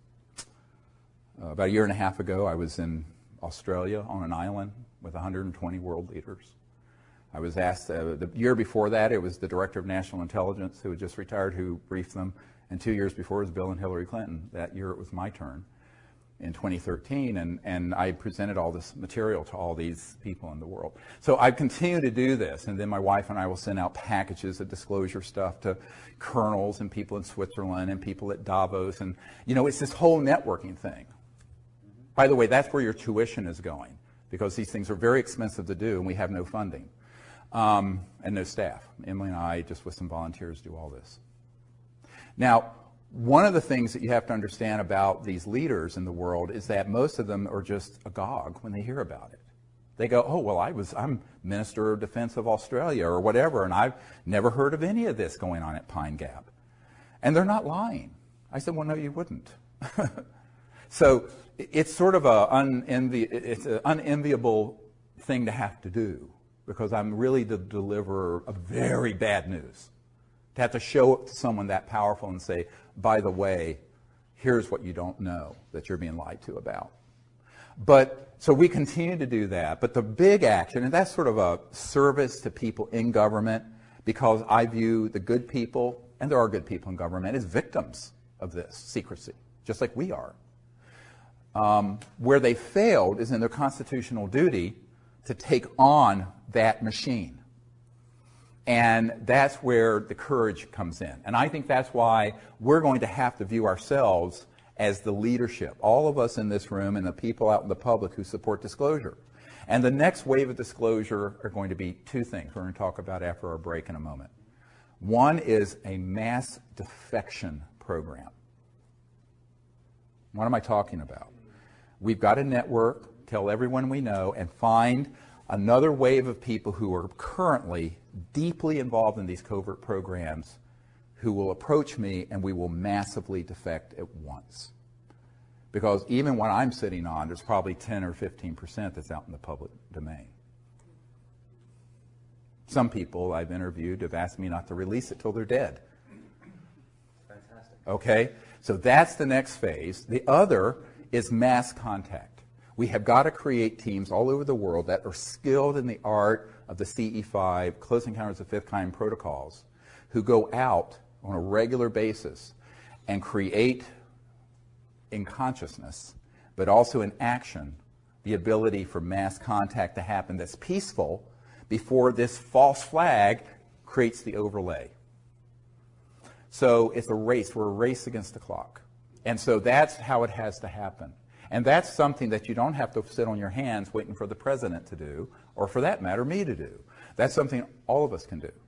uh, about a year and a half ago, I was in Australia on an island with one hundred twenty world leaders. I was asked, uh, the year before that, it was the Director of National Intelligence, who had just retired, who briefed them. And two years before, it was Bill and Hillary Clinton. That year it was my turn in twenty thirteen, and, and I presented all this material to all these people in the world. So I continue to do this, and then my wife and I will send out packages of disclosure stuff to colonels and people in Switzerland and people at Davos, and, you know, it's this whole networking thing. By the way, that's where your tuition is going, because these things are very expensive to do, and we have no funding um, and no staff. Emily and I, just with some volunteers, do all this. Now, one of the things that you have to understand about these leaders in the world is that most of them are just agog when they hear about it. They go, oh, well, I was, I'm Minister of Defense of Australia or whatever, and I've never heard of any of this going on at Pine Gap. And they're not lying. I said, well, no, you wouldn't. So it's sort of a unenvi- it's an unenviable thing to have to do, because I'm really the deliverer of very bad news. To have to show it to someone that powerful and say, by the way, here's what you don't know that you're being lied to about. But so we continue to do that. But the big action, and that's sort of a service to people in government, because I view the good people, and there are good people in government, as victims of this secrecy, just like we are. Um, where they failed is in their constitutional duty to take on that machine. And that's where the courage comes in. And I think that's why we're going to have to view ourselves as the leadership, all of us in this room and the people out in the public who support disclosure. And the next wave of disclosure are going to be two things we're going to talk about after our break in a moment. One is a mass defection program. What am I talking about? We've got to network, tell everyone we know, and find another wave of people who are currently deeply involved in these covert programs who will approach me, and we will massively defect at once. Because even what I'm sitting on, there's probably ten or fifteen percent that's out in the public domain. Some people I've interviewed have asked me not to release it till they're dead. Fantastic. Okay? So that's the next phase. The other is mass contact. We have got to create teams all over the world that are skilled in the art of the C E five, Close Encounters of Fifth Kind protocols, who go out on a regular basis and create in consciousness, but also in action, the ability for mass contact to happen that's peaceful before this false flag creates the overlay. So it's a race. We're a race against the clock. And so that's how it has to happen. And that's something that you don't have to sit on your hands waiting for the president to do, or for that matter, me to do. That's something all of us can do.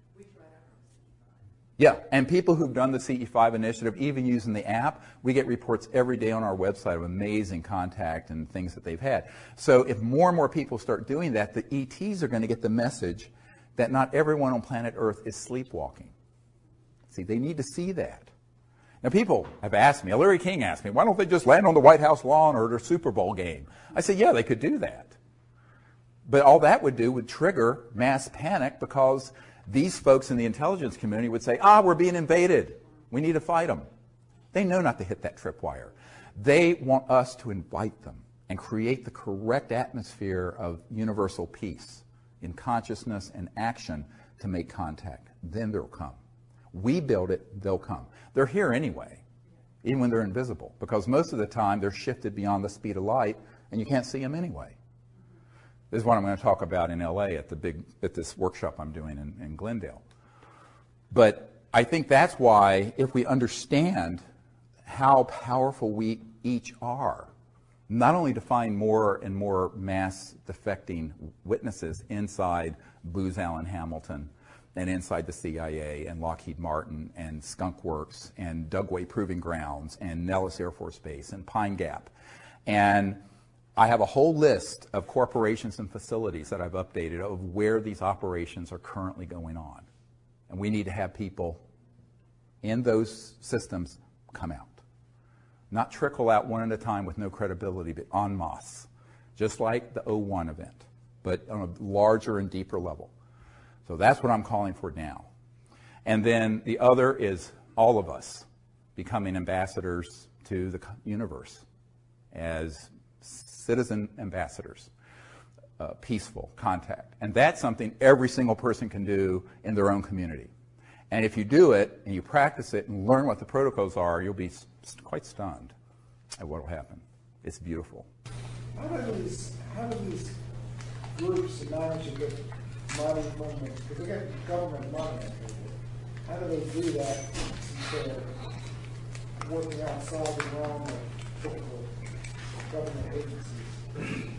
Yeah, and people who've done the C E five initiative, even using the app, we get reports every day on our website of amazing contact and things that they've had. So if more and more people start doing that, the E Ts are going to get the message that not everyone on planet Earth is sleepwalking. See, they need to see that. Now, people have asked me, Larry King asked me, why don't they just land on the White House lawn or at a Super Bowl game? I said, yeah, they could do that. But all that would do would trigger mass panic, because these folks in the intelligence community would say, ah, we're being invaded. We need to fight them. They know not to hit that tripwire. They want us to invite them and create the correct atmosphere of universal peace in consciousness and action to make contact. Then they'll come. We build it, they'll come. They're here anyway, even when they're invisible, because most of the time they're shifted beyond the speed of light and you can't see them anyway. This is what I'm going to talk about in L A at the big at this workshop I'm doing in, in Glendale. But I think that's why, if we understand how powerful we each are, not only to find more and more mass defecting witnesses inside Booz Allen Hamilton and inside the C I A and Lockheed Martin and Skunk Works and Dugway Proving Grounds and Nellis Air Force Base and Pine Gap. And I have a whole list of corporations and facilities that I've updated of where these operations are currently going on. And we need to have people in those systems come out. Not trickle out one at a time with no credibility, but en masse, just like the oh one event, but on a larger and deeper level. So that's what I'm calling for now. And then the other is all of us becoming ambassadors to the universe as citizen ambassadors, uh, peaceful contact. And that's something every single person can do in their own community. And if you do it and you practice it and learn what the protocols are, you'll be quite stunned at what will happen. It's beautiful. How do these, how do these groups manage to get money from the, because they get government money, how do they do that since they're working outside the realm of typical government agencies?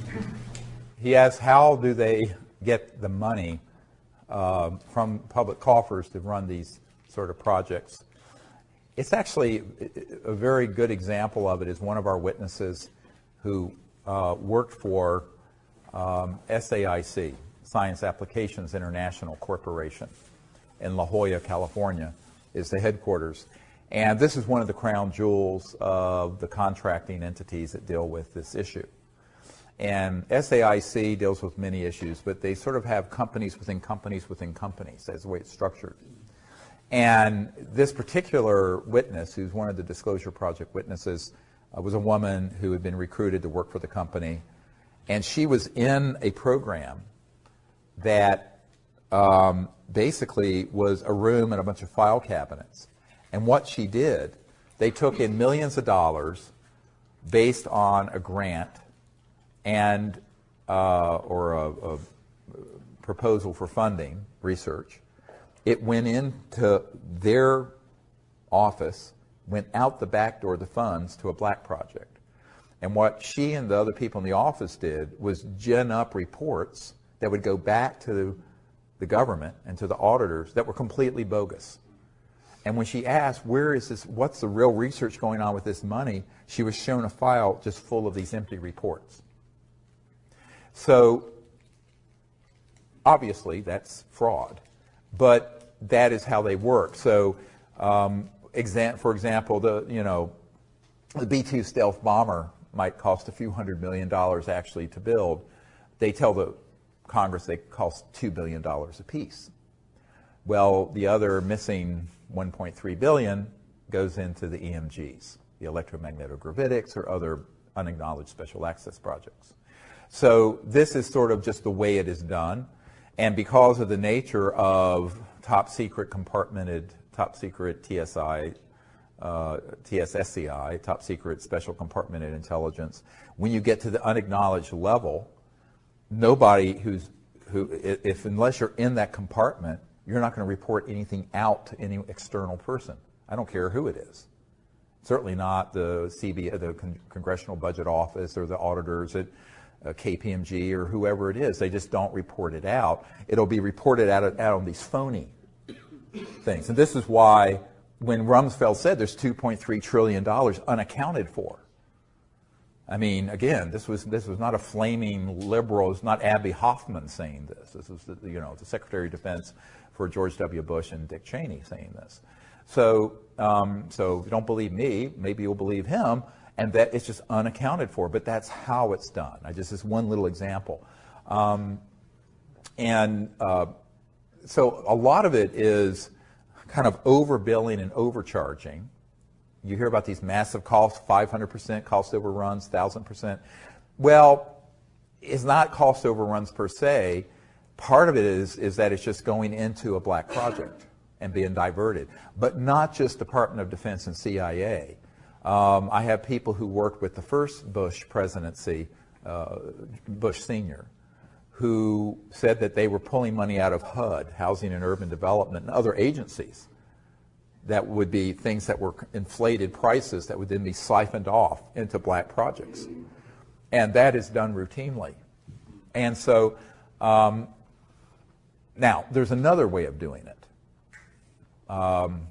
He asks, how do they get the money uh, from public coffers to run these sort of projects? It's actually a very good example of it is one of our witnesses who uh, worked for um, S A I C, Science Applications International Corporation, in La Jolla, California, is the headquarters. And this is one of the crown jewels of the contracting entities that deal with this issue. And S A I C deals with many issues, but they sort of have companies within companies within companies. That's the way it's structured. And this particular witness, who's one of the Disclosure Project witnesses, uh, was a woman who had been recruited to work for the company. And she was in a program that um, basically was a room and a bunch of file cabinets. And what she did, they took in millions of dollars based on a grant and uh, or a, a proposal for funding research. It went into their office, went out the back door of the funds to a black project. And what she and the other people in the office did was gin up reports that would go back to the government and to the auditors that were completely bogus. And when she asked, where is this, what's the real research going on with this money, she was shown a file just full of these empty reports. So obviously that's fraud, but that is how they work. So um, exa- for example, the you know the B two stealth bomber might cost a few hundred million dollars actually to build. They tell the Congress they cost two billion dollars a piece. Well, the other missing one point three billion dollars goes into the E M Gs, the electromagnetogravitics or other unacknowledged special access projects. So this is sort of just the way it is done. And because of the nature of top secret compartmented, top secret T S I, uh, T S S C I, top secret special compartmented intelligence, when you get to the unacknowledged level, nobody who's, who, if unless you're in that compartment, you're not going to report anything out to any external person. I don't care who it is. Certainly not the C B, the Con- Congressional Budget Office or the auditors at uh, K P M G or whoever it is. They just don't report it out. It'll be reported out, out on these phony things. And this is why when Rumsfeld said there's two point three trillion dollars unaccounted for. I mean, again, this was this was not a flaming liberal. It's not Abby Hoffman saying this. This was the, you know, the Secretary of Defense for George W. Bush and Dick Cheney saying this. So, um, so if you don't believe me, maybe you'll believe him, and that it's just unaccounted for. But that's how it's done. I just this one little example, um, and uh, so a lot of it is kind of overbilling and overcharging. You hear about these massive costs, five hundred percent cost overruns, one thousand percent. Well, it's not cost overruns per se. Part of it is, is that it's just going into a black project and being diverted, but not just Department of Defense and C I A. Um, I have people who worked with the first Bush presidency, uh, Bush Senior, who said that they were pulling money out of H U D, Housing and Urban Development, and other agencies. That would be things that were inflated prices that would then be siphoned off into black projects. And that is done routinely. And so, um, now, there's another way of doing it. Um,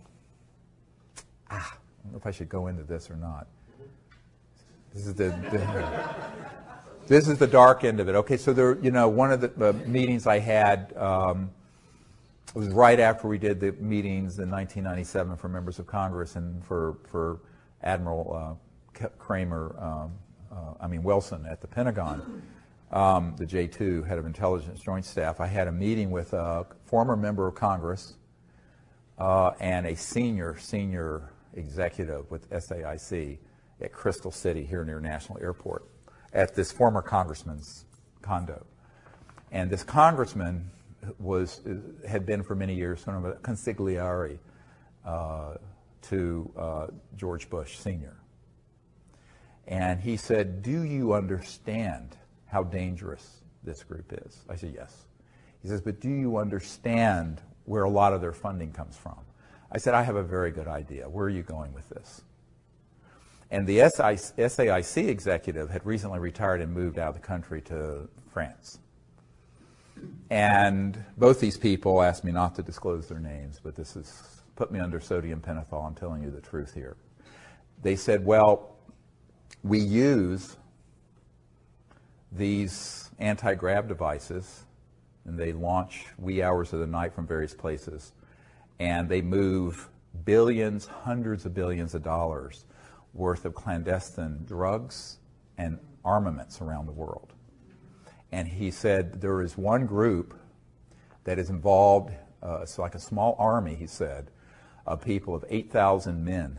ah, I don't know if I should go into this or not. This is the, the this is the dark end of it. Okay, so there, you know, one of the uh, meetings I had um, was right after we did the meetings in nineteen ninety-seven for members of Congress and for for Admiral uh, Kramer, um, uh, I mean Wilson at the Pentagon. Um, the J two, head of intelligence joint staff. I had a meeting with a former member of Congress uh, and a senior, senior executive with S A I C at Crystal City here near National Airport at this former congressman's condo. And this congressman was had been for many years sort of a consigliere uh, to uh, George Bush Senior And he said, "Do you understand how dangerous this group is?" I said, "Yes." He says, "But do you understand where a lot of their funding comes from?" I said, "I have a very good idea. Where are you going with this?" And the S A I C executive had recently retired and moved out of the country to France. And both these people asked me not to disclose their names, but this has put me under sodium pentothal. I'm telling you the truth here. They said, "Well, we use these anti-grav devices, and they launch wee hours of the night from various places, and they move billions, hundreds of billions of dollars worth of clandestine drugs and armaments around the world." And he said there is one group that is involved, uh, it's like a small army, he said, of people of eight thousand men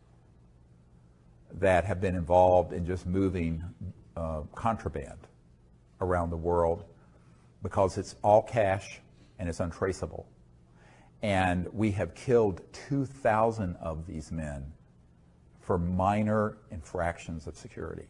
that have been involved in just moving uh, contraband around the world because it's all cash and it's untraceable. And we have killed two thousand of these men for minor infractions of security.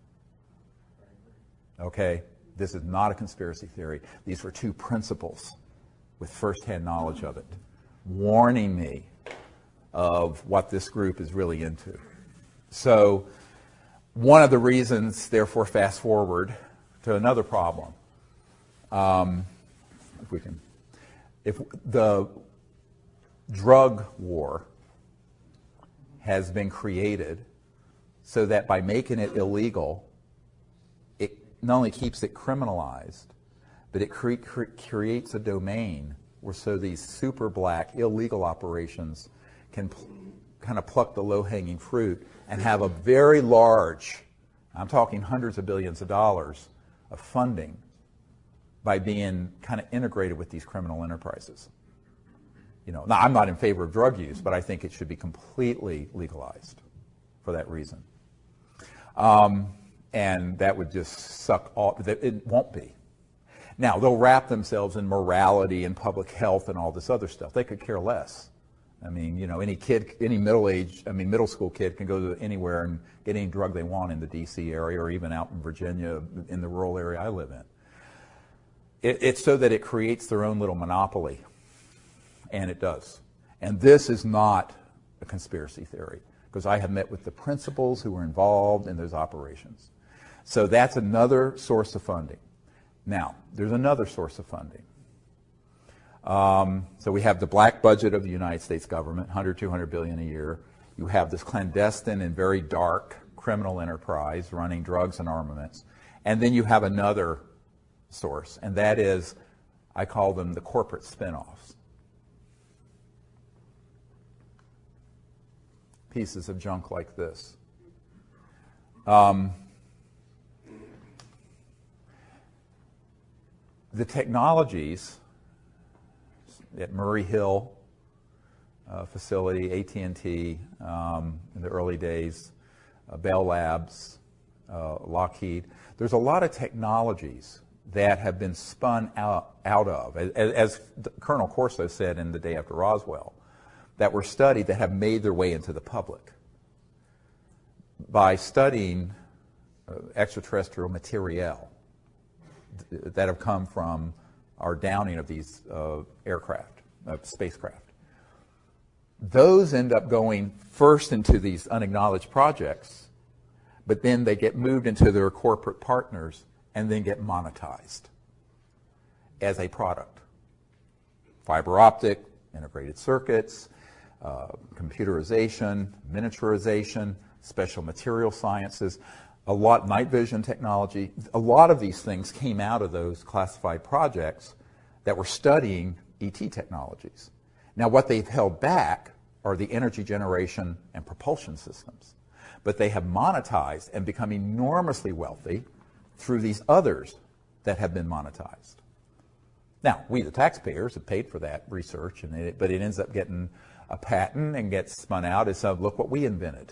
Okay, this is not a conspiracy theory. These were two principals with firsthand knowledge of it, warning me of what this group is really into. So one of the reasons, therefore, fast forward to another problem. Um, if we can, if the drug war has been created so that by making it illegal, it not only keeps it criminalized, but it cre- cre- creates a domain where so these super black illegal operations can pl- kind of pluck the low-hanging fruit and have a very large, I'm talking hundreds of billions of dollars of funding by being kind of integrated with these criminal enterprises. You know, now I'm not in favor of drug use, but I think it should be completely legalized for that reason. Um, and that would just suck all, it won't be. Now, they'll wrap themselves in morality and public health and all this other stuff. They could care less. I mean, you know, any kid, any middle-aged, I mean, middle school kid can go to anywhere and get any drug they want in the D C area or even out in Virginia, in the rural area I live in. It, it's so that it creates their own little monopoly, and it does. And this is not a conspiracy theory, because I have met with the principals who were involved in those operations. So that's another source of funding. Now, there's another source of funding. Um, so we have the black budget of the United States government, one hundred, two hundred billion a year. You have this clandestine and very dark criminal enterprise running drugs and armaments. And then you have another source, and that is, I call them the corporate spinoffs. Pieces of junk like this. Um, the technologies at Murray Hill uh, facility, A T and T um, in the early days, uh, Bell Labs, uh, Lockheed. There's a lot of technologies that have been spun out, out of, as, as Colonel Corso said in The Day After Roswell, that were studied that have made their way into the public. By studying uh, extraterrestrial materiel that have come from our downing of these uh, aircraft, uh, spacecraft. Those end up going first into these unacknowledged projects, but then they get moved into their corporate partners and then get monetized as a product. Fiber optic, integrated circuits, uh, computerization, miniaturization, special material sciences, a lot, night vision technology. A lot of these things came out of those classified projects that were studying E T technologies. Now, what they've held back are the energy generation and propulsion systems. But they have monetized and become enormously wealthy through these others that have been monetized. Now, we, the taxpayers, have paid for that research, and it, but it ends up getting a patent and gets spun out as, uh, look what we invented.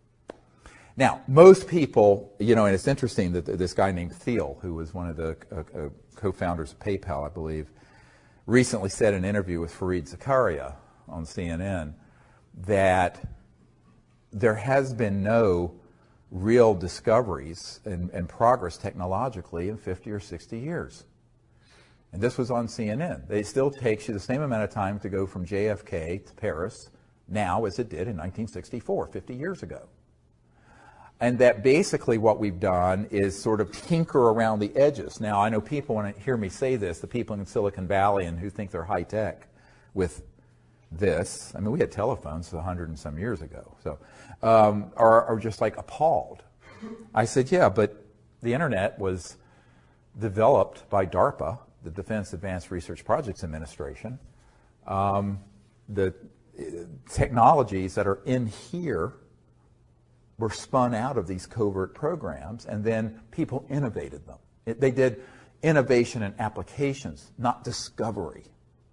Now, most people, you know, and it's interesting that this guy named Thiel, who was one of the uh, uh, co-founders of PayPal, I believe, recently said in an interview with Fareed Zakaria on C N N that there has been no real discoveries and, and progress technologically in fifty or sixty years. And this was on C N N. It still takes you the same amount of time to go from J F K to Paris now as it did in nineteen sixty-four, fifty years ago. And that basically what we've done is sort of tinker around the edges. Now, I know people, when they hear me say this, the people in Silicon Valley and who think they're high tech with this, I mean, we had telephones a hundred and some years ago, so, um, are, are just like appalled. I said, yeah, but the internet was developed by DARPA, the Defense Advanced Research Projects Administration. Um, the uh, technologies that are in here were spun out of these covert programs, and then people innovated them. It, they did innovation and applications, not discovery.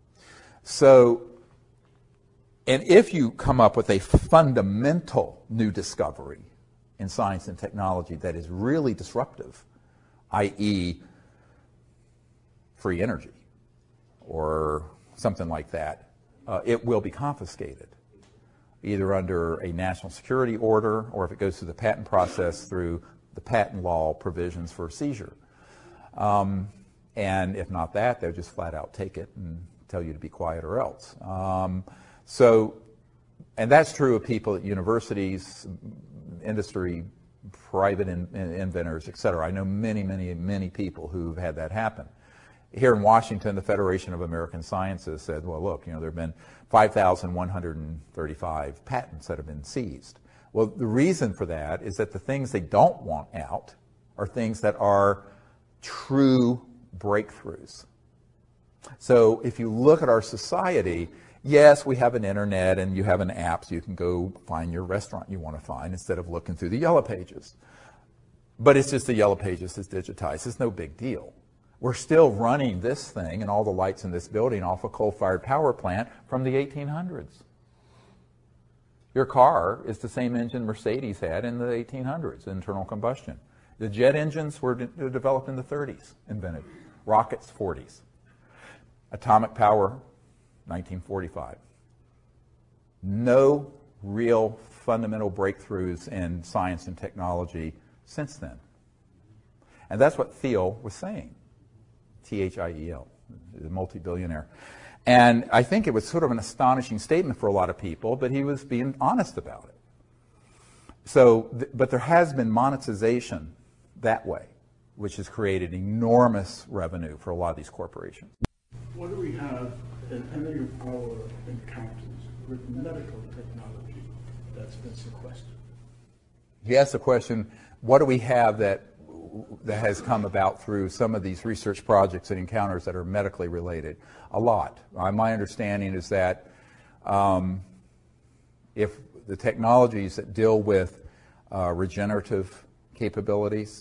So, and if you come up with a fundamental new discovery in science and technology that is really disruptive, that is free energy or something like that, uh, it will be confiscated, either under a national security order or if it goes through the patent process through the patent law provisions for seizure. Um, and if not that, they'll just flat out take it and tell you to be quiet or else. Um, so, and that's true of people at universities, industry, private in, in inventors, et cetera. I know many, many, many people who've had that happen. Here in Washington, the Federation of American Sciences said, well, look, you know, there have been five thousand one hundred thirty-five patents that have been seized. Well, the reason for that is that the things they don't want out are things that are true breakthroughs. So if you look at our society, yes, we have an internet and you have an app so you can go find your restaurant you want to find instead of looking through the yellow pages. But it's just the yellow pages is digitized. It's no big deal. We're still running this thing and all the lights in this building off a coal-fired power plant from the eighteen hundreds. Your car is the same engine Mercedes had in the eighteen hundreds, internal combustion. The jet engines were de- developed in the thirties, invented. Rockets, forties. Atomic power, nineteen forty-five. No real fundamental breakthroughs in science and technology since then. And that's what Thiel was saying. T H I E L, the multi-billionaire. And I think it was sort of an astonishing statement for a lot of people, but he was being honest about it. So, th- but there has been monetization that way, which has created enormous revenue for a lot of these corporations. What do we have in any of our encounters with medical technology that's been sequestered? He asked the question, what do we have that that has come about through some of these research projects and encounters that are medically related? A lot. Uh, my understanding is that um, if the technologies that deal with uh, regenerative capabilities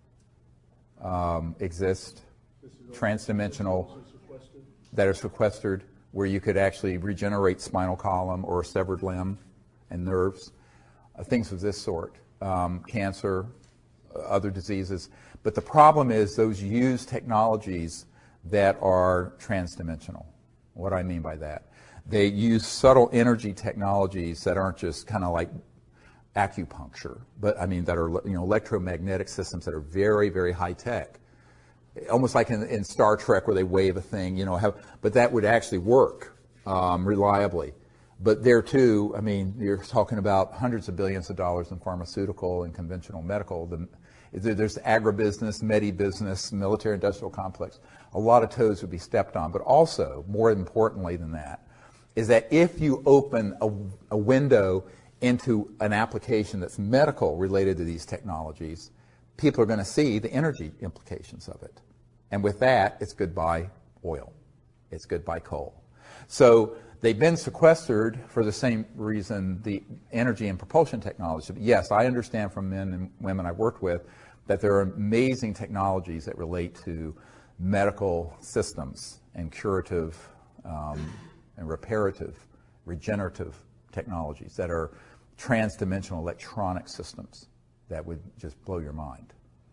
um, exist, transdimensional, that are sequestered, where you could actually regenerate spinal column or a severed limb and nerves, uh, things of this sort, um, cancer, uh, other diseases. But the problem is those use technologies that are transdimensional. What do I mean by that? They use subtle energy technologies that aren't just kind of like acupuncture, but I mean that are, you know, electromagnetic systems that are very, very high tech. Almost like in, in Star Trek where they wave a thing, you know, have, but that would actually work um, reliably. But there too, I mean, you're talking about hundreds of billions of dollars in pharmaceutical and conventional medical. The, there's agribusiness, medi-business, military-industrial complex. A lot of toes would be stepped on. But also, more importantly than that, is that if you open a, a window into an application that's medical related to these technologies, people are going to see the energy implications of it. And with that, it's goodbye oil. It's goodbye coal. So they've been sequestered for the same reason the energy and propulsion technology. Yes, I understand from men and women I've worked with that there are amazing technologies that relate to medical systems and curative um, and reparative, regenerative technologies that are transdimensional electronic systems that would just blow your mind.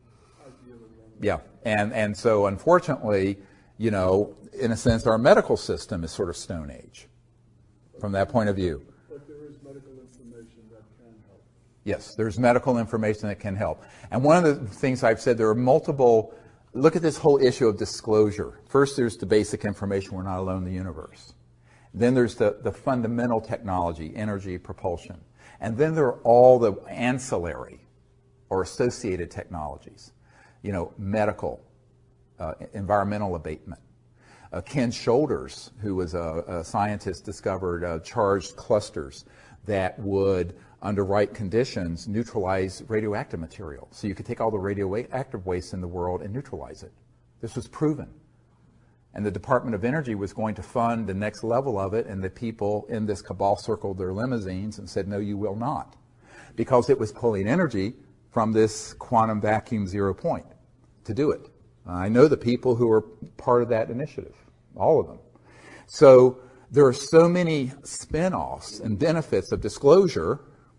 Yeah, and, and so unfortunately, you know, in a sense, our medical system is sort of Stone Age from that point of view. But there is medical information that can help. Yes, there's medical information that can help. And one of the things I've said, there are multiple, look at this whole issue of disclosure. First, there's the basic information, we're not alone in the universe. Then there's the, the fundamental technology, energy, propulsion. And then there are all the ancillary or associated technologies. You know, medical, uh, environmental abatement. Uh, Ken Shoulders, who was a, a scientist, discovered uh, charged clusters that would, under right conditions, neutralize radioactive material. So you could take all the radioactive waste in the world and neutralize it. This was proven. And the Department of Energy was going to fund the next level of it, and the people in this cabal circled their limousines and said, no, you will not. Because it was pulling energy from this quantum vacuum zero point to do it. Uh, I know the people who are part of that initiative, all of them. So there are so many spin-offs and benefits of disclosure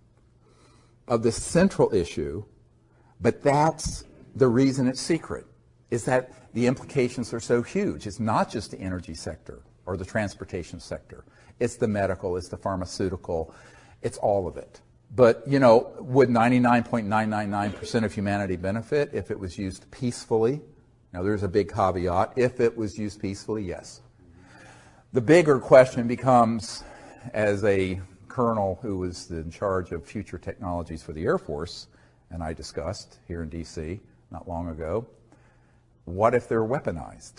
of this central issue, but that's the reason it's secret, is that the implications are so huge. It's not just the energy sector or the transportation sector. It's the medical, it's the pharmaceutical, it's all of it. But, you know, would ninety-nine point nine nine nine percent of humanity benefit if it was used peacefully? Now, there's a big caveat. If it was used peacefully, yes. The bigger question becomes, as a colonel who was in charge of future technologies for the Air Force, and I discussed here in D C not long ago, what if they're weaponized?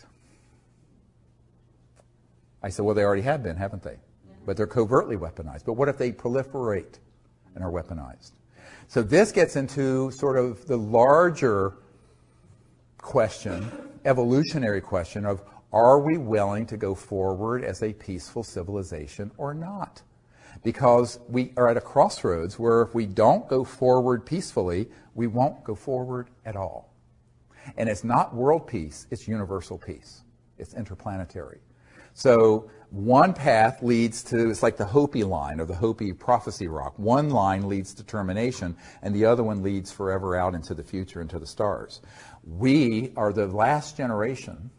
I said, well, they already have been, haven't they? But they're covertly weaponized. But what if they proliferate and are weaponized? So this gets into sort of the larger question, evolutionary question of, are we willing to go forward as a peaceful civilization or not? Because we are at a crossroads where if we don't go forward peacefully, we won't go forward at all. And it's not world peace, it's universal peace. It's interplanetary. So one path leads to, it's like the Hopi line or the Hopi prophecy rock. One line leads to termination, and the other one leads forever out into the future, into the stars. We are the last generation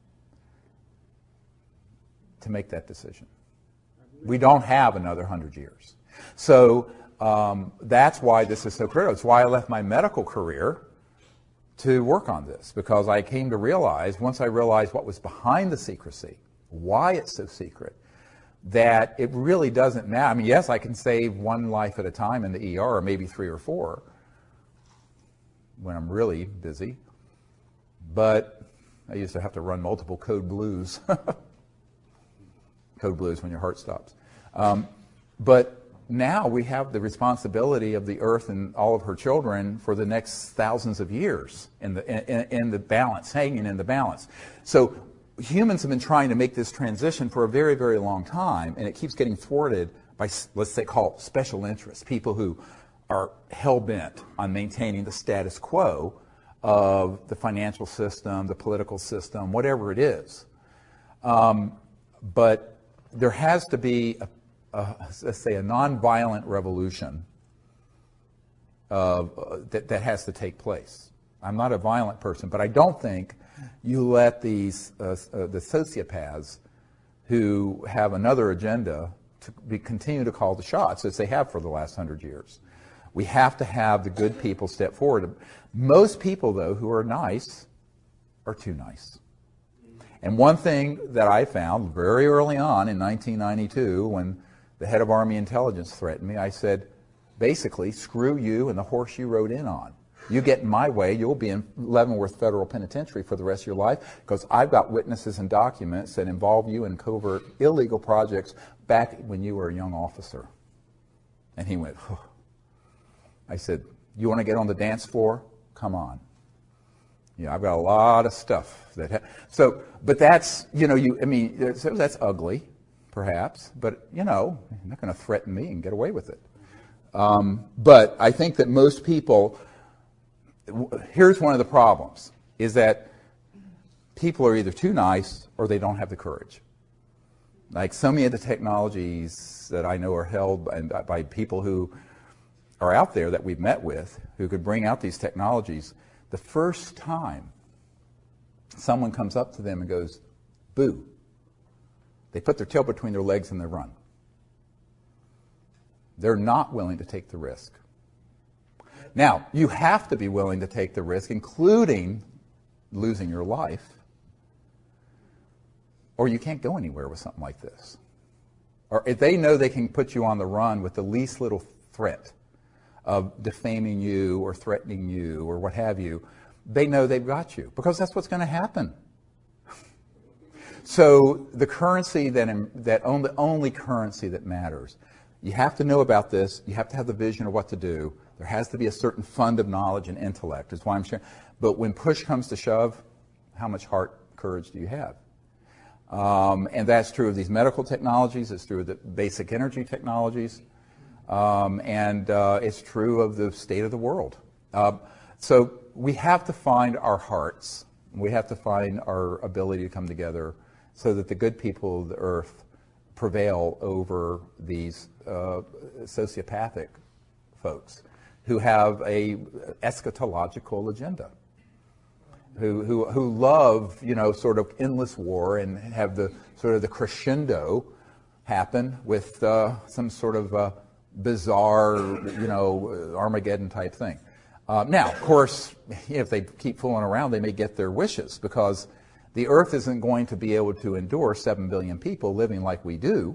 to make that decision. We don't have another hundred years. So um, that's why this is so critical. It's why I left my medical career to work on this, because I came to realize, once I realized what was behind the secrecy, why it's so secret, that it really doesn't matter. I mean, yes, I can save one life at a time in the E R, or maybe three or four when I'm really busy, but I used to have to run multiple code blues. Code blues when your heart stops. Um, but now we have the responsibility of the earth and all of her children for the next thousands of years in the, in, in the balance, hanging in the balance. So humans have been trying to make this transition for a very, very long time, and it keeps getting thwarted by, let's say, call it special interests, people who are hell-bent on maintaining the status quo of the financial system, the political system, whatever it is. Um, but there has to be, a, a, let's say, a nonviolent revolution uh, that, that has to take place. I'm not a violent person, but I don't think you let these uh, uh, the sociopaths who have another agenda to be, continue to call the shots, as they have for the last hundred years. We have to have the good people step forward. Most people, though, who are nice are too nice. And one thing that I found very early on in nineteen ninety-two, when the head of Army intelligence threatened me, I said, basically, screw you and the horse you rode in on. You get in my way, you'll be in Leavenworth Federal Penitentiary for the rest of your life, because I've got witnesses and documents that involve you in covert illegal projects back when you were a young officer. And he went, oh. I said, you want to get on the dance floor? Come on. You know, I've got a lot of stuff that, ha- so, but that's, you know, you, I mean, that's, that's ugly, perhaps, but, you know, you're not going to threaten me and get away with it. Um, but I think that most people, here's one of the problems, is that people are either too nice or they don't have the courage. Like so many of the technologies that I know are held by, by people who are out there that we've met with, who could bring out these technologies, the first time someone comes up to them and goes, boo, they put their tail between their legs and they run. They're not willing to take the risk. Now, you have to be willing to take the risk, including losing your life, or you can't go anywhere with something like this. Or if they know they can put you on the run with the least little threat of defaming you or threatening you or what have you, they know they've got you, because that's what's going to happen. So the currency that, that only, the only currency that matters, you have to know about this, you have to have the vision of what to do, there has to be a certain fund of knowledge and intellect, is why I'm sharing. But when push comes to shove, how much heart, courage do you have? Um, and that's true of these medical technologies, it's true of the basic energy technologies, um, and uh, it's true of the state of the world. Uh, so we have to find our hearts, we have to find our ability to come together so that the good people of the earth prevail over these uh, sociopathic folks who have a eschatological agenda, who, who, who love, you know, sort of endless war and have the sort of the crescendo happen with uh, some sort of uh, bizarre, you know, Armageddon type thing. Uh, now, of course, if they keep fooling around, they may get their wishes, because the Earth isn't going to be able to endure seven billion people living like we do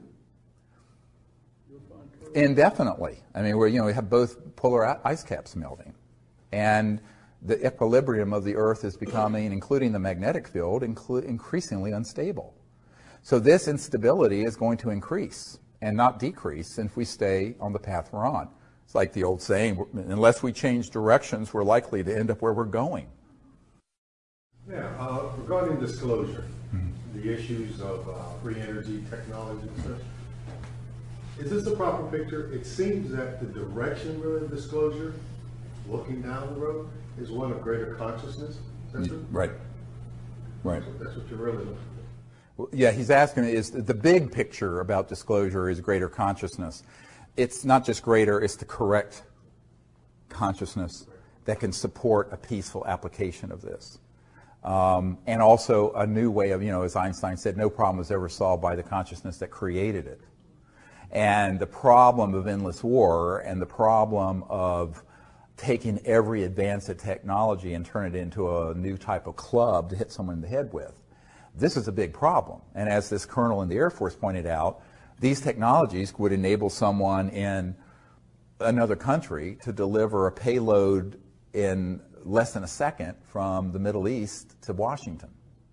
indefinitely. I mean, we're, you know, we have both polar ice caps melting, and the equilibrium of the Earth is becoming, including the magnetic field, inclu- increasingly unstable. So this instability is going to increase and not decrease if we stay on the path we're on. It's like the old saying, unless we change directions, we're likely to end up where we're going. Yeah, uh, regarding disclosure, mm-hmm. the issues of uh, free energy technology and such, is this the proper picture? It seems that the direction really of disclosure, looking down the road, is one of greater consciousness. Is that true? Right. Right. So that's what you're really looking Well, yeah, he's asking, is the big picture about disclosure is greater consciousness. It's not just greater, it's the correct consciousness that can support a peaceful application of this. Um, and also a new way of, you know, as Einstein said, no problem is ever solved by the consciousness that created it. And the problem of endless war and the problem of taking every advance of technology and turn it into a new type of club to hit someone in the head with, this is a big problem. And as this colonel in the Air Force pointed out, these technologies would enable someone in another country to deliver a payload in less than a second from the Middle East to Washington.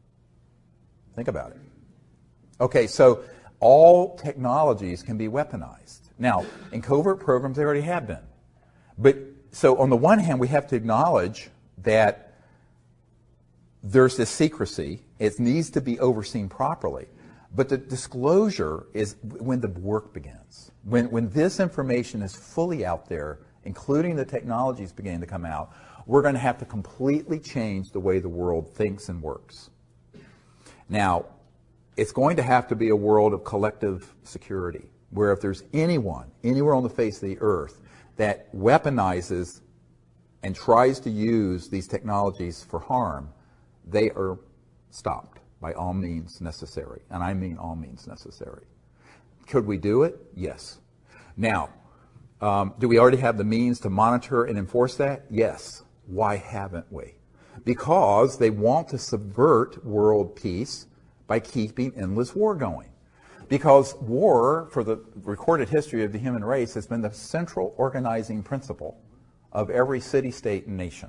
Think about it. Okay, so all technologies can be weaponized. Now, in covert programs, they already have been. But so on the one hand, we have to acknowledge that there's this secrecy. It needs to be overseen properly. But the disclosure is when the work begins. When, when this information is fully out there, including the technologies beginning to come out, we're going to have to completely change the way the world thinks and works. Now, it's going to have to be a world of collective security, where if there's anyone, anywhere on the face of the earth, that weaponizes and tries to use these technologies for harm, they are stopped by all means necessary. And I mean all means necessary. Could we do it? Yes. Now, um, do we already have the means to monitor and enforce that? Yes. Why haven't we? Because they want to subvert world peace by keeping endless war going. Because war, for the recorded history of the human race, has been the central organizing principle of every city, state, and nation.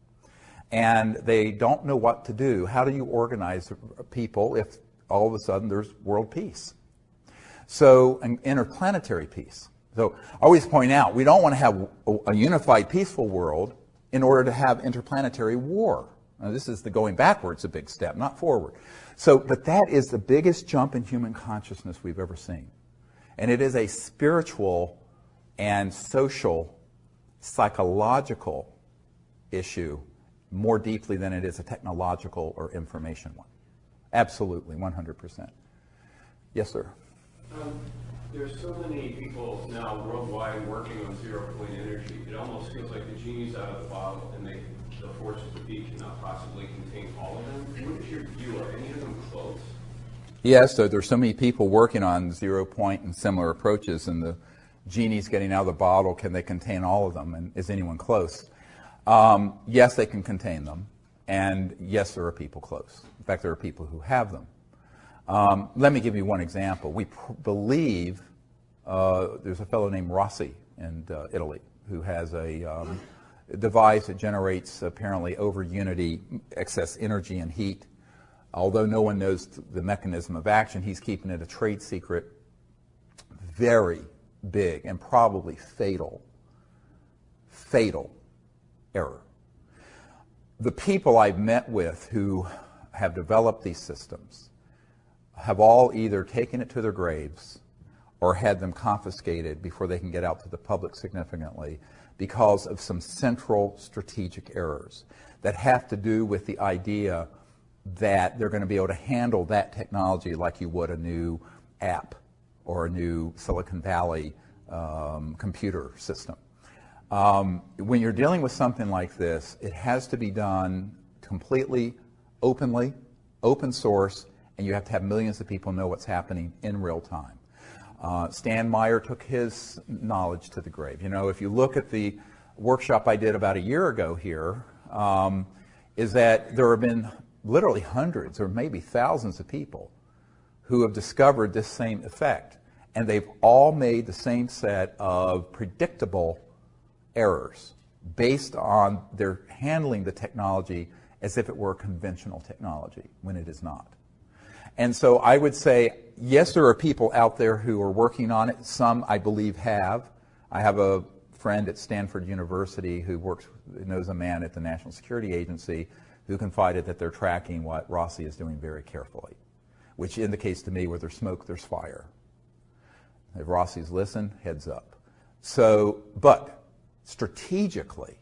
And they don't know what to do. How do you organize people if all of a sudden there's world peace? So, an interplanetary peace. So, I always point out, we don't want to have a unified, peaceful world in order to have interplanetary war. Now, this is the going backwards, a big step, not forward. So, but that is the biggest jump in human consciousness we've ever seen. And it is a spiritual and social, psychological issue more deeply than it is a technological or information one. Absolutely, one hundred percent. Yes, sir? Um, there's so many people now worldwide working on zero-point energy. It almost feels like the genie's out of the bottle, and they, the forces to be cannot possibly contain all of them. What is your view? Are any of them close? Yes, so there's so many people working on zero-point and similar approaches, and the genie's getting out of the bottle. Can they contain all of them, and is anyone close? Um, yes, they can contain them, and yes, there are people close. In fact, there are people who have them. Um, let me give you one example. We pr- believe uh, there's a fellow named Rossi in uh, Italy who has a um, device that generates apparently over unity excess energy and heat. Although no one knows the mechanism of action, he's keeping it a trade secret. Very big and probably fatal, fatal error. The people I've met with who have developed these systems have all either taken it to their graves or had them confiscated before they can get out to the public significantly because of some central strategic errors that have to do with the idea that they're going to be able to handle that technology like you would a new app or a new Silicon Valley um, computer system. Um, when you're dealing with something like this, it has to be done completely openly, open source, and you have to have millions of people know what's happening in real time. Uh, Stan Meyer took his knowledge to the grave. You know, if you look at the workshop I did about a year ago here, um, is that there have been literally hundreds or maybe thousands of people who have discovered this same effect, and they've all made the same set of predictable errors based on their handling the technology as if it were conventional technology when it is not. And so I would say, yes, there are people out there who are working on it. Some, I believe, have. I have a friend at Stanford University who works, knows a man at the National Security Agency who confided that they're tracking what Rossi is doing very carefully, which indicates to me where there's smoke, there's fire. If Rossi's listen, heads up. So, but strategically,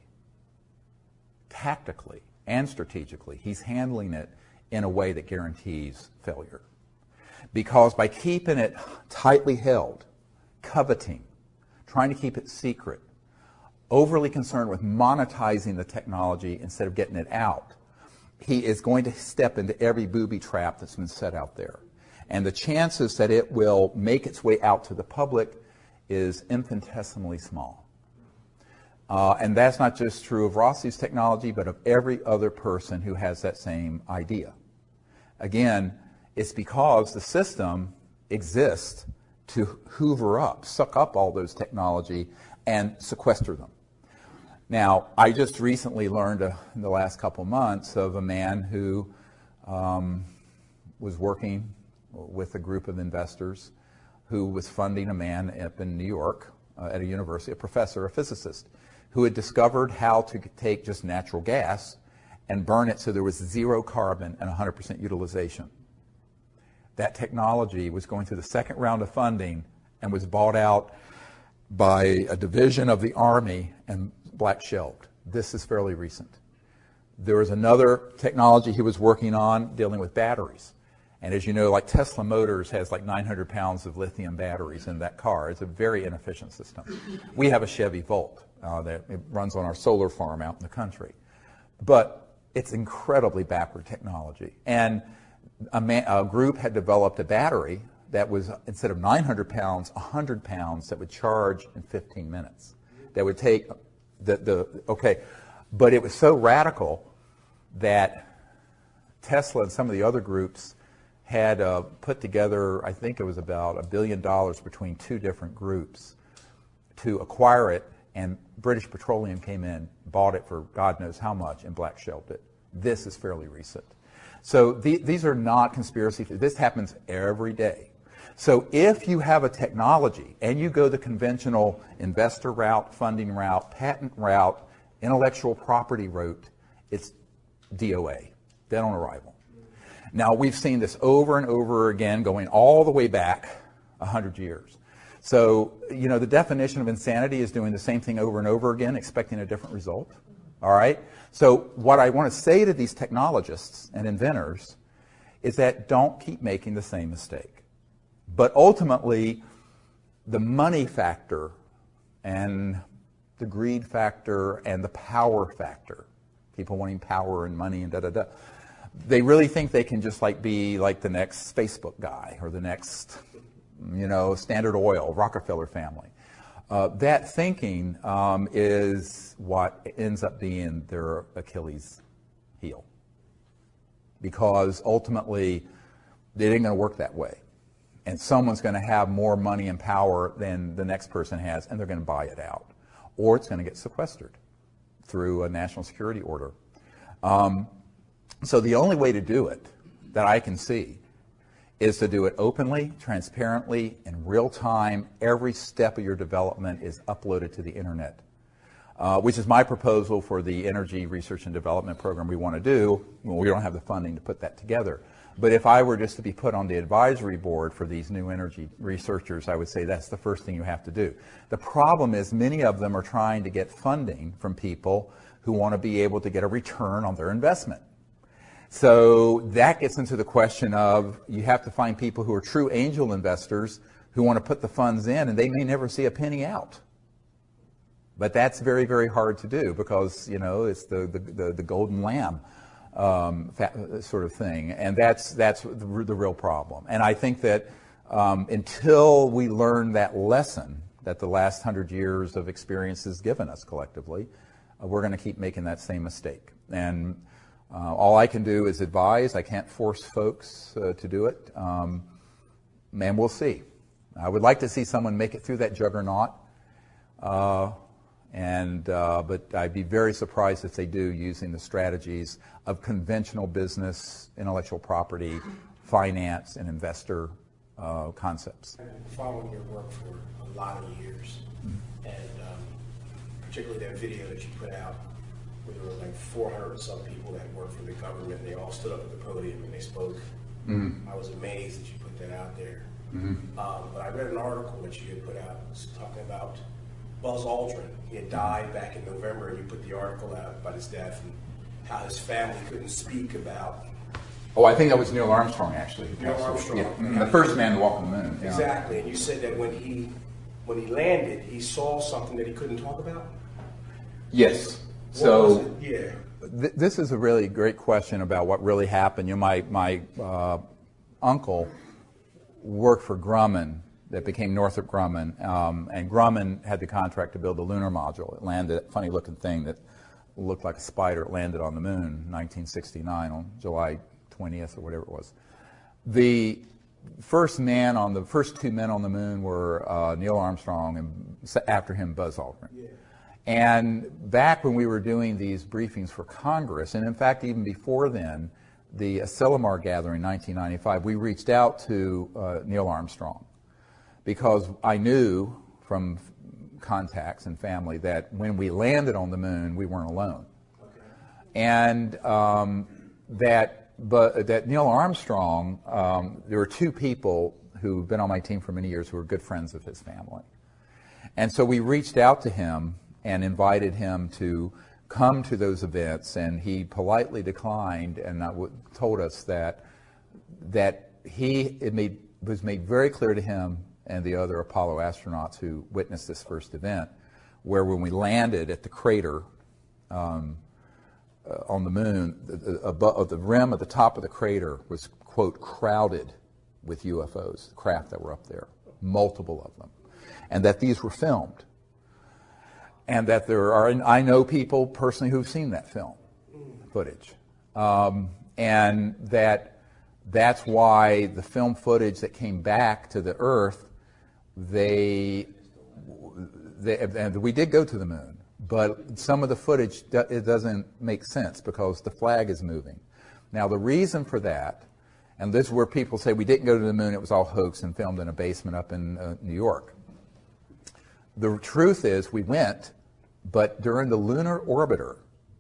tactically, and strategically, he's handling it in a way that guarantees failure. Because by keeping it tightly held, coveting, trying to keep it secret, overly concerned with monetizing the technology instead of getting it out, he is going to step into every booby trap that's been set out there. And the chances that it will make its way out to the public is infinitesimally small. Uh, and that's not just true of Rossi's technology, but of every other person who has that same idea. Again, it's because the system exists to hoover up, suck up all those technology and sequester them. Now, I just recently learned uh, in the last couple months of a man who um, was working with a group of investors who was funding a man up in New York uh, at a university, a professor, a physicist, who had discovered how to take just natural gas and burn it so there was zero carbon and one hundred percent utilization. That technology was going through the second round of funding and was bought out by a division of the Army and black shelved. This is fairly recent. There was another technology he was working on dealing with batteries. And as you know, like Tesla Motors has like nine hundred pounds of lithium batteries in that car. It's a very inefficient system. We have a Chevy Volt uh, that it runs on our solar farm out in the country. But it's incredibly backward technology. And a, man, a group had developed a battery that was, instead of nine hundred pounds, one hundred pounds that would charge in fifteen minutes. That would take the, the okay, but it was so radical that Tesla and some of the other groups had uh, put together, I think it was about a billion dollars between two different groups to acquire it, and British Petroleum came in, bought it for God knows how much, and black shelved it. This is fairly recent. So the, these are not conspiracy. This happens every day. So if you have a technology and you go the conventional investor route, funding route, patent route, intellectual property route, it's D O A, dead on arrival. Now, we've seen this over and over again, going all the way back one hundred years. So, you know, the definition of insanity is doing the same thing over and over again, expecting a different result. All right? So what I want to say to these technologists and inventors is that don't keep making the same mistake. But ultimately, the money factor and the greed factor and the power factor, people wanting power and money and da-da-da, they really think they can just like be like the next Facebook guy or the next, you know, Standard Oil, Rockefeller family. Uh, that thinking um, is what ends up being their Achilles heel. Because ultimately, it ain't going to work that way. And someone's going to have more money and power than the next person has, and they're going to buy it out. Or it's going to get sequestered through a national security order. Um, So the only way to do it that I can see is to do it openly, transparently, in real time. Every step of your development is uploaded to the internet, uh, which is my proposal for the energy research and development program we want to do. Well, we don't have the funding to put that together. But if I were just to be put on the advisory board for these new energy researchers, I would say that's the first thing you have to do. The problem is many of them are trying to get funding from people who want to be able to get a return on their investment. So that gets into the question of you have to find people who are true angel investors who want to put the funds in, and they may never see a penny out. But that's very, very hard to do because, you know, it's the, the, the, the golden lamb um, sort of thing. And that's, that's the, the real problem. And I think that um, until we learn that lesson that the last hundred years of experience has given us collectively, uh, we're going to keep making that same mistake. And Uh, all I can do is advise. I can't force folks uh, to do it. Um, and we'll see. I would like to see someone make it through that juggernaut. Uh, and uh, but I'd be very surprised if they do using the strategies of conventional business, intellectual property, finance, and investor uh, concepts. I've been following your work for a lot of years. Mm-hmm. And um, particularly that video that you put out, there were like four hundred and some people that worked for the government. They all stood up at the podium and they spoke. Mm-hmm. I was amazed that you put that out there. Mm-hmm. Um, but I read an article that you had put out talking about Buzz Aldrin. He had died back in November, and you put the article out about his death and how his family couldn't speak about Oh, I think that was Neil Armstrong, actually. Neil Armstrong. Yeah. Mm-hmm. The first man to walk on the moon. Yeah. Exactly. And you said that when he when he landed, he saw something that he couldn't talk about? Yes. What So was it? Yeah. th- this is a really great question about what really happened. You know, my, my uh, uncle worked for Grumman, that became Northrop Grumman, um, and Grumman had the contract to build the lunar module. It landed, a funny looking thing that looked like a spider. It landed on the moon in nineteen sixty-nine on July twentieth or whatever it was. The first man on the first two men on the moon were uh, Neil Armstrong and after him Buzz Aldrin. Yeah. And back when we were doing these briefings for Congress, and in fact even before then, the Asilomar gathering in nineteen ninety-five, we reached out to uh, Neil Armstrong because I knew from contacts and family that when we landed on the moon, we weren't alone. Okay. And um, that but that Neil Armstrong, um, there were two people who've been on my team for many years who were good friends of his family. And so we reached out to him and invited him to come to those events, and he politely declined and uh, told us that that he it made, was made very clear to him and the other Apollo astronauts who witnessed this first event, where when we landed at the crater um, uh, on the moon, the, the, above, the rim of the top of the crater was, quote, crowded with U F Os, craft that were up there, multiple of them, and that these were filmed. And that there are, and I know people personally who've seen that film footage. Um, and that that's why the film footage that came back to the Earth, they, they and we did go to the moon, but some of the footage, it doesn't make sense because the flag is moving. Now the reason for that, and this is where people say we didn't go to the moon, it was all hoax and filmed in a basement up in uh, New York. The truth is we went, but during the lunar orbiter,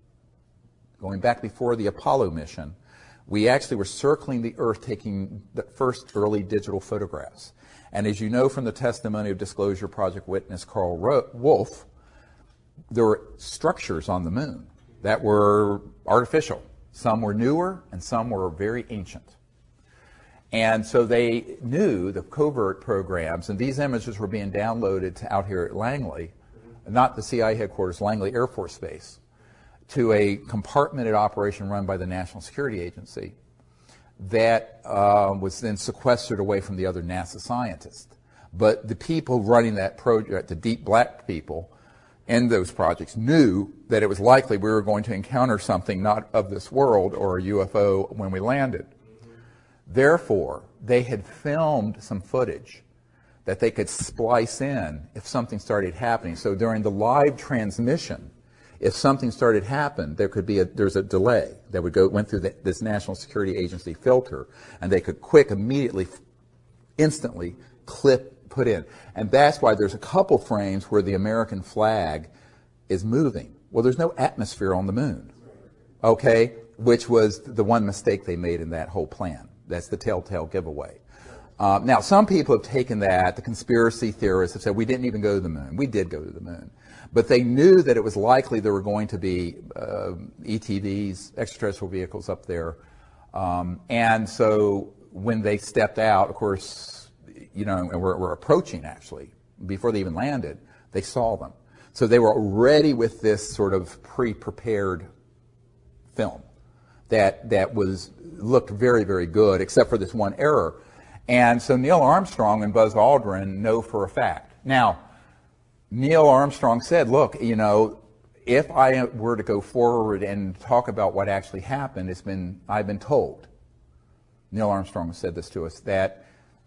going back before the Apollo mission, we actually were circling the Earth taking the first early digital photographs. And as you know from the testimony of Disclosure Project witness Carl Ro- Wolf, there were structures on the moon that were artificial. Some were newer and some were very ancient. And so they knew the covert programs, and these images were being downloaded to out here at Langley, not the C I A headquarters, Langley Air Force Base, to a compartmented operation run by the National Security Agency that uh, was then sequestered away from the other NASA scientists. But the people running that project, the deep black people in those projects, knew that it was likely we were going to encounter something not of this world or a U F O when we landed. Therefore, they had filmed some footage that they could splice in if something started happening. So during the live transmission, if something started happening, there could be a, there's a delay that would go, went through the, this National Security Agency filter, and they could quick, immediately, instantly clip, put in. And that's why there's a couple frames where the American flag is moving. Well, there's no atmosphere on the moon, okay, which was the one mistake they made in that whole plan. That's the telltale giveaway. Uh, now, some people have taken that, the conspiracy theorists have said, we didn't even go to the moon. We did go to the moon. But they knew that it was likely there were going to be uh, E T Vs, extraterrestrial vehicles up there. Um, and so when they stepped out, of course, you know, and we're, we're approaching actually, before they even landed, they saw them. So they were already with this sort of pre-prepared film that, that was, looked very, very good, except for this one error. And so Neil Armstrong and Buzz Aldrin know for a fact. Now, Neil Armstrong said, look, you know, if I were to go forward and talk about what actually happened, it's been, I've been told, Neil Armstrong said this to us, that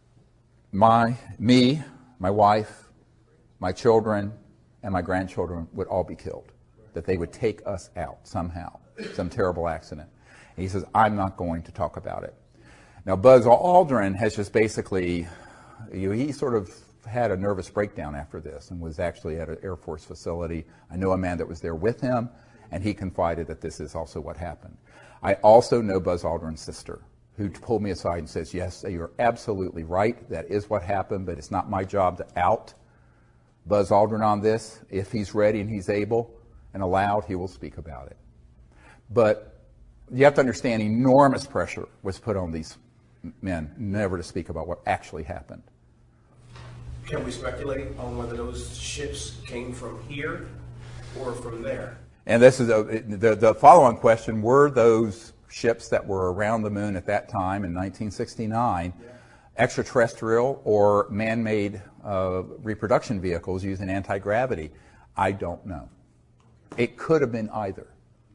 my, me, my wife, my children, and my grandchildren would all be killed, that they would take us out somehow, some terrible accident. And he says, I'm not going to talk about it. Now, Buzz Aldrin has just basically, you know, he sort of had a nervous breakdown after this and was actually at an Air Force facility. I know a man that was there with him, and he confided that this is also what happened. I also know Buzz Aldrin's sister, who pulled me aside and says, yes, you're absolutely right. That is what happened, but it's not my job to out Buzz Aldrin on this. If he's ready and he's able and allowed, he will speak about it. But you have to understand enormous pressure was put on these men never to speak about what actually happened. Can we speculate on whether those ships came from here or from there? And this is a, the, the follow-on question, were those ships that were around the moon at that time in nineteen sixty-nine yeah. extraterrestrial or man-made uh, reproduction vehicles using anti-gravity? I don't know. It could have been either.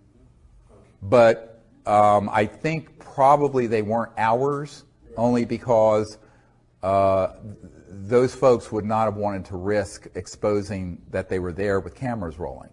But um, I think probably they weren't ours, only because uh, those folks would not have wanted to risk exposing that they were there with cameras rolling.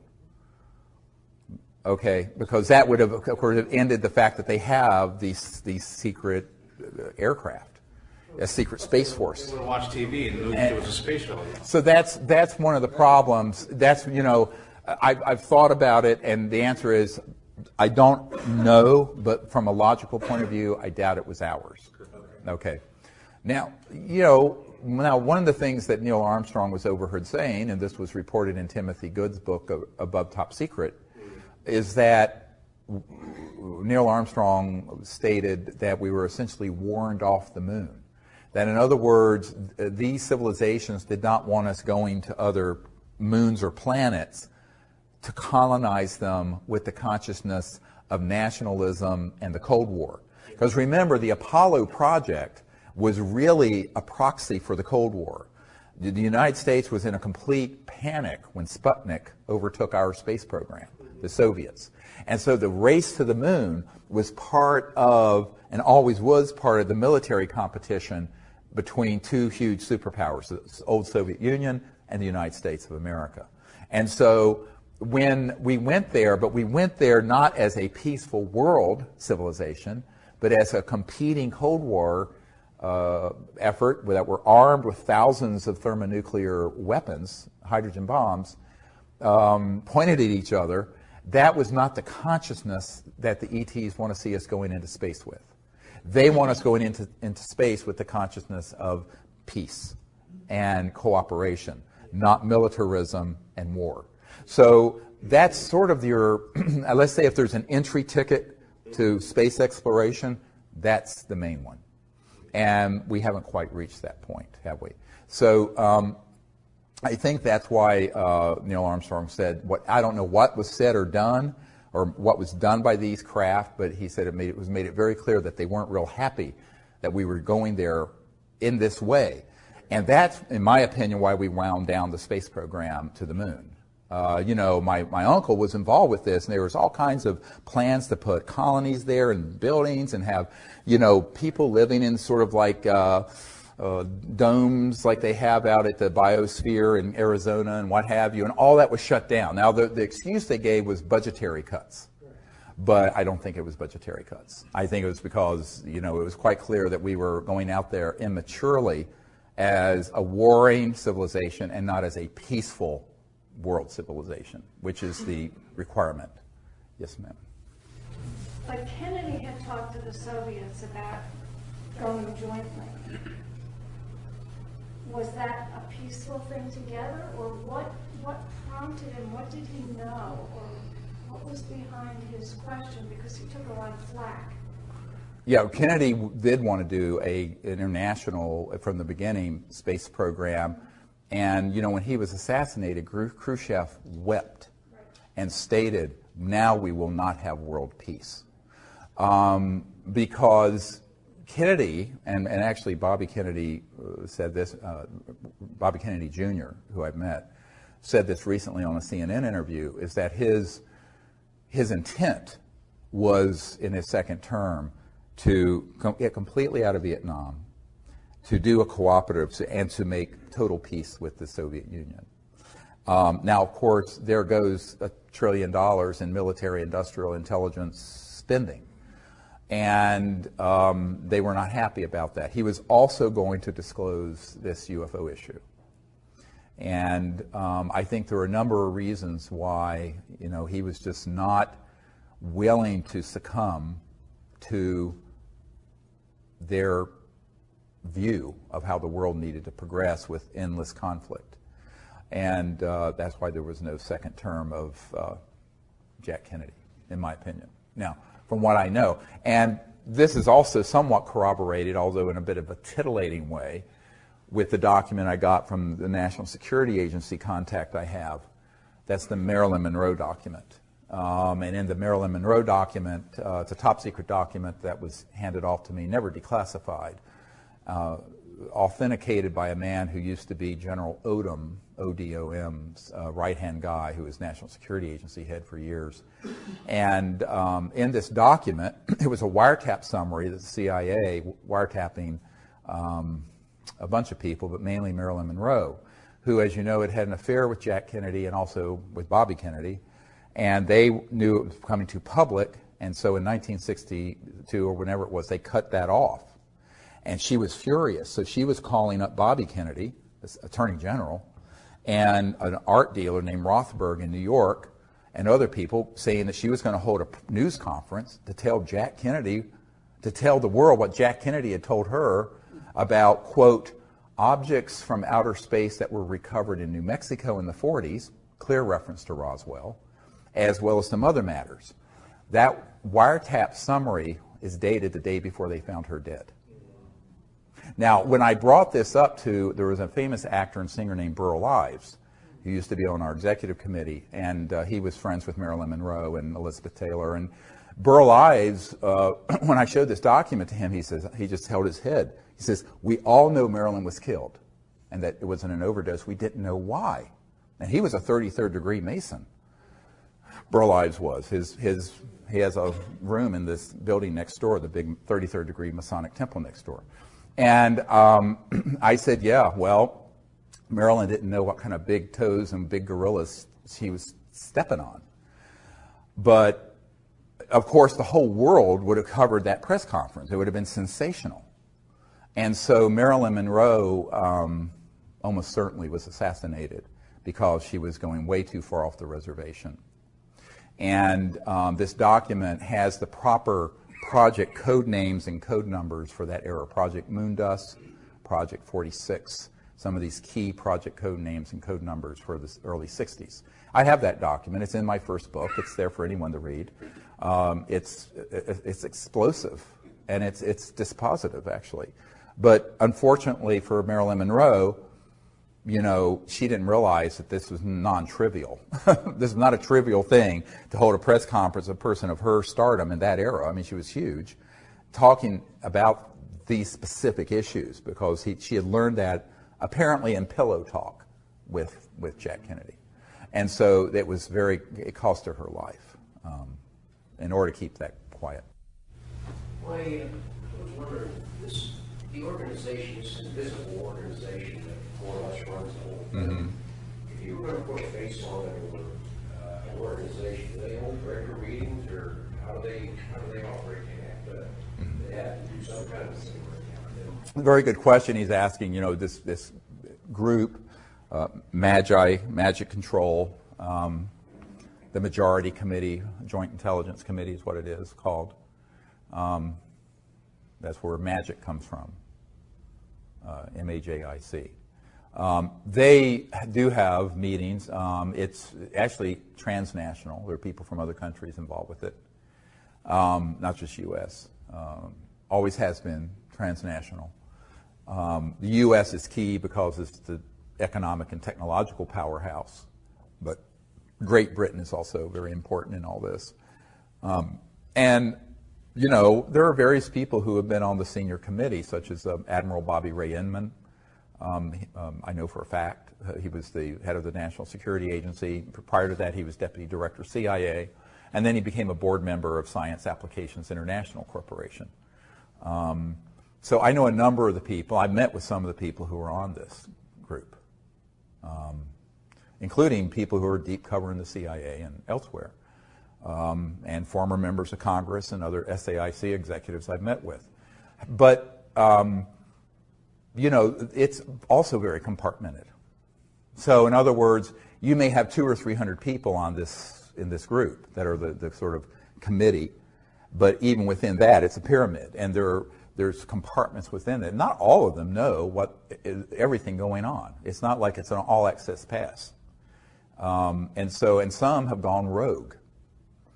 Okay, because that would have, of course, have ended the fact that they have these these secret aircraft, a secret space force. They would watch T V and knew it was a space shuttle. So that's that's one of the problems. That's, you know, I've, I've thought about it, and the answer is I don't know, but from a logical point of view, I doubt it was ours. Okay. Now, you know, now one of the things that Neil Armstrong was overheard saying, and this was reported in Timothy Good's book, Above Top Secret, is that Neil Armstrong stated that we were essentially warned off the moon. That, in other words, these civilizations did not want us going to other moons or planets to colonize them with the consciousness of nationalism and the Cold War. Because remember, the Apollo project was really a proxy for the Cold War. The United States was in a complete panic when Sputnik overtook our space program, the Soviets. And so the race to the moon was part of, and always was part of, the military competition between two huge superpowers, the old Soviet Union and the United States of America. And so when we went there, but we went there not as a peaceful world civilization, but as a competing Cold War uh, effort that were armed with thousands of thermonuclear weapons, hydrogen bombs, um, pointed at each other. That was not the consciousness that the E Ts want to see us going into space with. They want us going into, into space with the consciousness of peace and cooperation, not militarism and war. So that's sort of your, let's say if there's an entry ticket to space exploration, that's the main one. And we haven't quite reached that point, have we? So um, I think that's why uh, Neil Armstrong said, what I don't know what was said or done, or what was done by these craft, but he said it, made, it was made it very clear that they weren't real happy that we were going there in this way. And that's, in my opinion, why we wound down the space program to the moon. Uh, you know, my, my uncle was involved with this, and there was all kinds of plans to put colonies there and buildings and have, you know, people living in sort of like uh, uh, domes like they have out at the biosphere in Arizona and what have you, and all that was shut down. Now, the, the excuse they gave was budgetary cuts, but I don't think it was budgetary cuts. I think it was because, you know, it was quite clear that we were going out there immaturely as a warring civilization and not as a peaceful world civilization, which is the requirement. Yes, ma'am. But Kennedy had talked to the Soviets about going jointly. Was that a peaceful thing together, or what, what prompted him? What did he know, or what was behind his question? Because he took a lot of flack. Yeah, Kennedy did want to do a international, from the beginning, space program. And, you know, when he was assassinated, Khrushchev wept and stated, now we will not have world peace. Um, because Kennedy, and, and actually Bobby Kennedy said this, uh, Bobby Kennedy Junior, who I've met, said this recently on a C N N interview, is that his, his intent was, in his second term, to com- get completely out of Vietnam, to do a cooperative, and to make total peace with the Soviet Union. Um, now, of course, there goes a trillion dollars in military industrial intelligence spending. And um, they were not happy about that. He was also going to disclose this U F O issue. And um, I think there were a number of reasons why, you know, he was just not willing to succumb to their view of how the world needed to progress with endless conflict. And uh, that's why there was no second term of uh, Jack Kennedy, in my opinion. Now, from from what I know. And this is also somewhat corroborated, although in a bit of a titillating way, with the document I got from the National Security Agency contact I have. That's the Marilyn Monroe document. Um, and in the Marilyn Monroe document, uh, it's a top secret document that was handed off to me, never declassified, uh, authenticated by a man who used to be General Odom, O D O M's uh, right-hand guy, who was National Security Agency head for years. And um, in this document, it was a wiretap summary that the C I A wiretapping um, a bunch of people, but mainly Marilyn Monroe, who, as you know, had had an affair with Jack Kennedy and also with Bobby Kennedy. And they knew it was becoming too public, and so in nineteen sixty-two or whenever it was, they cut that off. And she was furious, so she was calling up Bobby Kennedy, this Attorney General, and an art dealer named Rothberg in New York, and other people, saying that she was going to hold a news conference to tell Jack Kennedy, to tell the world what Jack Kennedy had told her about, quote, objects from outer space that were recovered in New Mexico in the forties, clear reference to Roswell, as well as some other matters. That wiretap summary is dated the day before they found her dead. Now, when I brought this up to, there was a famous actor and singer named Burl Ives, who used to be on our executive committee, and uh, he was friends with Marilyn Monroe and Elizabeth Taylor. And Burl Ives, uh, when I showed this document to him, he says, he just held his head. He says, we all know Marilyn was killed, and that it wasn't an overdose. We didn't know why. And he was a thirty-third degree Mason. Burl Ives was. His, his, he has a room in this building next door, the big thirty-third degree Masonic temple next door. And um, I said, yeah, well, Marilyn didn't know what kind of big toes and big gorillas she was stepping on. But, of course, the whole world would have covered that press conference. It would have been sensational. And so Marilyn Monroe um, almost certainly was assassinated because she was going way too far off the reservation. And um, this document has the proper project code names and code numbers for that era. Project Moondust, Project forty-six, some of these key project code names and code numbers for the early sixties. I have that document. It's in my first book. It's there for anyone to read. Um, it's, it's explosive, and it's, it's dispositive, actually. But unfortunately for Marilyn Monroe, you know, she didn't realize that this was non-trivial. This is not a trivial thing to hold a press conference, a person of her stardom in that era. I mean, she was huge, talking about these specific issues, because he, she had learned that apparently in pillow talk with, with Jack Kennedy. And so it was very, it cost her her life um, in order to keep that quiet. Well, I was wondering, this, the organization, this invisible organization that more or less runs the whole thing. Mm-hmm. If you were going to put a face on it, or uh, an organization, do they hold regular meetings, or how do they how do they operate? They have to, mm-hmm. they have to do some kind of thing. Very good question he's asking. You know, this this group, uh, Magi, Magic Control, um, the Majority Committee, Joint Intelligence Committee is what it is called. Um, that's where Magic comes from, uh, M A J I C. Um, they do have meetings. Um, it's actually transnational. There are people from other countries involved with it, um, not just U S Um, always has been transnational. Um, the U S is key because it's the economic and technological powerhouse, but Great Britain is also very important in all this. Um, and, you know, there are various people who have been on the senior committee, such as uh, Admiral Bobby Ray Inman. Um, he, um, I know for a fact uh, he was the head of the National Security Agency. Prior to that, he was Deputy Director C I A, and then he became a board member of Science Applications International Corporation. Um, so I know a number of the people. I've met with some of the people who are on this group, um, including people who are deep covering the C I A and elsewhere, um, and former members of Congress and other S A I C executives I've met with. But um, you know, it's also very compartmented. So in other words, you may have two or three hundred people on this in this group that are the, the sort of committee, but even within that, it's a pyramid, and there are, there's compartments within it. Not all of them know what is, everything going on. It's not like it's an all-access pass. Um, and so, and some have gone rogue.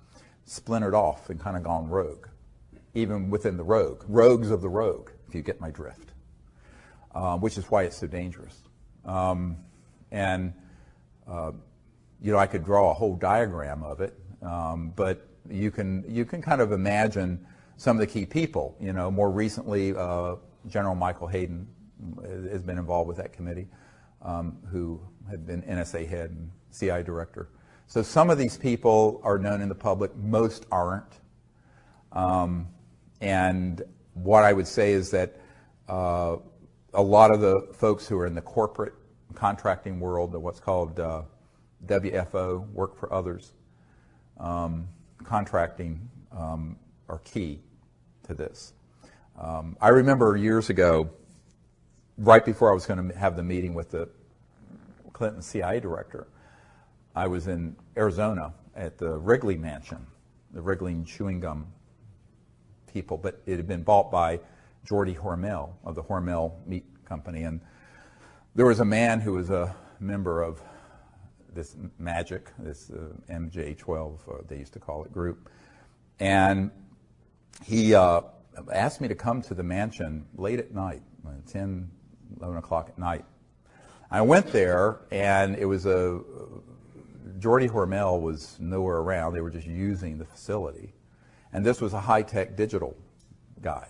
splintered off and kind of gone rogue, even within the rogue, rogues of the rogue, if you get my drift, uh, which is why it's so dangerous. Um, and, uh, you know, I could draw a whole diagram of it, um, but you can, you can kind of imagine some of the key people. You know, more recently, uh, General Michael Hayden has been involved with that committee, um, who had been N S A head and C I A director. So some of these people are known in the public, most aren't. Um, and what I would say is that uh, a lot of the folks who are in the corporate contracting world, the what's called uh, W F O, work for others, um, contracting um, are key to this. Um, I remember years ago, right before I was going to have the meeting with the Clinton C I A director, I was in Arizona at the Wrigley Mansion, the Wrigley and chewing gum people, but it had been bought by Jordy Hormel of the Hormel Meat Company. And there was a man who was a member of this MAGIC, this uh, M J twelve, uh, they used to call it, group. And he uh, asked me to come to the mansion late at night, ten, eleven o'clock at night. I went there, and it was a, Jordy Hormel was nowhere around. They were just using the facility. And this was a high-tech digital guy,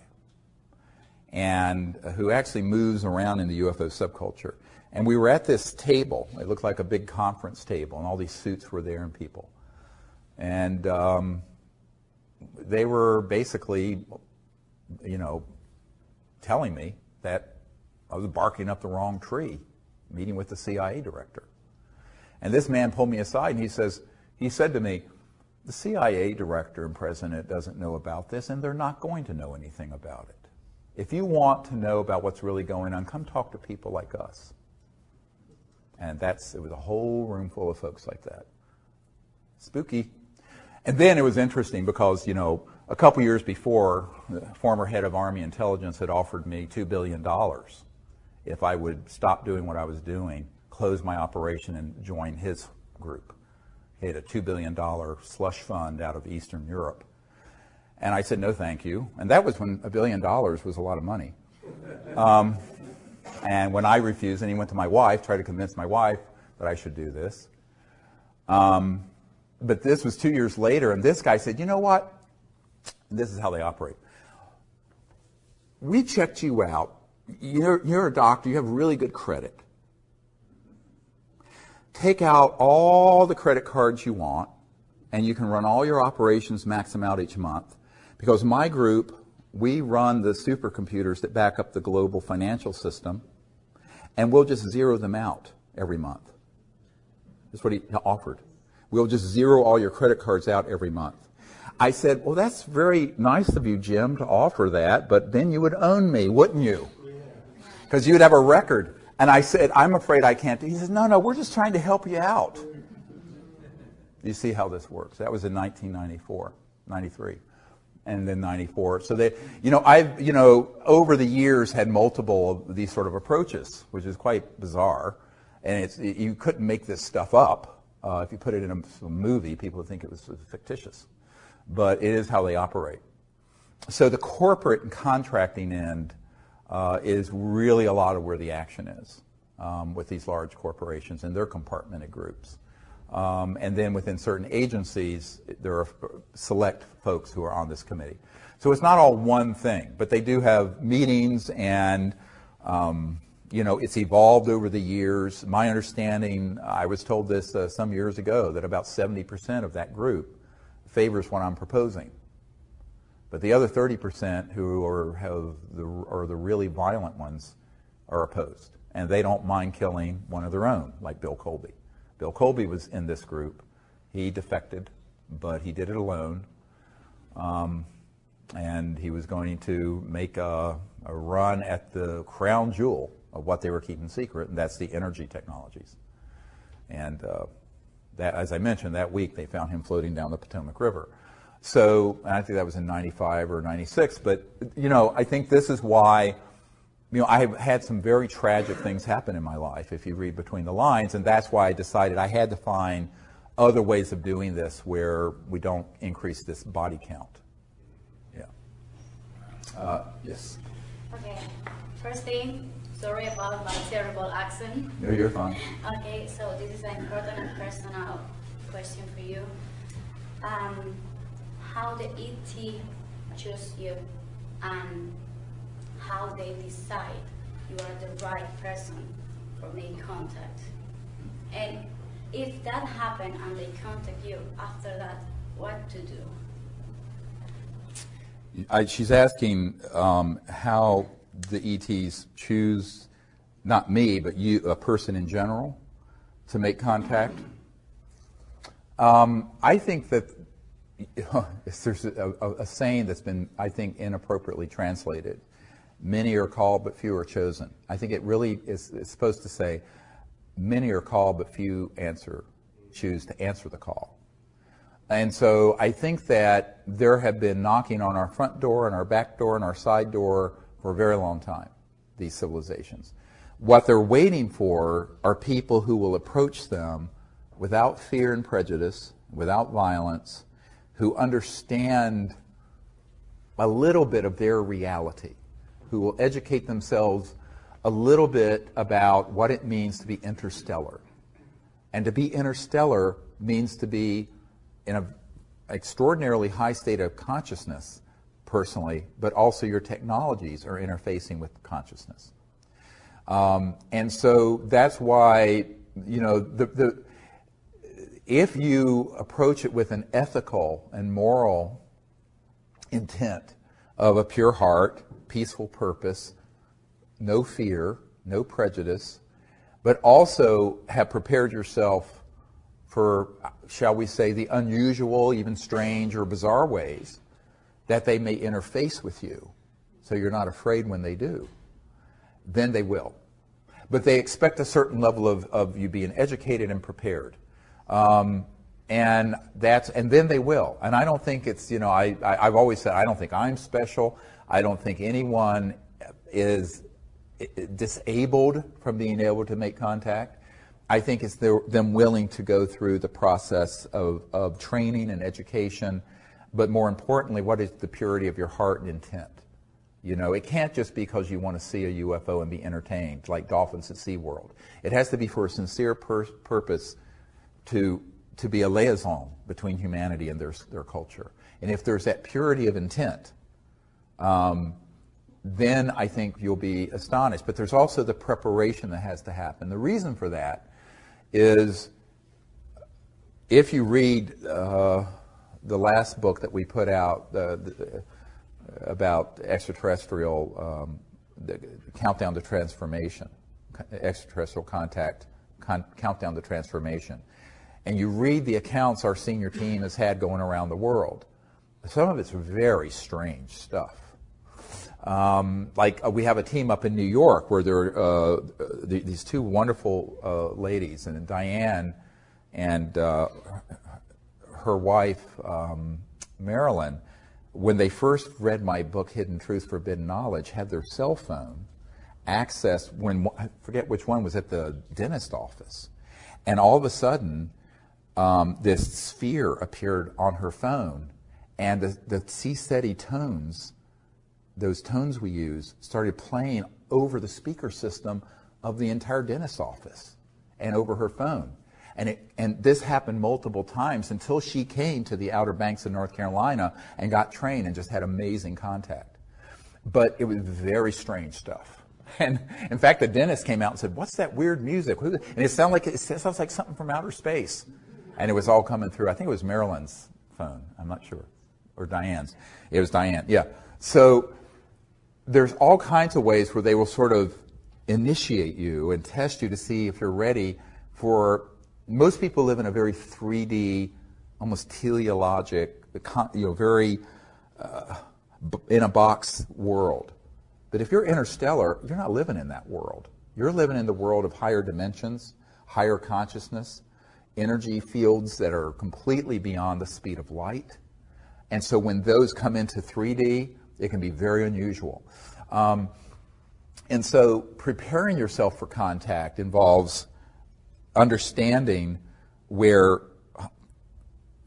and uh, who actually moves around in the U F O subculture. And we were at this table. It looked like a big conference table, and all these suits were there and people. And um, they were basically, you know, telling me that I was barking up the wrong tree, meeting with the C I A director. And this man pulled me aside, and he says, he said to me, the C I A director and president doesn't know about this, and they're not going to know anything about it. If you want to know about what's really going on, come talk to people like us. And that's, it was a whole room full of folks like that. Spooky. And then it was interesting because, you know, a couple years before, the former head of Army Intelligence had offered me two billion dollars if I would stop doing what I was doing, close my operation, and join his group. He had a two billion dollars slush fund out of Eastern Europe. And I said, no, thank you. And that was when a billion dollars was a lot of money. Um, and when I refused, and he went to my wife, tried to convince my wife that I should do this. Um, but this was two years later, and this guy said, you know what? This is how they operate. We checked you out. You're, you're a doctor. You have really good credit. Take out all the credit cards you want, and you can run all your operations, max them out each month. Because my group, we run the supercomputers that back up the global financial system, and we'll just zero them out every month. That's what he offered. We'll just zero all your credit cards out every month. I said, well, that's very nice of you, Jim, to offer that, but then you would own me, wouldn't you? Because you'd have a record. And I said, I'm afraid I can't do it. He says, no, no, we're just trying to help you out. You see how this works. That was in nineteen ninety-four, ninety-three, and then ninety-four. So they, you know, I've, you know, over the years had multiple of these sort of approaches, which is quite bizarre. And it's, you couldn't make this stuff up. Uh, if you put it in a, a movie, people would think it was fictitious. But it is how they operate. So the corporate and contracting end Uh, is really a lot of where the action is um, with these large corporations and their compartmented groups. Um, and then within certain agencies, there are select folks who are on this committee. So it's not all one thing, but they do have meetings, and um, you know, it's evolved over the years. My understanding, I was told this uh, some years ago, that about seventy percent of that group favors what I'm proposing. But the other thirty percent who are, have the, are the really violent ones are opposed. And they don't mind killing one of their own, like Bill Colby. Bill Colby was in this group. He defected, but he did it alone. Um, and he was going to make a, a run at the crown jewel of what they were keeping secret, and that's the energy technologies. And uh, that, as I mentioned, that week they found him floating down the Potomac River. So, and I think that was in ninety-five or ninety-six, but, you know, I think this is why, you know, I have had some very tragic things happen in my life, if you read between the lines, and that's why I decided I had to find other ways of doing this where we don't increase this body count. Yeah. Uh, yes. Okay. First thing, sorry about my terrible accent. No, you're fine. Okay, so this is an important and personal question for you. Um, how the E T choose you and how they decide you are the right person for making contact. And if that happened and they contact you after that, what to do? I, she's asking um, how the E Ts choose, not me, but you, a person in general, to make contact. Um, I think that there's a, a, a saying that's been, I think, inappropriately translated. Many are called, but few are chosen. I think it really is it's supposed to say, many are called, but few answer, choose to answer the call. And so I think that there have been knocking on our front door and our back door and our side door for a very long time, these civilizations. What they're waiting for are people who will approach them without fear and prejudice, without violence, who understand a little bit of their reality, who will educate themselves a little bit about what it means to be interstellar. And to be interstellar means to be in an extraordinarily high state of consciousness, personally, but also your technologies are interfacing with consciousness. Um, and so that's why, you know, the, the if you approach it with an ethical and moral intent of a pure heart, peaceful purpose, no fear, no prejudice, but also have prepared yourself for, shall we say, the unusual, even strange or bizarre ways that they may interface with you, so you're not afraid when they do, then they will. But they expect a certain level of, of you being educated and prepared. Um, and that's and then they will. And I don't think it's, you know, I, I, I've always said I don't think I'm special. I don't think anyone is disabled from being able to make contact. I think it's their, them willing to go through the process of, of training and education, but more importantly, what is the purity of your heart and intent? You know, it can't just be because you want to see a U F O and be entertained, like dolphins at SeaWorld. It has to be for a sincere pur- purpose to to be a liaison between humanity and their their culture. And if there's that purity of intent, um, then I think you'll be astonished. But there's also the preparation that has to happen. The reason for that is if you read uh, the last book that we put out uh, the, about extraterrestrial, um, the Countdown to Transformation, extraterrestrial contact, con- Countdown to Transformation, and you read the accounts our senior team has had going around the world, some of it's very strange stuff. Um, like uh, we have a team up in New York where there are uh, th- these two wonderful uh, ladies, and Diane and uh, her wife, um, Marilyn, when they first read my book, Hidden Truth, Forbidden Knowledge, had their cell phone accessed when, I forget which one was at the dentist office. And all of a sudden, um, this sphere appeared on her phone, and the, the C-SETI tones, those tones we use, started playing over the speaker system of the entire dentist office and over her phone. And, it, and this happened multiple times until she came to the Outer Banks of North Carolina and got trained and just had amazing contact. But it was very strange stuff. And in fact, the dentist came out and said, "What's that weird music?" And it sounded like it sounds like something from outer space. And it was all coming through. I think it was Marilyn's phone. I'm not sure, or Diane's. It was Diane. Yeah. So there's all kinds of ways where they will sort of initiate you and test you to see if you're ready for. Most people live in a very three D, almost teleologic, you know, very uh, in a box world. But if you're interstellar, you're not living in that world. You're living in the world of higher dimensions, higher consciousness, energy fields that are completely beyond the speed of light. And so when those come into three D, it can be very unusual. Um, and so preparing yourself for contact involves understanding where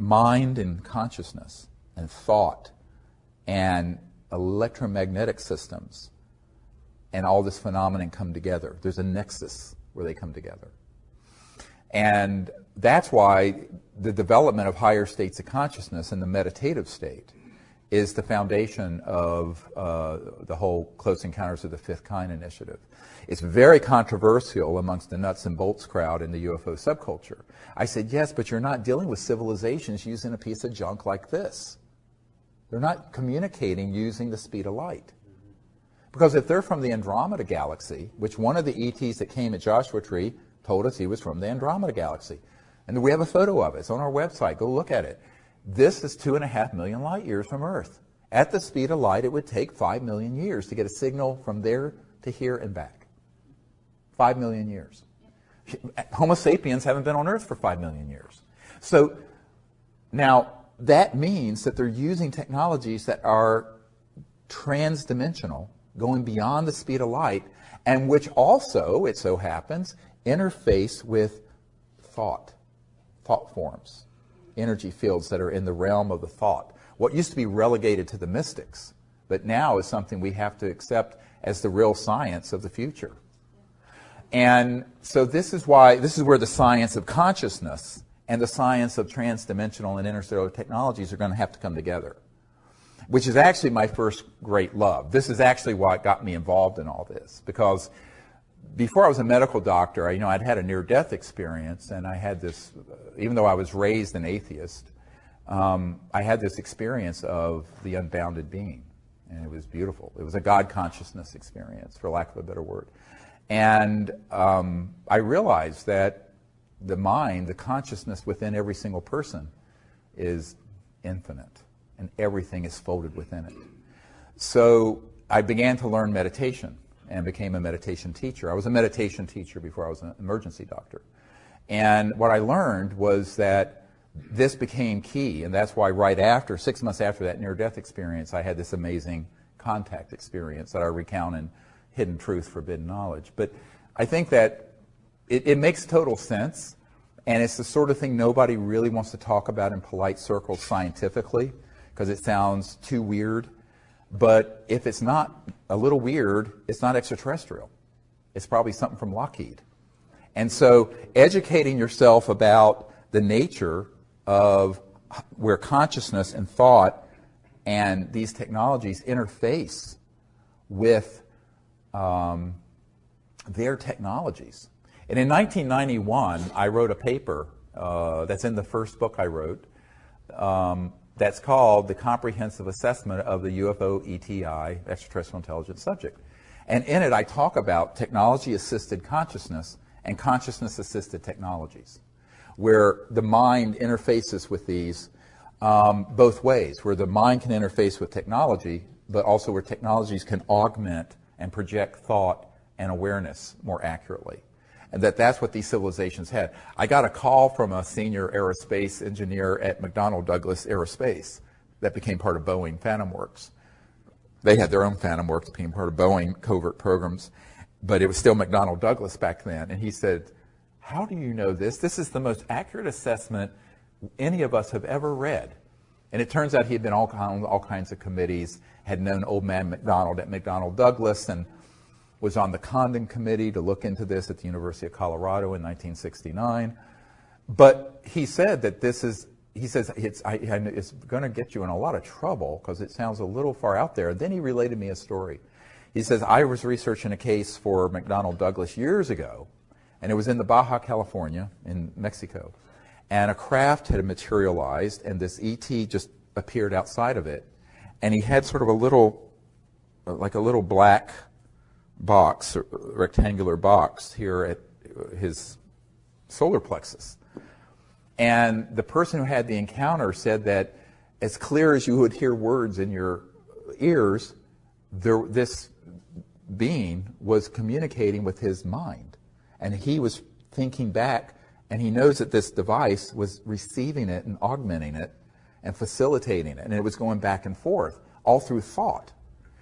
mind and consciousness and thought and electromagnetic systems and all this phenomenon come together. There's a nexus where they come together. And that's why the development of higher states of consciousness in the meditative state is the foundation of uh, the whole Close Encounters of the Fifth Kind initiative. It's very controversial amongst the nuts and bolts crowd in the U F O subculture. I said, yes, but you're not dealing with civilizations using a piece of junk like this. They're not communicating using the speed of light. Because if they're from the Andromeda Galaxy, which one of the E Ts that came at Joshua Tree told us he was from the Andromeda Galaxy. And we have a photo of it. It's on our website. Go look at it. This is two and a half million light years from Earth. At the speed of light, it would take five million years to get a signal from there to here and back. Five million years. Homo sapiens haven't been on Earth for five million years. So now that means that they're using technologies that are trans-dimensional, going beyond the speed of light, and which also, it so happens, interface with thought, thought forms, energy fields that are in the realm of the thought. What used to be relegated to the mystics, but now is something we have to accept as the real science of the future. And so this is why, this is where the science of consciousness and the science of transdimensional and interstellar technologies are going to have to come together, which is actually my first great love. This is actually what got me involved in all this, because before I was a medical doctor, I, you know, I'd had a near-death experience, and I had this, even though I was raised an atheist, um, I had this experience of the unbounded being, and it was beautiful. It was a God consciousness experience, for lack of a better word. And um, I realized that the mind, the consciousness within every single person is infinite, and everything is folded within it. So I began to learn meditation and became a meditation teacher. I was a meditation teacher before I was an emergency doctor. And what I learned was that this became key, and that's why right after, six months after that near-death experience, I had this amazing contact experience that I recount in Hidden Truth, Forbidden Knowledge. But I think that it, it makes total sense, and it's the sort of thing nobody really wants to talk about in polite circles scientifically, because it sounds too weird. But if it's not a little weird, it's not extraterrestrial. It's probably something from Lockheed. And so educating yourself about the nature of where consciousness and thought and these technologies interface with um, their technologies. And in nineteen ninety-one, I wrote a paper uh, that's in the first book I wrote, um, that's called The Comprehensive Assessment of the U F O E T I, Extraterrestrial Intelligence Subject. And in it, I talk about technology-assisted consciousness and consciousness-assisted technologies, where the mind interfaces with these um, both ways, where the mind can interface with technology, but also where technologies can augment and project thought and awareness more accurately. And that that's what these civilizations had. I got a call from a senior aerospace engineer at McDonnell Douglas Aerospace that became part of Boeing Phantom Works. They had their own Phantom Works, became part of Boeing covert programs, but it was still McDonnell Douglas back then. And he said, how do you know this? This is the most accurate assessment any of us have ever read. And it turns out he had been all, on all kinds of committees, had known old man McDonald at McDonnell Douglas, and was on the Condon Committee to look into this at the University of Colorado in nineteen sixty-nine. But he said that this is, he says, it's, I, it's going to get you in a lot of trouble because it sounds a little far out there. And then he related me a story. He says, I was researching a case for McDonnell Douglas years ago, and it was in the Baja California in Mexico. And a craft had materialized, and this E T just appeared outside of it. And he had sort of a little, like a little black box, rectangular box here at his solar plexus. And the person who had the encounter said that as clear as you would hear words in your ears, there, this being was communicating with his mind. And he was thinking back, and he knows that this device was receiving it and augmenting it and facilitating it. And it was going back and forth, all through thought.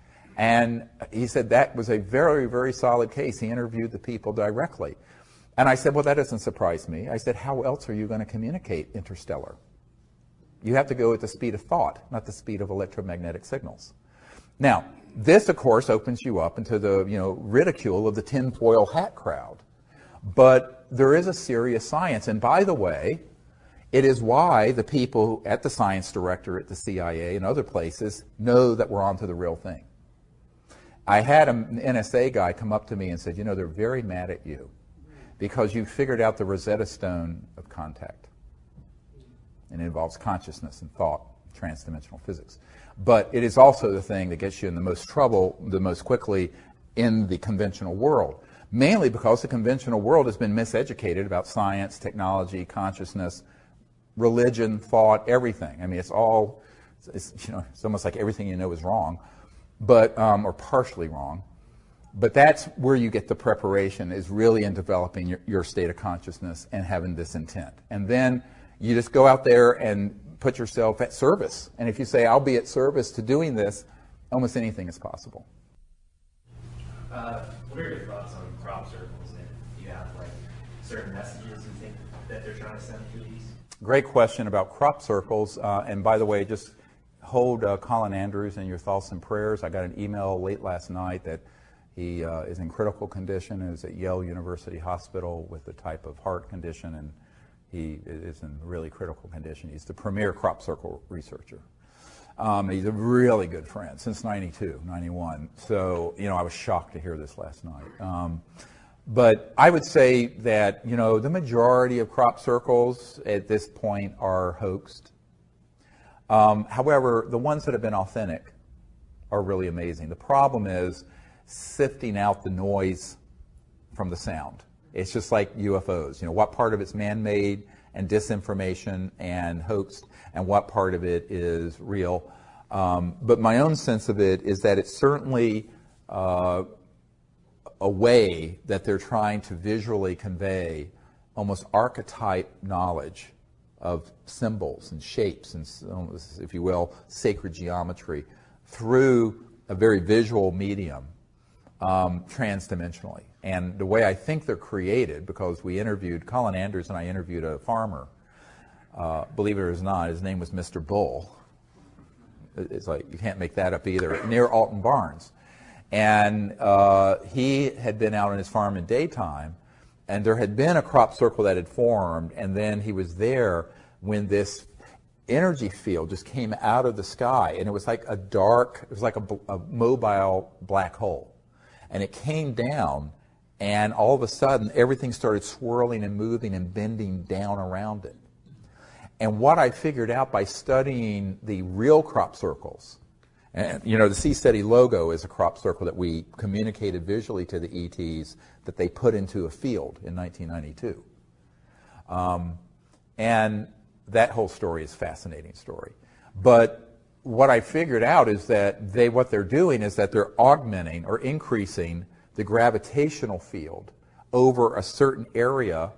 And he said that was a very, very solid case. He interviewed the people directly. And I said, well, that doesn't surprise me. I said, how else are you going to communicate interstellar? You have to go at the speed of thought, not the speed of electromagnetic signals. Now, this, of course, opens you up into the, you know, ridicule of the tinfoil hat crowd. But there is a serious science. And by the way, it is why the people at the science director at the C I A and other places know that we're onto the real thing. I had an N S A guy come up to me and said, you know, they're very mad at you because you figured out the Rosetta Stone of contact. And it involves consciousness and thought, transdimensional physics. But it is also the thing that gets you in the most trouble the most quickly in the conventional world. Mainly because the conventional world has been miseducated about science, technology, consciousness, religion, thought, everything. I mean, it's all, it's, you know, it's almost like everything you know is wrong, but um, or partially wrong. But that's where you get the preparation, is really in developing your, your state of consciousness and having this intent. And then you just go out there and put yourself at service. And if you say, I'll be at service to doing this, almost anything is possible. Uh, what are your thoughts on crop circles? And do you have like certain messages you think that they're trying to send through these? Great question about crop circles. Uh, and by the way, just hold uh, Colin Andrews in your thoughts and prayers. I got an email late last night that he uh, is in critical condition, is at Yale University Hospital with a type of heart condition, and he is in really critical condition. He's the premier crop circle researcher. Um, he's a really good friend since ninety-two, ninety-one. So, you know, I was shocked to hear this last night. Um, but I would say that, you know, the majority of crop circles at this point are hoaxed. Um, however, the ones that have been authentic are really amazing. The problem is sifting out the noise from the sound. It's just like U F Os. You know, what part of it's man-made and disinformation and hoaxed, and what part of it is real. Um, but my own sense of it is that it's certainly uh, a way that they're trying to visually convey almost archetype knowledge of symbols and shapes and, if you will, sacred geometry through a very visual medium, um, transdimensionally. And the way I think they're created, because we interviewed, Colin Andrews and I interviewed a farmer, uh, believe it or not, his name was Mister Bull. It's like, you can't make that up either, near Alton Barnes. And uh, he had been out on his farm in daytime, and there had been a crop circle that had formed, and then he was there when this energy field just came out of the sky, and it was like a dark, it was like a, a mobile black hole. And it came down, and all of a sudden, everything started swirling and moving and bending down around it. And what I figured out by studying the real crop circles, and you know, the Seasteady logo is a crop circle that we communicated visually to the E Ts that they put into a field in nineteen ninety-two. Um, and that whole story is a fascinating story. But what I figured out is that they, what they're doing is that they're augmenting or increasing the gravitational field over a certain area,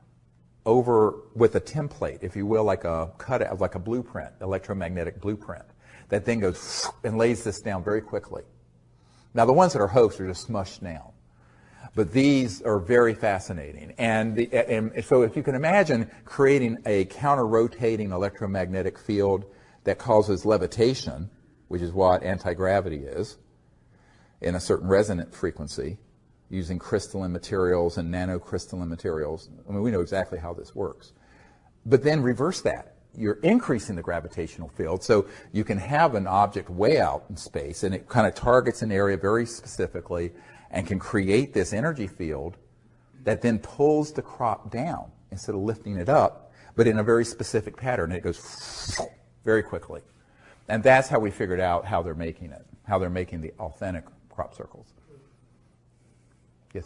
over with a template, if you will, like a cut, like a blueprint, electromagnetic blueprint, that then goes and lays this down very quickly. Now, the ones that are hoaxed are just smushed down. But these are very fascinating. And, the, and so if you can imagine creating a counter-rotating electromagnetic field that causes levitation, which is what anti-gravity is, in a certain resonant frequency, using crystalline materials and nanocrystalline materials. I mean, we know exactly how this works. But then reverse that. You're increasing the gravitational field, so you can have an object way out in space, and it kind of targets an area very specifically and can create this energy field that then pulls the crop down instead of lifting it up, but in a very specific pattern. It goes very quickly. And that's how we figured out how they're making it, how they're making the authentic crop circles. Yes?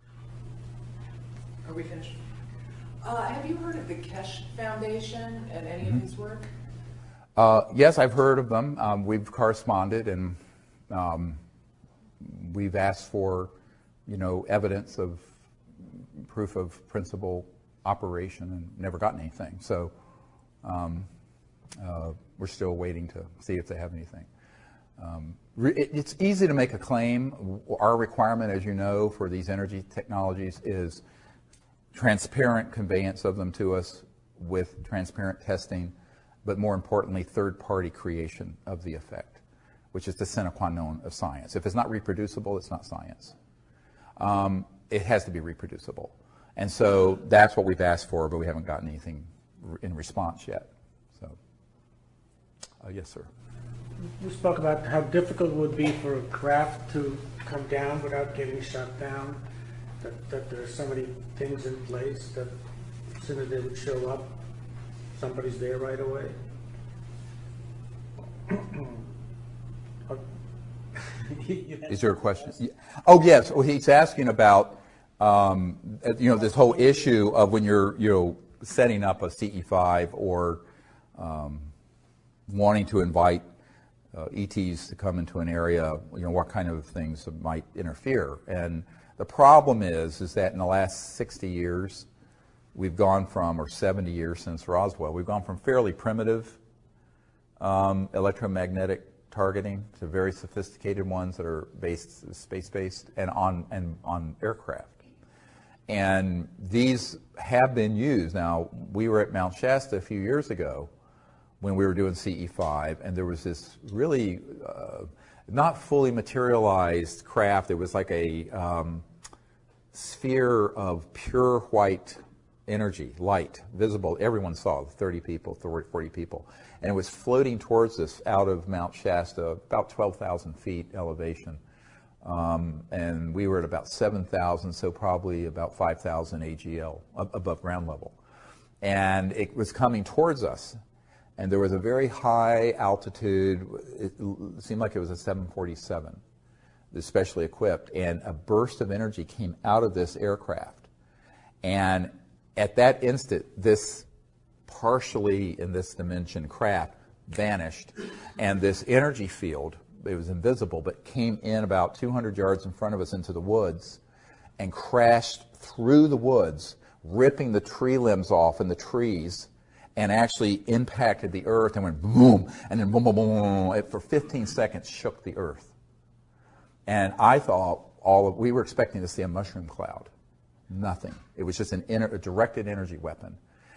Are we finished? Uh, have you heard of the Keshe Foundation and any mm-hmm. of his work? Uh, yes, I've heard of them. Um, we've corresponded, and um, we've asked for, you know, evidence of proof of principle operation and never gotten anything. So um, uh, we're still waiting to see if they have anything. Um, it, it's easy to make a claim. Our requirement, as you know, for these energy technologies is transparent conveyance of them to us with transparent testing. but more importantly, third-party creation of the effect, which is the sine qua non of science. If it's not reproducible, it's not science. Um, it has to be reproducible. And so that's what we've asked for, but we haven't gotten anything in response yet. So, uh, yes, sir. You spoke about how difficult it would be for a craft to come down without getting shut down, that, that there are so many things in place that as soon as they would show up, somebody's there right away. Is there a question? Oh, yes. Well, he's asking about, um, you know, this whole issue of when you're, you know, setting up a C E five or um, wanting to invite uh, E Ts to come into an area, you know, what kind of things might interfere. And the problem is, is that in the last sixty years, we've gone from, or seventy years since Roswell, we've gone from fairly primitive um, electromagnetic targeting to very sophisticated ones that are based space-based and on and on aircraft. And these have been used. Now, we were at Mount Shasta a few years ago when we were doing C E five, and there was this really uh, not fully materialized craft. It was like a um, sphere of pure white energy, light, visible. Everyone saw, thirty people, forty people. And it was floating towards us out of Mount Shasta, about twelve thousand feet elevation. Um, and we were at about seven thousand, so probably about five thousand A G L, above ground level. And it was coming towards us. And there was a very high altitude, it seemed like it was a seven forty-seven, especially equipped, and a burst of energy came out of this aircraft. And at that instant, this partially in this dimension craft vanished, and this energy field, it was invisible, but came in about two hundred yards in front of us into the woods and crashed through the woods, ripping the tree limbs off in the trees, and actually impacted the earth and went boom, and then boom, boom, boom, boom. It for fifteen seconds shook the earth. And I thought all of, we were expecting to see a mushroom cloud. Nothing. It was just an inner, a directed energy weapon.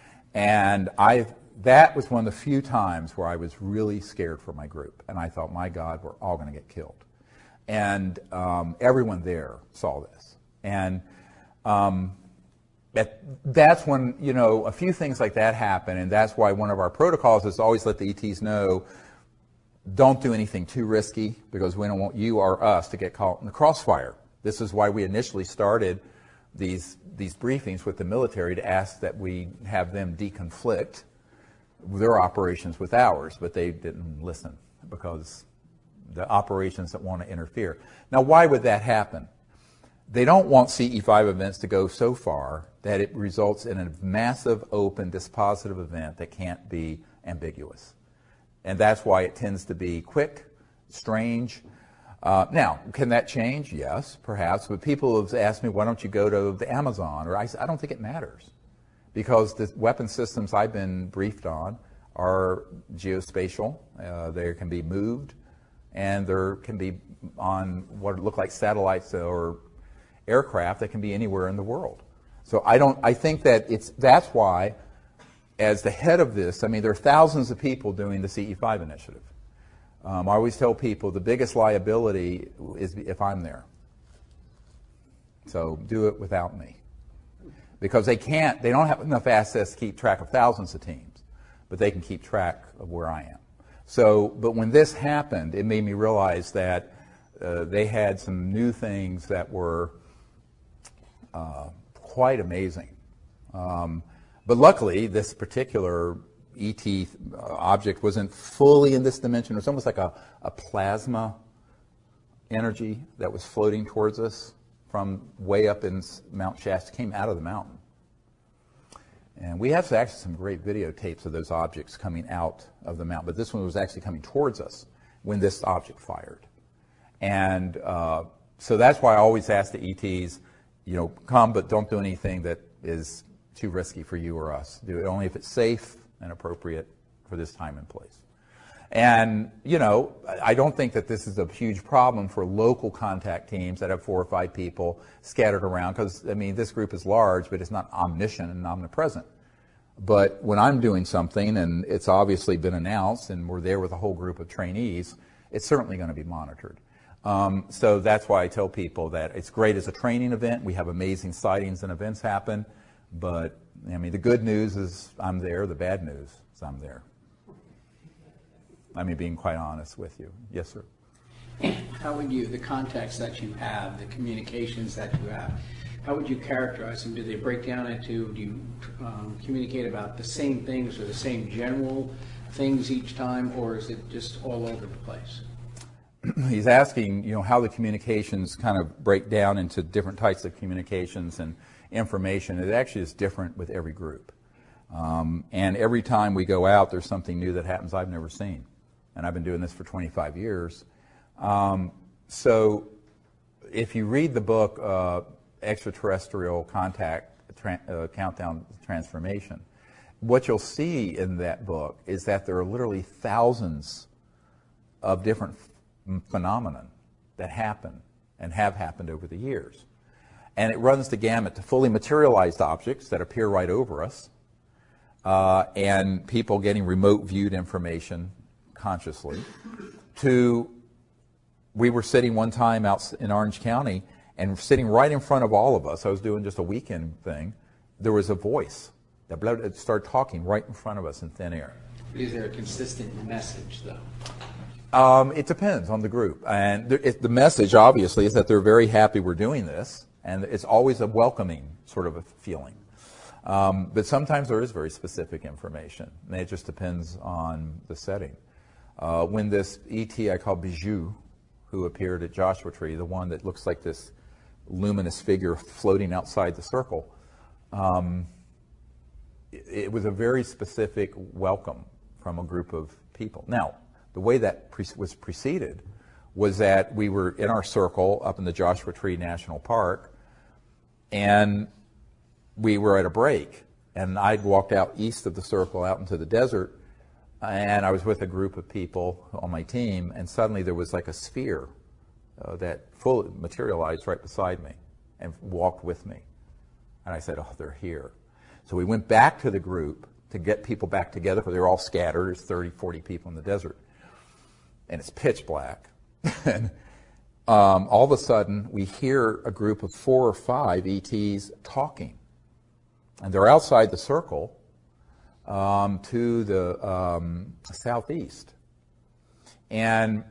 And I, that was one of the few times where I was really scared for my group. And I thought, my God, we're all going to get killed. And um, everyone there saw this. And um, that, that's when, you know, a few things like that happen. And that's why one of our protocols is to always let the E Ts know, don't do anything too risky, because we don't want you or us to get caught in the crossfire. This is why we initially started these these briefings with the military to ask that we have them deconflict their operations with ours, but they didn't listen because the operations that want to interfere. Now, why would that happen? They don't want C E five events to go so far that it results in a massive, open, dispositive event that can't be ambiguous. And that's why it tends to be quick, strange. Uh, now, can that change? Yes, perhaps. But people have asked me, why don't you go to the Amazon? Or I, I don't think it matters. Because the weapon systems I've been briefed on are geospatial. Uh, they can be moved. And there can be on what look like satellites or aircraft that can be anywhere in the world. So I don't, I think that it's, that's why, as the head of this, I mean, there are thousands of people doing the C E five initiative. Um, I always tell people the biggest liability is if I'm there. So do it without me. Because they can't, they don't have enough assets to keep track of thousands of teams, but they can keep track of where I am. So, but when this happened, it made me realize that uh, they had some new things that were uh, quite amazing. Um, but luckily, this particular E T object wasn't fully in this dimension. It was almost like a, a plasma energy that was floating towards us from way up in Mount Shasta, came out of the mountain. And we have actually some great videotapes of those objects coming out of the mountain, but this one was actually coming towards us when this object fired. And uh, so that's why I always ask the E Ts, you know, come, but don't do anything that is too risky for you or us. Do it only if it's safe and appropriate for this time and place. And, you know, I don't think that this is a huge problem for local contact teams that have four or five people scattered around, because, I mean, this group is large, but it's not omniscient and omnipresent. But when I'm doing something and it's obviously been announced and we're there with a whole group of trainees, it's certainly going to be monitored. Um, so that's why I tell people that it's great as a training event. We have amazing sightings and events happen. But, I mean, the good news is I'm there. The bad news is I'm there. I mean, being quite honest with you. Yes, sir. How would you, the contacts that you have, the communications that you have, how would you characterize them? Do they break down into, do you um, communicate about the same things or the same general things each time, or is it just all over the place? He's asking, you know, how the communications kind of break down into different types of communications and information. It actually is different with every group. Um, and every time we go out, there's something new that happens I've never seen. And I've been doing this for twenty-five years. Um, so if you read the book, uh, Extraterrestrial Contact Tra- uh, Countdown Transformation, what you'll see in that book is that there are literally thousands of different f- phenomena that happen and have happened over the years. And it runs the gamut to fully materialized objects that appear right over us, uh, and people getting remote viewed information consciously, to we were sitting one time out in Orange County and sitting right in front of all of us. I was doing just a weekend thing. There was a voice that started talking right in front of us in thin air. Is there a consistent message, though? Um, it depends on the group. And there, it, the message, obviously, is that they're very happy we're doing this, and it's always a welcoming sort of a feeling. Um, but sometimes there is very specific information, and it just depends on the setting. Uh, when this E T I call Bijou, who appeared at Joshua Tree, the one that looks like this luminous figure floating outside the circle, um, it, it was a very specific welcome from a group of people. Now, the way that pre- was preceded was that we were in our circle up in the Joshua Tree National Park, and we were at a break, and I'd walked out east of the circle out into the desert, and I was with a group of people on my team, and suddenly there was like a sphere uh, that fully materialized right beside me and walked with me. And I said, oh, they're here. So we went back to the group to get people back together, because they were all scattered. There's thirty, forty people in the desert. And it's pitch black. and um, all of a sudden, we hear a group of four or five E Ts talking. And they're outside the circle, Um, to the um, southeast. And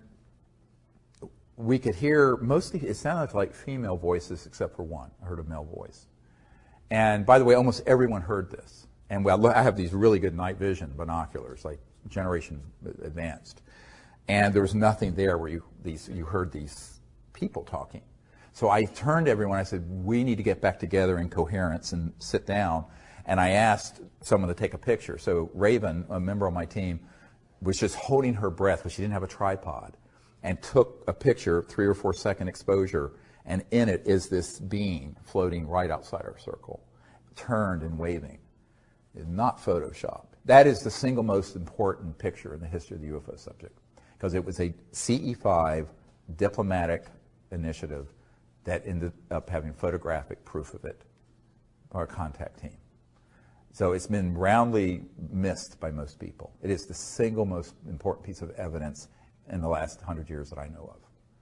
we could hear mostly, it sounded like female voices except for one. I heard a male voice. And by the way, almost everyone heard this. And well, I have these really good night vision binoculars, like generation advanced. And there was nothing there where you, these, you heard these people talking. So I turned to everyone, I said, we need to get back together in coherence and sit down. And I asked someone to take a picture. So Raven, a member of my team, was just holding her breath, but she didn't have a tripod, and took a picture, three or four second exposure, and in it is this being floating right outside our circle, turned and waving. It's not Photoshopped. That is the single most important picture in the history of the U F O subject, because it was a C E five diplomatic initiative that ended up having photographic proof of it, our contact team. So it's been roundly missed by most people. It is the single most important piece of evidence in the last hundred years that I know of.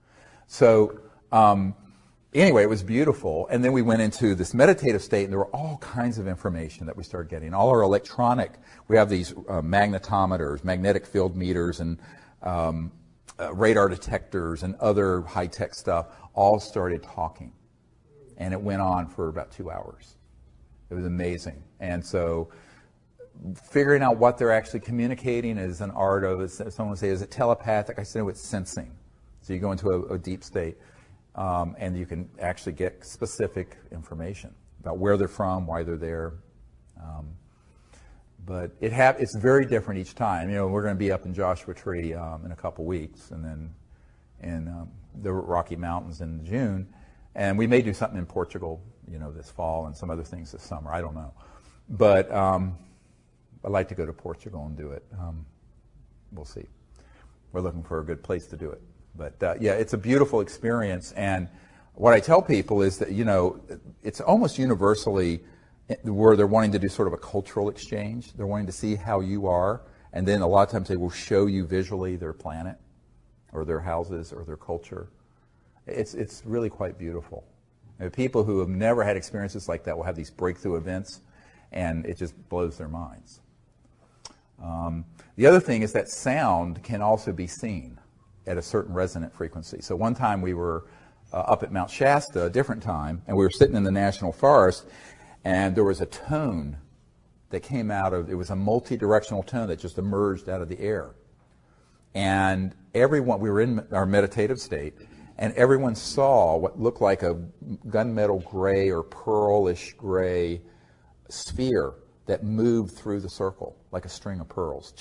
So um, anyway, it was beautiful. And then we went into this meditative state, and there were all kinds of information that we started getting. All our electronic, we have these uh, magnetometers, magnetic field meters, and um, uh, radar detectors, and other high-tech stuff, all started talking. And it went on for about two hours. It was amazing. And so figuring out what they're actually communicating is an art of, as someone would say, is it telepathic? I say it's sensing. So you go into a, a deep state, um, and you can actually get specific information about where they're from, why they're there. Um, but it ha- it's very different each time. You know, we're going to be up in Joshua Tree um, in a couple weeks, and then in um, the Rocky Mountains in June. And we may do something in Portugal, you know, this fall, and some other things this summer. I don't know. But um, I'd like to go to Portugal and do it. Um, we'll see. We're looking for a good place to do it. But uh, yeah, it's a beautiful experience. And what I tell people is that, you know, it's almost universally where they're wanting to do sort of a cultural exchange. They're wanting to see how you are, and then a lot of times they will show you visually their planet or their houses or their culture. It's, it's really quite beautiful. And people who have never had experiences like that will have these breakthrough events, and it just blows their minds. Um, the other thing is that sound can also be seen at a certain resonant frequency. So one time we were uh, up at Mount Shasta, a different time, and we were sitting in the National Forest, and there was a tone that came out of, it was a multi-directional tone that just emerged out of the air. And everyone, we were in our meditative state, and everyone saw what looked like a gunmetal gray or pearlish gray sphere that moved through the circle like a string of pearls.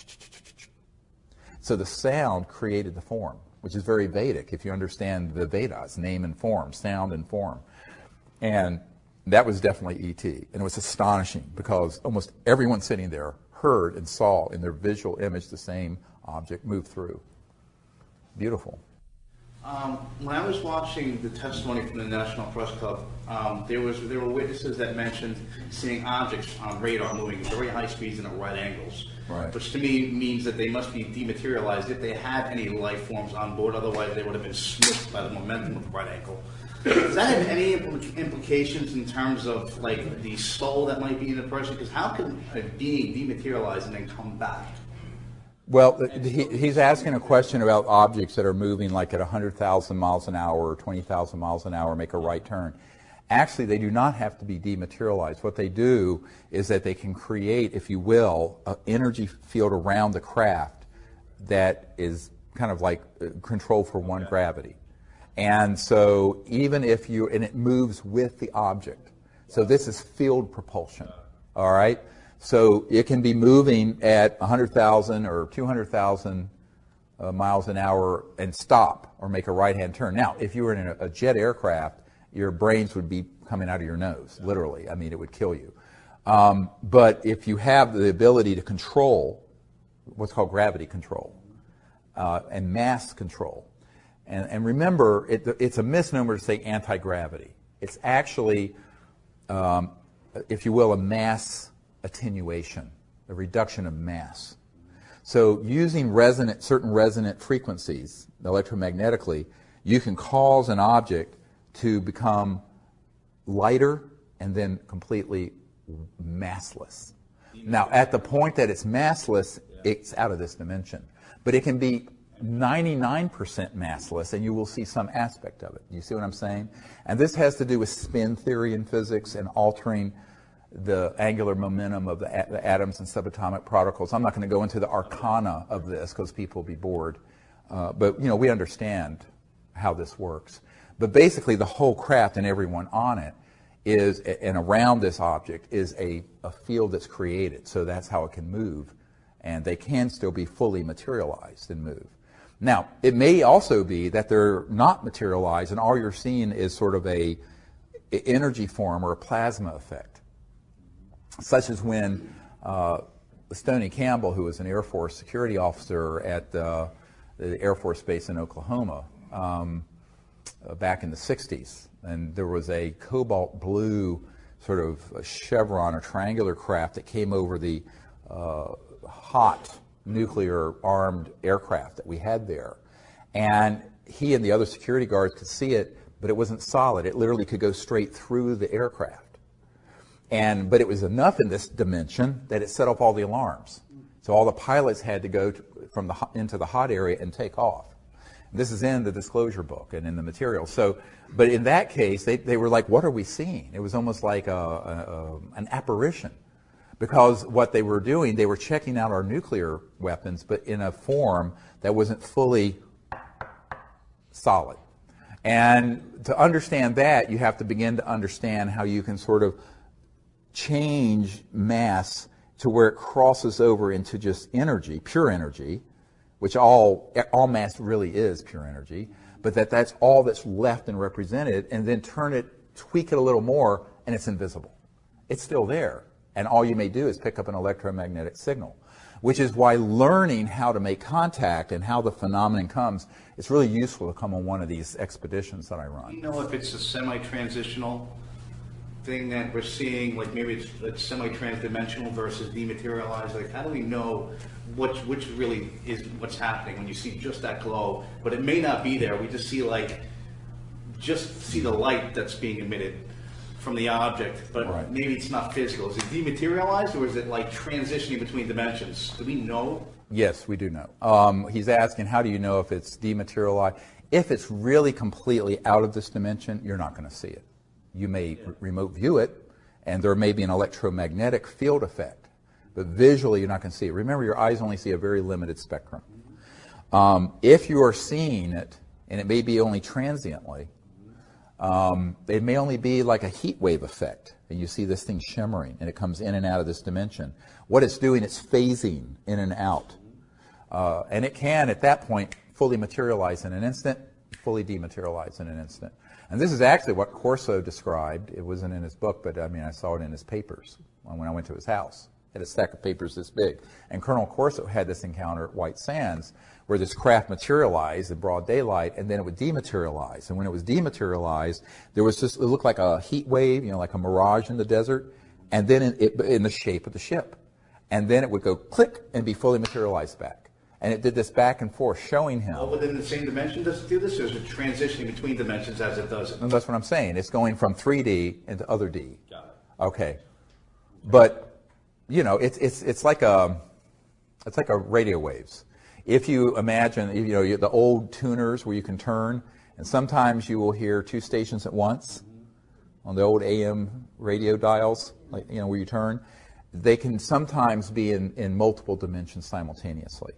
So the sound created the form, which is very Vedic if you understand the Vedas, name and form, sound and form. And that was definitely E T. And it was astonishing because almost everyone sitting there heard and saw in their visual image the same object move through. Beautiful. Um, when I was watching the testimony from the National Press Club, um, there was there were witnesses that mentioned seeing objects on radar moving at very high speeds and at right angles, right. Which to me means that they must be dematerialized if they had any life forms on board. Otherwise, they would have been smushed by the momentum of the right angle. Does that have any impl- implications in terms of like the soul that might be in the person? Because how can a being dematerialize and then come back? Well, he, he's asking a question about objects that are moving like at one hundred thousand miles an hour or twenty thousand miles an hour, make a right turn. Actually, they do not have to be dematerialized. What they do is that they can create, if you will, an energy field around the craft that is kind of like control for one gravity. And so even if you, and it moves with the object. So this is field propulsion, all right? So it can be moving at one hundred thousand or two hundred thousand uh, miles an hour and stop or make a right-hand turn. Now, if you were in a, a jet aircraft, your brains would be coming out of your nose, literally. I mean, it would kill you. Um, but if you have the ability to control what's called gravity control uh, and mass control, and, and remember, it, it's a misnomer to say anti-gravity. It's actually, um, if you will, a mass attenuation, a reduction of mass. So using resonant, certain resonant frequencies electromagnetically, you can cause an object to become lighter and then completely massless. Now, at the point that it's massless, it's out of this dimension. But it can be ninety-nine percent massless, and you will see some aspect of it. You see what I'm saying? And this has to do with spin theory in physics and altering the angular momentum of the, a- the atoms and subatomic particles. I'm not going to go into the arcana of this because people will be bored. Uh, but, you know, we understand how this works. But basically, the whole craft and everyone on it is, and around this object, is a, a field that's created. So that's how it can move. And they can still be fully materialized and move. Now, it may also be that they're not materialized and all you're seeing is sort of a, a energy form or a plasma effect. Such as when uh, Stoney Campbell, who was an Air Force security officer at uh, the Air Force Base in Oklahoma um, uh, back in the sixties, and there was a cobalt blue sort of a chevron or triangular craft that came over the uh, hot nuclear armed aircraft that we had there. And he and the other security guards could see it, but it wasn't solid. It literally could go straight through the aircraft. And, but it was enough in this dimension that it set off all the alarms. So all the pilots had to go to, from the into the hot area and take off. This is in the disclosure book and in the material. So, but in that case, they, they were like, what are we seeing? It was almost like a, a, a, an apparition. Because what they were doing, they were checking out our nuclear weapons, but in a form that wasn't fully solid. And to understand that, you have to begin to understand how you can sort of change mass to where it crosses over into just energy, pure energy, which all all mass really is pure energy, but that that's all that's left and represented, and then turn it, tweak it a little more, and it's invisible. It's still there, and all you may do is pick up an electromagnetic signal, which is why learning how to make contact and how the phenomenon comes, it's really useful to come on one of these expeditions that I run. Do you know if it's a semi-transitional thing that we're seeing, like maybe it's, it's semi-transdimensional versus dematerialized? Like, how do we know which which really is what's happening when you see just that glow, but it may not be there? We just see like just see the light that's being emitted from the object, but Right. maybe it's not physical. Is it dematerialized, or is it like transitioning between dimensions? Do we know? Yes, we do know. Um, he's asking, how do you know if it's dematerialized? If it's really completely out of this dimension, you're not going to see it. You may r- remote view it, and there may be an electromagnetic field effect, but visually you're not going to see it. Remember, your eyes only see a very limited spectrum. Um, if you are seeing it, and it may be only transiently, um, it may only be like a heat wave effect, and you see this thing shimmering, and it comes in and out of this dimension. What it's doing, it's phasing in and out. Uh, and it can, at that point, fully materialize in an instant, fully dematerialize in an instant. And this is actually what Corso described. It wasn't in his book, but I mean, I saw it in his papers when I went to his house. He had a stack of papers this big. And Colonel Corso had this encounter at White Sands, where this craft materialized in broad daylight, and then it would dematerialize. And when it was dematerialized, there was just, it looked like a heat wave, you know, like a mirage in the desert, and then in, it, in the shape of the ship. And then it would go click and be fully materialized back. And it did this back and forth, showing him. All within the same dimension does it do this, or is it transitioning between dimensions as it does it? And that's what I'm saying. It's going from three D into other D. Got it. Okay. But, you know, it's it's it's like a it's like a radio waves. If you imagine, you know, you- the old tuners where you can turn, and sometimes you will hear two stations at once on the old A M radio dials, like, you know, where you turn. They can sometimes be in, in multiple dimensions simultaneously.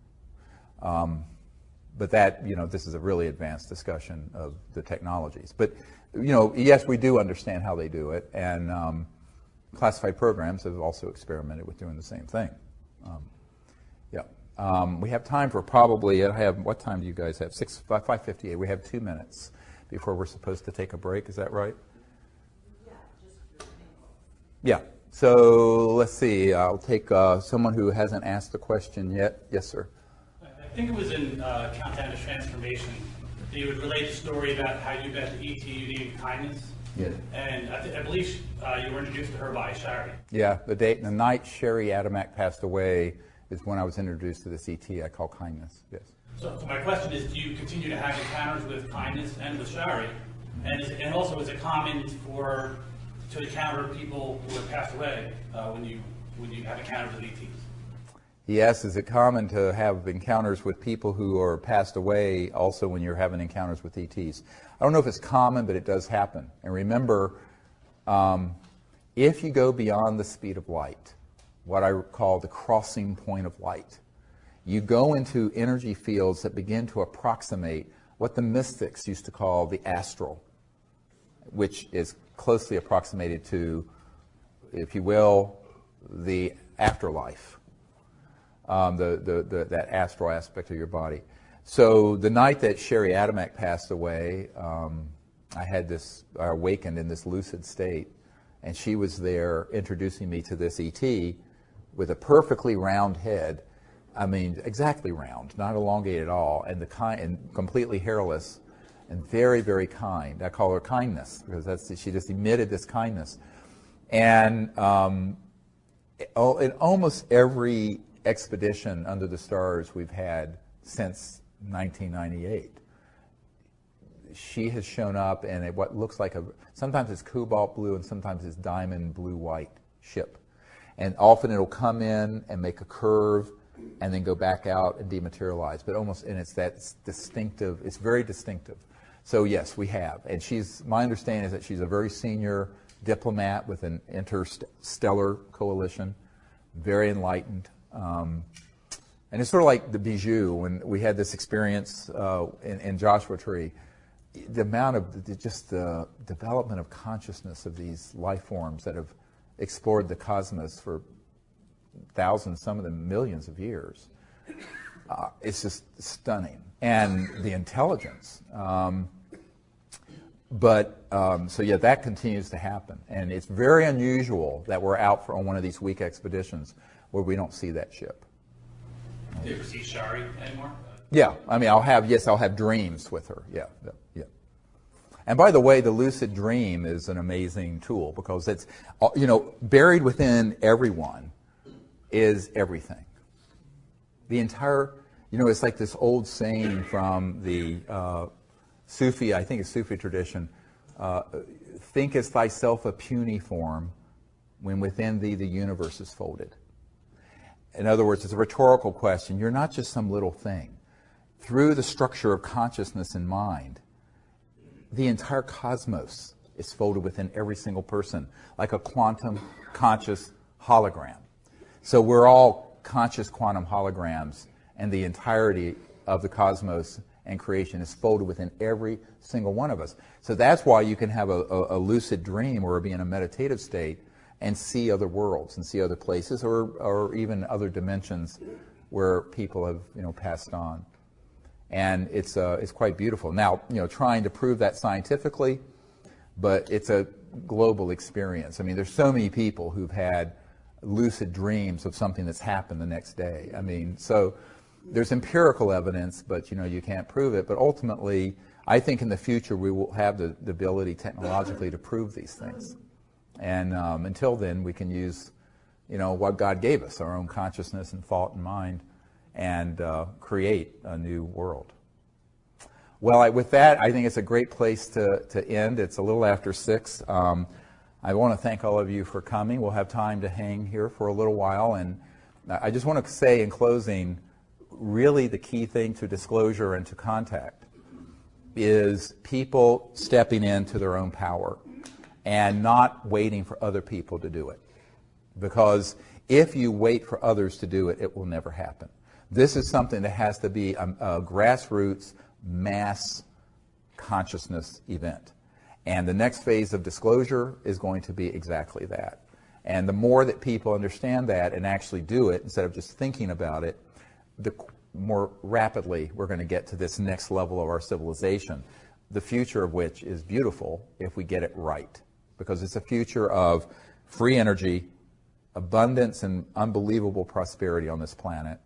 Um, but that, you know, this is a really advanced discussion of the technologies. But, you know, yes, we do understand how they do it, and um, classified programs have also experimented with doing the same thing. Um, yeah. Um, we have time for probably, I have, what time do you guys have? Six, five fifty-eight. We have two minutes before we're supposed to take a break. Is that right? Yeah. So let's see. I'll take uh, someone who hasn't asked the question yet. Yes, sir. I think it was in uh, Countdown to Transformation that you would relate a story about how you met the E T you needed kindness. Yeah. And I, th- I believe uh, you were introduced to her by Shari. Yeah. The date, the night Sherry Adamak passed away is when I was introduced to this E T I call kindness. Yes. So, so my question is, do you continue to have encounters with kindness and with Shari? And, is it, and also, is it common for to encounter people who have passed away uh, when you when you have encounters with E Ts? Yes, is it common to have encounters with people who are passed away also when you're having encounters with E Ts? I don't know if it's common, but it does happen. And remember, um, if you go beyond the speed of light, what I call the crossing point of light, you go into energy fields that begin to approximate what the mystics used to call the astral, which is closely approximated to, if you will, the afterlife. Um, the, the, the, that astral aspect of your body. So the night that Sherry Adamak passed away, um, I had this, I awakened in this lucid state, and she was there introducing me to this E T with a perfectly round head. I mean, exactly round, not elongated at all, and the kind, and completely hairless, and very, very kind. I call her kindness because that's she just emitted this kindness, and um, in almost every expedition under the stars we've had since nineteen ninety-eight. She has shown up in a, what looks like a, sometimes it's cobalt blue and sometimes it's diamond blue-white ship. And often it'll come in and make a curve and then go back out and dematerialize. But almost, and it's that distinctive, it's very distinctive. So yes, we have. And she's, my understanding is that she's a very senior diplomat with an interstellar coalition, very enlightened. Um, and it's sort of like the Bijou when we had this experience uh, in, in Joshua Tree. The amount of the, just the development of consciousness of these life forms that have explored the cosmos for thousands, some of them millions of years, uh, it's just stunning. And the intelligence. Um, but um, so yeah, that continues to happen, and it's very unusual that we're out for on one of these week expeditions where we don't see that ship. Do you ever see Shari anymore? Yeah, I mean, I'll have, yes, I'll have dreams with her, yeah, yeah, yeah. And by the way, the lucid dream is an amazing tool because it's, you know, buried within everyone is everything. The entire, you know, it's like this old saying from the uh, Sufi, I think it's Sufi tradition, uh, thinkest thyself a puny form when within thee the universe is folded. In other words, it's a rhetorical question. You're not just some little thing. Through the structure of consciousness and mind, the entire cosmos is folded within every single person, like a quantum conscious hologram. So we're all conscious quantum holograms, and the entirety of the cosmos and creation is folded within every single one of us. So that's why you can have a, a, a lucid dream or be in a meditative state and see other worlds and see other places, or, or even other dimensions where people have, you know, passed on. And it's uh, it's quite beautiful. Now, you know, trying to prove that scientifically, but it's a global experience. I mean, there's so many people who've had lucid dreams of something that's happened the next day. I mean, so there's empirical evidence, but, you know, you can't prove it. But ultimately, I think in the future we will have the, the ability technologically to prove these things. And um, until then, we can use, you know, what God gave us, our own consciousness and thought and mind, and uh, create a new world. Well, I, with that, I think it's a great place to, to end. It's a little after six. Um, I want to thank all of you for coming. We'll have time to hang here for a little while. And I just want to say in closing, really the key thing to disclosure and to contact is people stepping into their own power and not waiting for other people to do it. Because if you wait for others to do it, it will never happen. This is something that has to be a, a grassroots, mass consciousness event. And the next phase of disclosure is going to be exactly that. And the more that people understand that and actually do it, instead of just thinking about it, the more rapidly we're going to get to this next level of our civilization, the future of which is beautiful if we get it right. Because it's a future of free energy, abundance and unbelievable prosperity on this planet,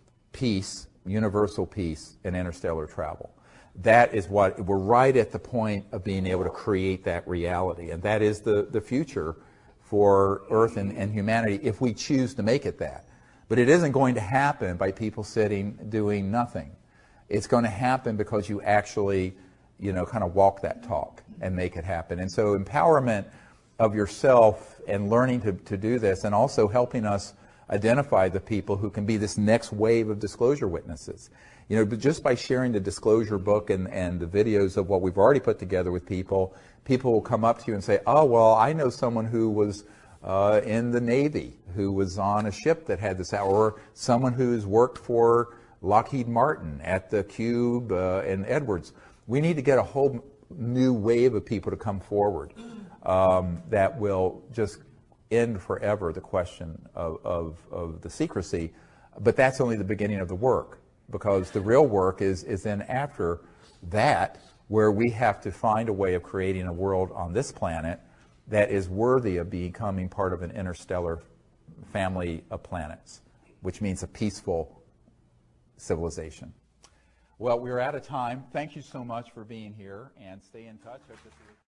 peace, universal peace, and interstellar travel. That is what, we're right at the point of being able to create that reality. And that is the, the future for Earth and, and humanity if we choose to make it that. But it isn't going to happen by people sitting doing nothing. It's going to happen because you actually, you know, kind of walk that talk and make it happen. And so empowerment of yourself and learning to, to do this, and also helping us identify the people who can be this next wave of disclosure witnesses. You know, but just by sharing the disclosure book and, and the videos of what we've already put together with people, people will come up to you and say, oh, well, I know someone who was uh, in the Navy, who was on a ship that had this, or someone who's worked for Lockheed Martin at the Cube uh, in Edwards. We need to get a whole new wave of people to come forward um, that will just end forever the question of, of, of the secrecy. But that's only the beginning of the work, because the real work is, is then after that, where we have to find a way of creating a world on this planet that is worthy of becoming part of an interstellar family of planets, which means a peaceful civilization. Well, we're out of time. Thank you so much for being here, and stay in touch.